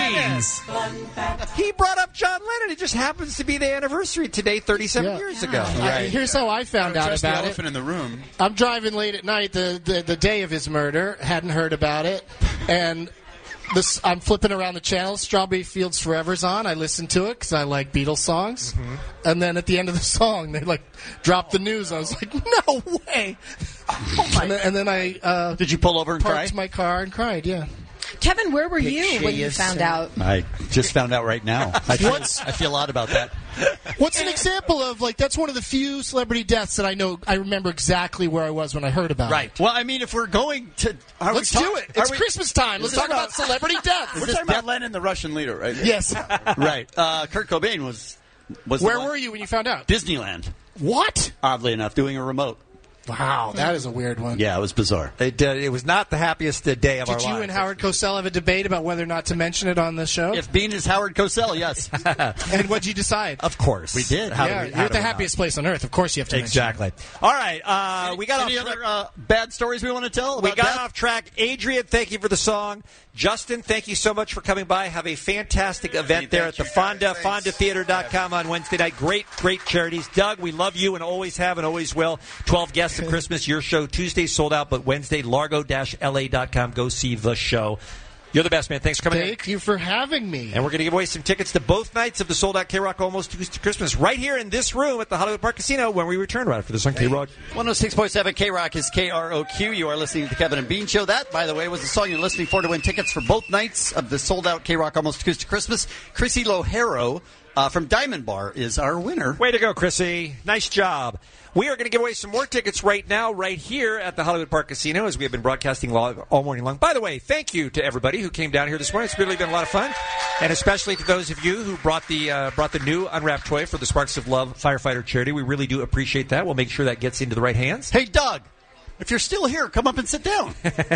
Lennon. He brought up John Lennon. It just happens to be the anniversary today, thirty-seven Yeah. years ago. I- here's how I found out Just the about it. elephant in the room. I'm driving late at night the, the, the day of his murder, hadn't heard about it, and this, I'm flipping around the channels. Strawberry Fields Forever's on. I listen to it because I like Beatles songs. Mm-hmm. And then at the end of the song, they like dropped the news. I was like, no way! and, then, and then I uh, Did you pull over and parked cry? my car and cried. Yeah. Kevin, where were you when you is found so- out? I just found out right now. I feel, What's- I feel odd about that. What's an example of like that's one of the few celebrity deaths that I know I remember exactly where I was when I heard about it. Well, I mean, if we're going to, are Let's we do talk- it. It's are we- Christmas time. Let's Is this talk about celebrity death. We're talking about Lenin, the Russian leader, right? Yes. Right. Uh, Kurt Cobain was. was the Where one- were you when you found out? Disneyland. What? Oddly enough, doing a remote. Wow, that is a weird one. Yeah, it was bizarre. It, uh, it was not the happiest uh, day of our Did you lives. and Howard Cosell have a debate about whether or not to mention it on the show? If Bean is Howard Cosell, yes. And what'd you decide? Of course. We did. How yeah, do we- how you're at do the we not? happiest place on earth. Of course you have to Exactly. All right. Uh, we got Any off other uh, bad stories we want to tell? We about got death? off track. Adrian, thank you for the song. Justin, thank you so much for coming by. Have a fantastic event there at the Fonda, fonda theater dot com on Wednesday night. Great, great charities. Doug, we love you and always have and always will. twelve guests at Christmas. Your show Tuesday sold out, but Wednesday, largo dash L A dot com. Go see the show. You're the best, man. Thanks for coming in. Thank you for having me. And we're going to give away some tickets to both nights of the sold-out K-Rock Almost to Christmas right here in this room at the Hollywood Park Casino when we return right after this on K-Rock. one oh six point seven K-Rock is K R O Q. You are listening to the Kevin and Bean Show. That, by the way, was the song you're listening for to win tickets for both nights of the sold-out K-Rock Almost to Christmas. Chrissy Loharo uh, from Diamond Bar is our winner. Way to go, Chrissy. Nice job. We are going to give away some more tickets right now, right here at the Hollywood Park Casino, as we have been broadcasting live all morning long. By the way, thank you to everybody who came down here this morning. It's really been a lot of fun, and especially to those of you who brought the uh, brought the new unwrapped toy for the Sparks of Love Firefighter charity. We really do appreciate that. We'll make sure that gets into the right hands. Hey, Doug, if you're still here, come up and sit down.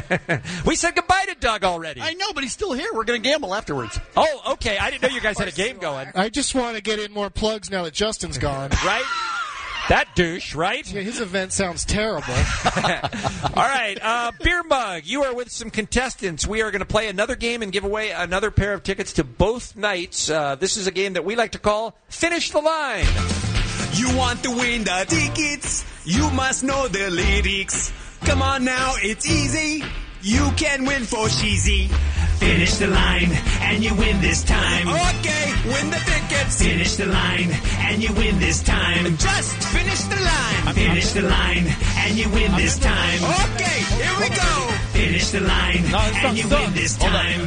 We said goodbye to Doug already. I know, but he's still here. We're going to gamble afterwards. Oh, okay. I didn't know you guys had a game going. I just want to get in more plugs now that Justin's gone. Right? That douche, right? Yeah, his event sounds terrible. All right, uh, Beer Mug, you are with some contestants. We are going to play another game and give away another pair of tickets to both nights. Uh, this is a game that we like to call Finish the Line. You want to win the tickets? You must know the lyrics. Come on now, it's easy. You can win for cheesy. Finish the line and you win this time. Okay, win the tickets. Finish the line and you win this time. Just finish the line. Finish the line and you win this time. Okay, here we go. Finish the line and you win this time.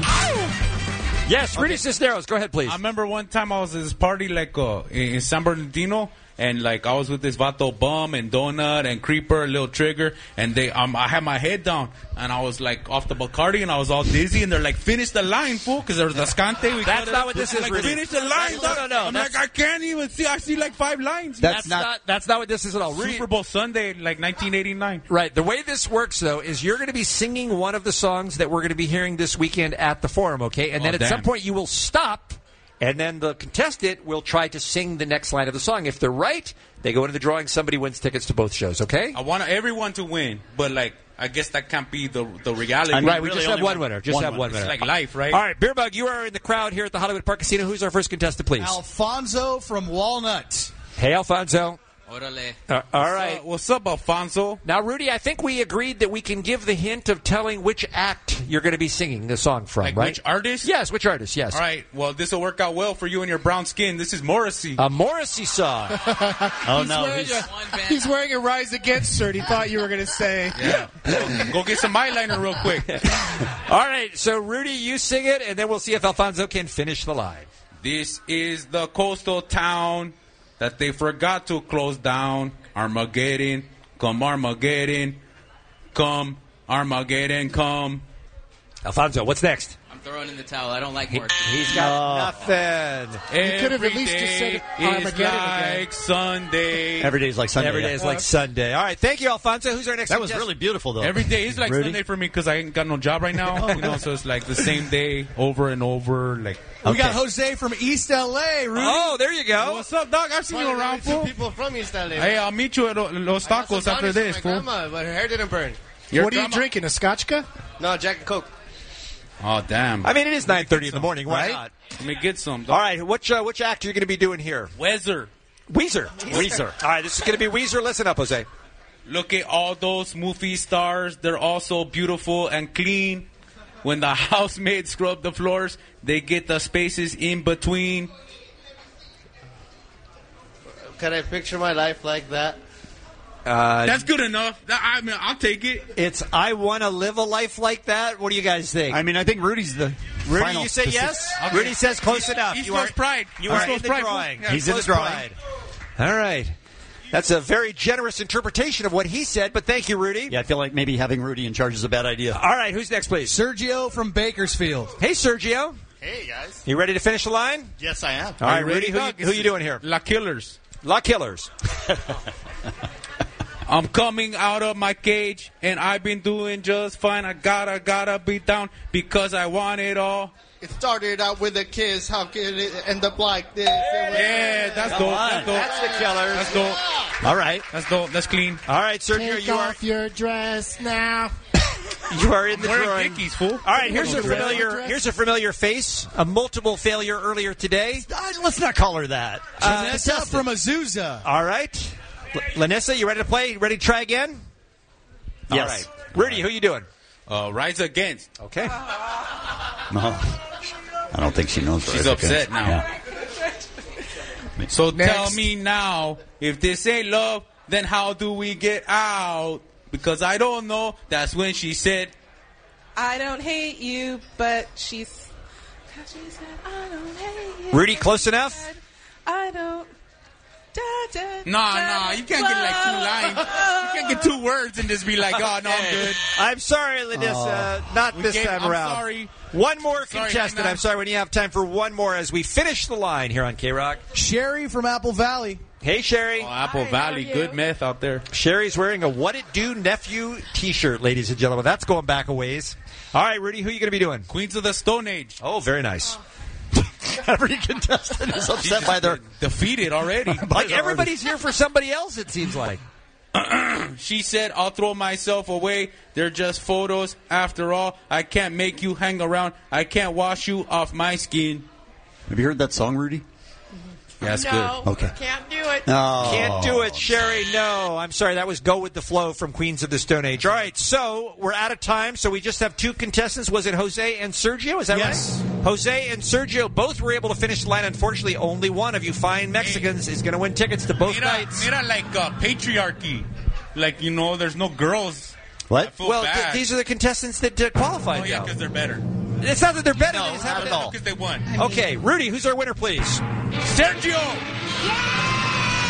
Ow! Yes, Rudy Cisneros, go ahead, please. I remember one time I was at this party like uh, in San Bernardino, and like I was with this vato Bum and Donut and Creeper, Little Trigger, and they um I had my head down and I was like off the Bacardi and I was all dizzy and they're like, finish the line, fool, because there was Ascante. We That's not what this is, like, Rudy. finish the line. No, no, no. I'm That's- like, I can't even see. I see like five lines. That's, not, That's not what this is at all. Rudy, Super Bowl Sunday, like nineteen eighty-nine. Right. The way this works, though, is you're going to be singing one of the songs that we're going to be hearing this weekend at the Forum, okay? And Oh, then at damn. some point you will stop, and then the contestant will try to sing the next line of the song. If they're right, they go into the drawing. Somebody wins tickets to both shows, okay? I want everyone to win, but like I guess that can't be the the reality. right, we just have one winner. Just have one winner. It's like life, right? All right, Beerbug, you are in the crowd here at the Hollywood Park Casino. Who's our first contestant, please? Alfonso from Walnut. Hey, Alfonso. Orale. Uh, all right. What's up, Alfonso? Now, Rudy, I think we agreed that we can give the hint of telling which act you're going to be singing the song from, Like right? which artist? Yes, which artist, yes. All right, well, this will work out well for you and your brown skin. This is Morrissey. A Morrissey song. Oh, he's no, Wearing he's- a, he's wearing a Rise Against shirt. He thought you were going to say. Yeah. Go, go get some eyeliner real quick. All right, so Rudy, you sing it, and then we'll see if Alfonso can finish the line. This is the coastal town that they forgot to close down. Armageddon, come Armageddon, come Armageddon, come. Alfonso, what's next? I'm throwing in the towel. I don't like Morrissey. He's got nothing. You could have at least just said Every day is Armageddon like again. Sunday. Every day is like Sunday. Every day yeah. is like Sunday. All right, thank you, Alfonso. Who's our next That was contestant? really beautiful, though. Every day is like Rudy? Sunday for me because I ain't got no job right now. You know, so it's like the same day over and over. Like We got Jose from East L A. Rudy. Oh, there you go. What's up, dog? I've seen you around, fool. People from East L A. Hey, I'll meet you at Los I got some Tacos after brownies this, from my fool. grandma, but her hair didn't burn. Your what are you grandma- drinking? A Scotchka? No, Jack and Coke. Oh, damn. I mean, it is nine thirty in the morning. Why Right? not? Let me get some, dog. All right, which uh, which act are you going to be doing here? Weezer. Weezer. Weezer. All right, this is going to be Weezer. Listen up, Jose. Look at all those movie stars. They're all so beautiful and clean. When the housemaids scrub the floors, they get the spaces in between. Can I picture my life like that? Uh, That's good enough. That- I mean, I'll take it. It's I want to live a life like that. What do you guys think? I mean, I think Rudy's the Rudy, final you say specific- yes? Okay. Rudy says close East- enough. East you Coast are, Pride. You East are Coast in the Pride, drawing. fool. Yeah, He's in the Close drawing. Pride. All right. That's a very generous interpretation of what he said, but thank you, Rudy. Yeah, I feel like maybe having Rudy in charge is a bad idea. All right, who's next, please? Sergio from Bakersfield. Hey, Sergio. Hey, guys. You ready to finish the line? Yes, I am. All right, you ready, Rudy, who, dog? you, who you doing here? La Killers. La Killers. I'm coming out of my cage, and I've been doing just fine. I gotta, gotta be down because I want it all. It started out with a kiss. How could it end up like this? Yeah, that's Come dope. on. That's dope. That's the Killers. That's dope. All right. That's dope. That's clean. All right, Sergio, Take you are off your dress now. you are in the Wearing drawing. Dickies, fool. All right, here's a Dress. familiar Dress. here's a familiar face. A multiple failure earlier today. Uh, let's not call her that. Uh, Vanessa from Azusa. All right, L- Lanessa, you ready to play? Ready to try again? Yes. All right, Rudy, who you doing? Uh, Rise Against. Okay. No, I don't think she knows. She's Rise upset Against. now. Yeah. So Next. tell me now, if this ain't love, then how do we get out? Because I don't know. That's when she said, I don't hate you, but she's. She said, I don't hate you. Rudy, close enough? I don't. Da, da, Nah, da, nah, you can't get like two lines. You can't get two words and just be like, oh, no, I'm good. I'm sorry, Lanessa. Not We this gave- time I'm around. sorry. One more Sorry, contestant. Hannah. I'm sorry when you have time for one more as we finish the line here on K-Rock. Sherry from Apple Valley. Hey, Sherry. Oh, Apple Hi, Valley, how are good you? meth out there. Sherry's wearing a What It Do Nephew t-shirt, ladies and gentlemen. That's going back a ways. All right, Rudy, who are you going to be doing? Queens of the Stone Age. Oh, very nice. Every contestant is upset by their. Defeated already. Like everybody's here for somebody else, it seems like. She said, I'll throw myself away. They're just photos. After all, I can't make you hang around. I can't wash you off my skin. Have you heard that song, Rudy? Yeah, that's no, good. Okay. can't do it. No. Can't do it, Sherry. No. I'm sorry. That was Go With the Flow from Queens of the Stone Age. All right, so we're out of time, so we just have two contestants. Was it Jose and Sergio? Is that Yes. right? Jose and Sergio both were able to finish the line. Unfortunately, only one of you fine Mexicans is going to win tickets to both Mira, nights. mira like uh, patriarchy. Like, you know, there's no girls. I What? feel Well, th- bad. these are the contestants that uh, qualified. Oh, yeah, now. because they're better. It's not that they're better. No, they just not haven't at all. Because they won. Okay, Rudy, who's our winner, please? Sergio!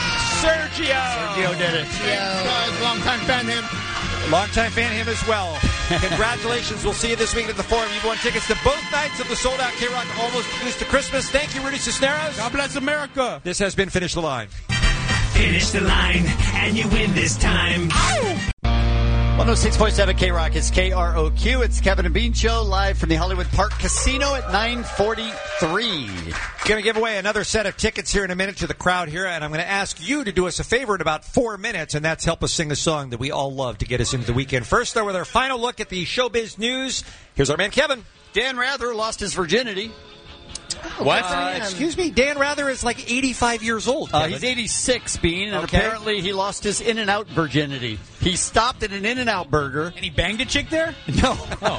Sergio. Sergio did it. Guys, long time fan him. Longtime fan him as well. Congratulations. We'll see you this week at the Forum. You've won tickets to both nights of the sold-out K-Rock Almost Goose to Christmas. Thank you, Rudy Cisneros. God bless America. This has been Finish the Line. Finish the line, and you win this time. one oh six point seven K-Rock is K R O Q. It's Kevin and Bean Show live from the Hollywood Park Casino at nine forty-three. Going to give away another set of tickets here in a minute to the crowd here, and I'm going to ask you to do us a favor in about four minutes, and that's help us sing a song that we all love to get us into the weekend. First, though, with our final look at the showbiz news, here's our man Kevin. Dan Rather lost his virginity. What? Uh, excuse me, Dan Rather is like eighty-five years old. Uh, he's eighty-six, Bean, and Okay. apparently he lost his In-N-Out virginity. He stopped at an In-N-Out burger. And he banged a chick there? No.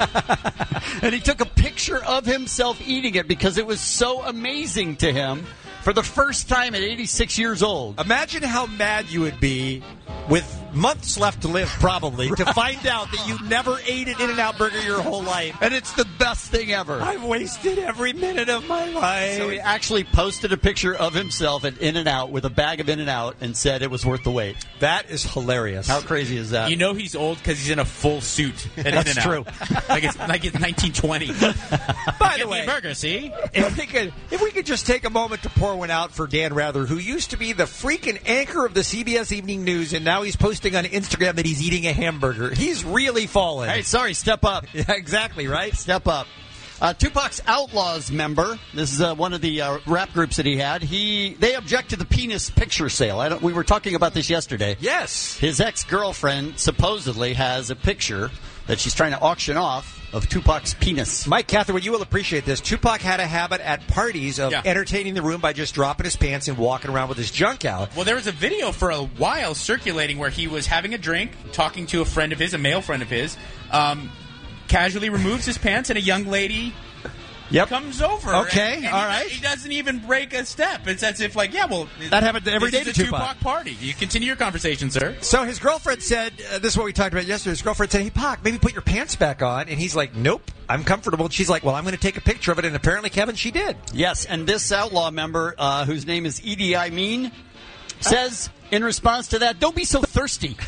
And he took a picture of himself eating it because it was so amazing to him for the first time at eighty-six years old. Imagine how mad you would be with months left to live, probably, to find out that you never ate an In-N-Out burger your whole life. And it's the best thing ever. I've wasted every minute of my life. So he actually posted a picture of himself at In-N-Out with a bag of In-N-Out and said it was worth the wait. That is hilarious. How crazy is that? You know he's old because he's in a full suit. At That's In-N-Out. true. like it's like it's nineteen twenty. By the way, burger, see? If we could, if we could just take a moment to pour one out for Dan Rather, who used to be the freaking anchor of the C B S Evening News, and now he's posting on Instagram that he's eating a hamburger. He's really fallen. Hey, sorry, step up. Yeah, exactly, right? Step up. Uh, Tupac's Outlaws member, this is uh, one of the uh, rap groups that he had, he they object to the penis picture sale. I don't, we were talking about this yesterday. Yes. His ex-girlfriend supposedly has a picture that she's trying to auction off of Tupac's penis. Mike Catherwood, you will appreciate this. Tupac had a habit at parties of Yeah. entertaining the room by just dropping his pants and walking around with his junk out. Well, there was a video for a while circulating where he was having a drink, talking to a friend of his, a male friend of his, um, casually removes his pants, and a young lady Yep. comes over. Okay, and, and all he, right. He doesn't even break a step. It's as if, like, yeah, well, That happened every this day is to a Tupac. Tupac party. You continue your conversation, sir. So his girlfriend said, uh, this is what we talked about yesterday, his girlfriend said, hey, Pac, maybe put your pants back on. And he's like, nope, I'm comfortable. And she's like, well, I'm going to take a picture of it. And apparently, Kevin, she did. Yes, and this outlaw member, uh, whose name is Edie Amin, says in response to that, don't be so thirsty.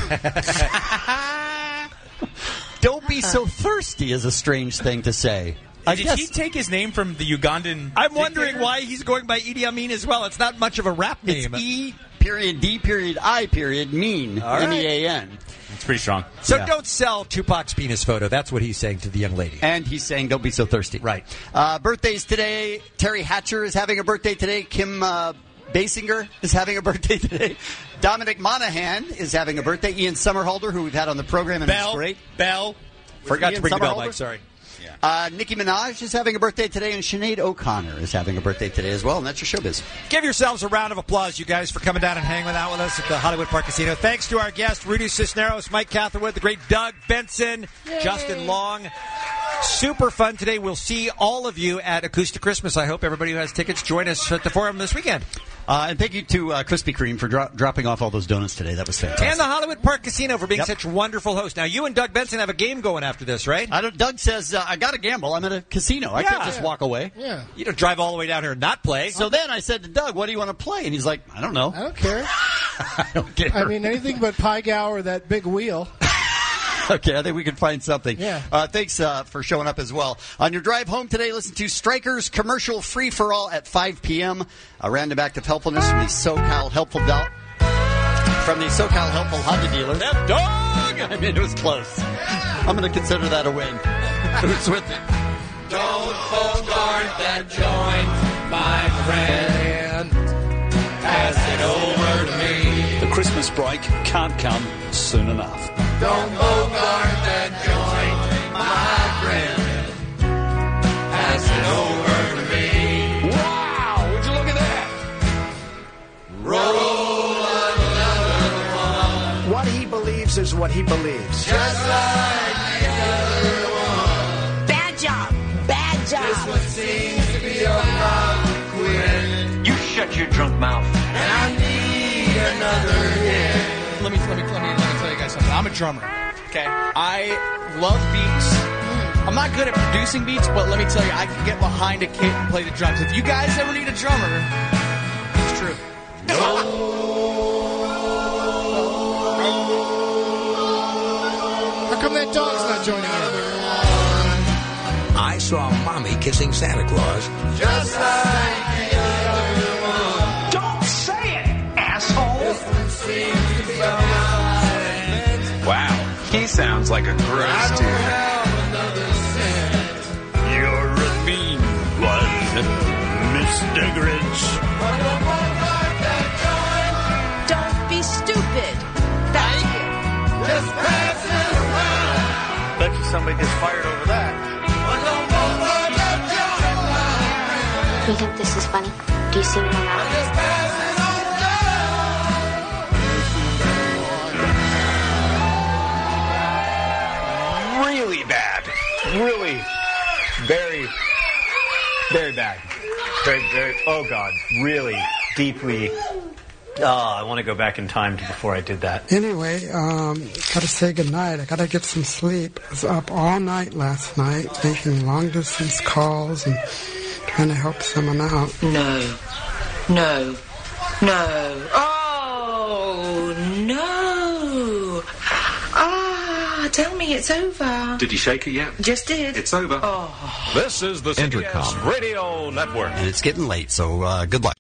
Don't be so thirsty is a strange thing to say. I Did guess he take his name from the Ugandan? I'm wondering dictator? why he's going by Idi Amin as well. It's not much of a rap name. it's E period D period I period mean All right. M E A N. It's pretty strong. So Yeah. don't sell Tupac's penis photo. That's what he's saying to the young lady. And he's saying, don't be so thirsty. Right. Uh, birthdays today. Terry Hatcher is having a birthday today. Kim uh, Basinger is having a birthday today. Dominic Monaghan is having a birthday. Ian Somerhalder, who we've had on the program, and Bell, it's great. Bell. Forgot Ian to bring the bell, Somerhalder? Mike. Sorry. Uh, Nicki Minaj is having a birthday today, and Sinead O'Connor is having a birthday today as well, and that's your showbiz. Give yourselves a round of applause, you guys, for coming down and hanging out with us at the Hollywood Park Casino. Thanks to our guests, Rudy Cisneros, Mike Catherwood, the great Doug Benson, Justin Long. Super fun today. We'll see all of you at Acoustic Christmas. I hope everybody who has tickets join us at the Forum this weekend. Uh, and thank you to uh, Krispy Kreme for dro- dropping off all those donuts today. That was fantastic. And the Hollywood Park Casino for being Yep. such wonderful hosts. Now, you and Doug Benson have a game going after this, right? I don't, Doug says, uh, I got to gamble. I'm at a casino. I Yeah. can't just walk away. Yeah. You don't drive all the way down here and not play. So then I said to Doug, what do you want to play? And he's like, I don't know. I don't care. I don't care. I mean, anything but Pie Gow or that big wheel. Okay, I think we can find something. Yeah. Uh, thanks uh, for showing up as well. On your drive home today, listen to Strikers Commercial Free for All at five p.m. A random act of helpfulness from the SoCal Helpful Del- from the SoCal Helpful Honda dealer. That dog! I mean, it was close. I'm going to consider that a win. Who's with it? Don't bogart that joint, my friend. Pass it over to me. The Christmas break can't come soon enough. Don't bogart that joint, my friend. Pass it over to me. Wow! Would you look at that? Roll another one. What he believes is what he believes. Just like the other one. Bad job. Bad job. This one seems to be about to quit. You shut your drunk mouth. And I need another hit. Let me, let me, let me, let me tell you guys something. I'm a drummer. Okay, I love beats. I'm not good at producing beats, but let me tell you, I can get behind a kit and play the drums. If you guys ever need a drummer, it's true. No. kissing Santa Claus. Just like the other one. Don't say it, asshole. Wow, he sounds like a gross dude. You're a mean one, Mister Grinch. Don't be stupid. That's it. Just pass it around. Bet you somebody gets fired over that. You think this is funny? Do you see me or not? Really bad. Really, very, very bad. Very, very. Oh God, really, deeply. Oh, I want to go back in time to before I did that. Anyway, um, gotta say goodnight. I gotta get some sleep. I was up all night last night making long distance calls and trying to help someone out. No. No. No. Oh, no. Ah, tell me it's over. Did you shake it yet? Just did. It's over. Oh. This is the C B S Intercom Radio Network. And it's getting late, so uh, good luck.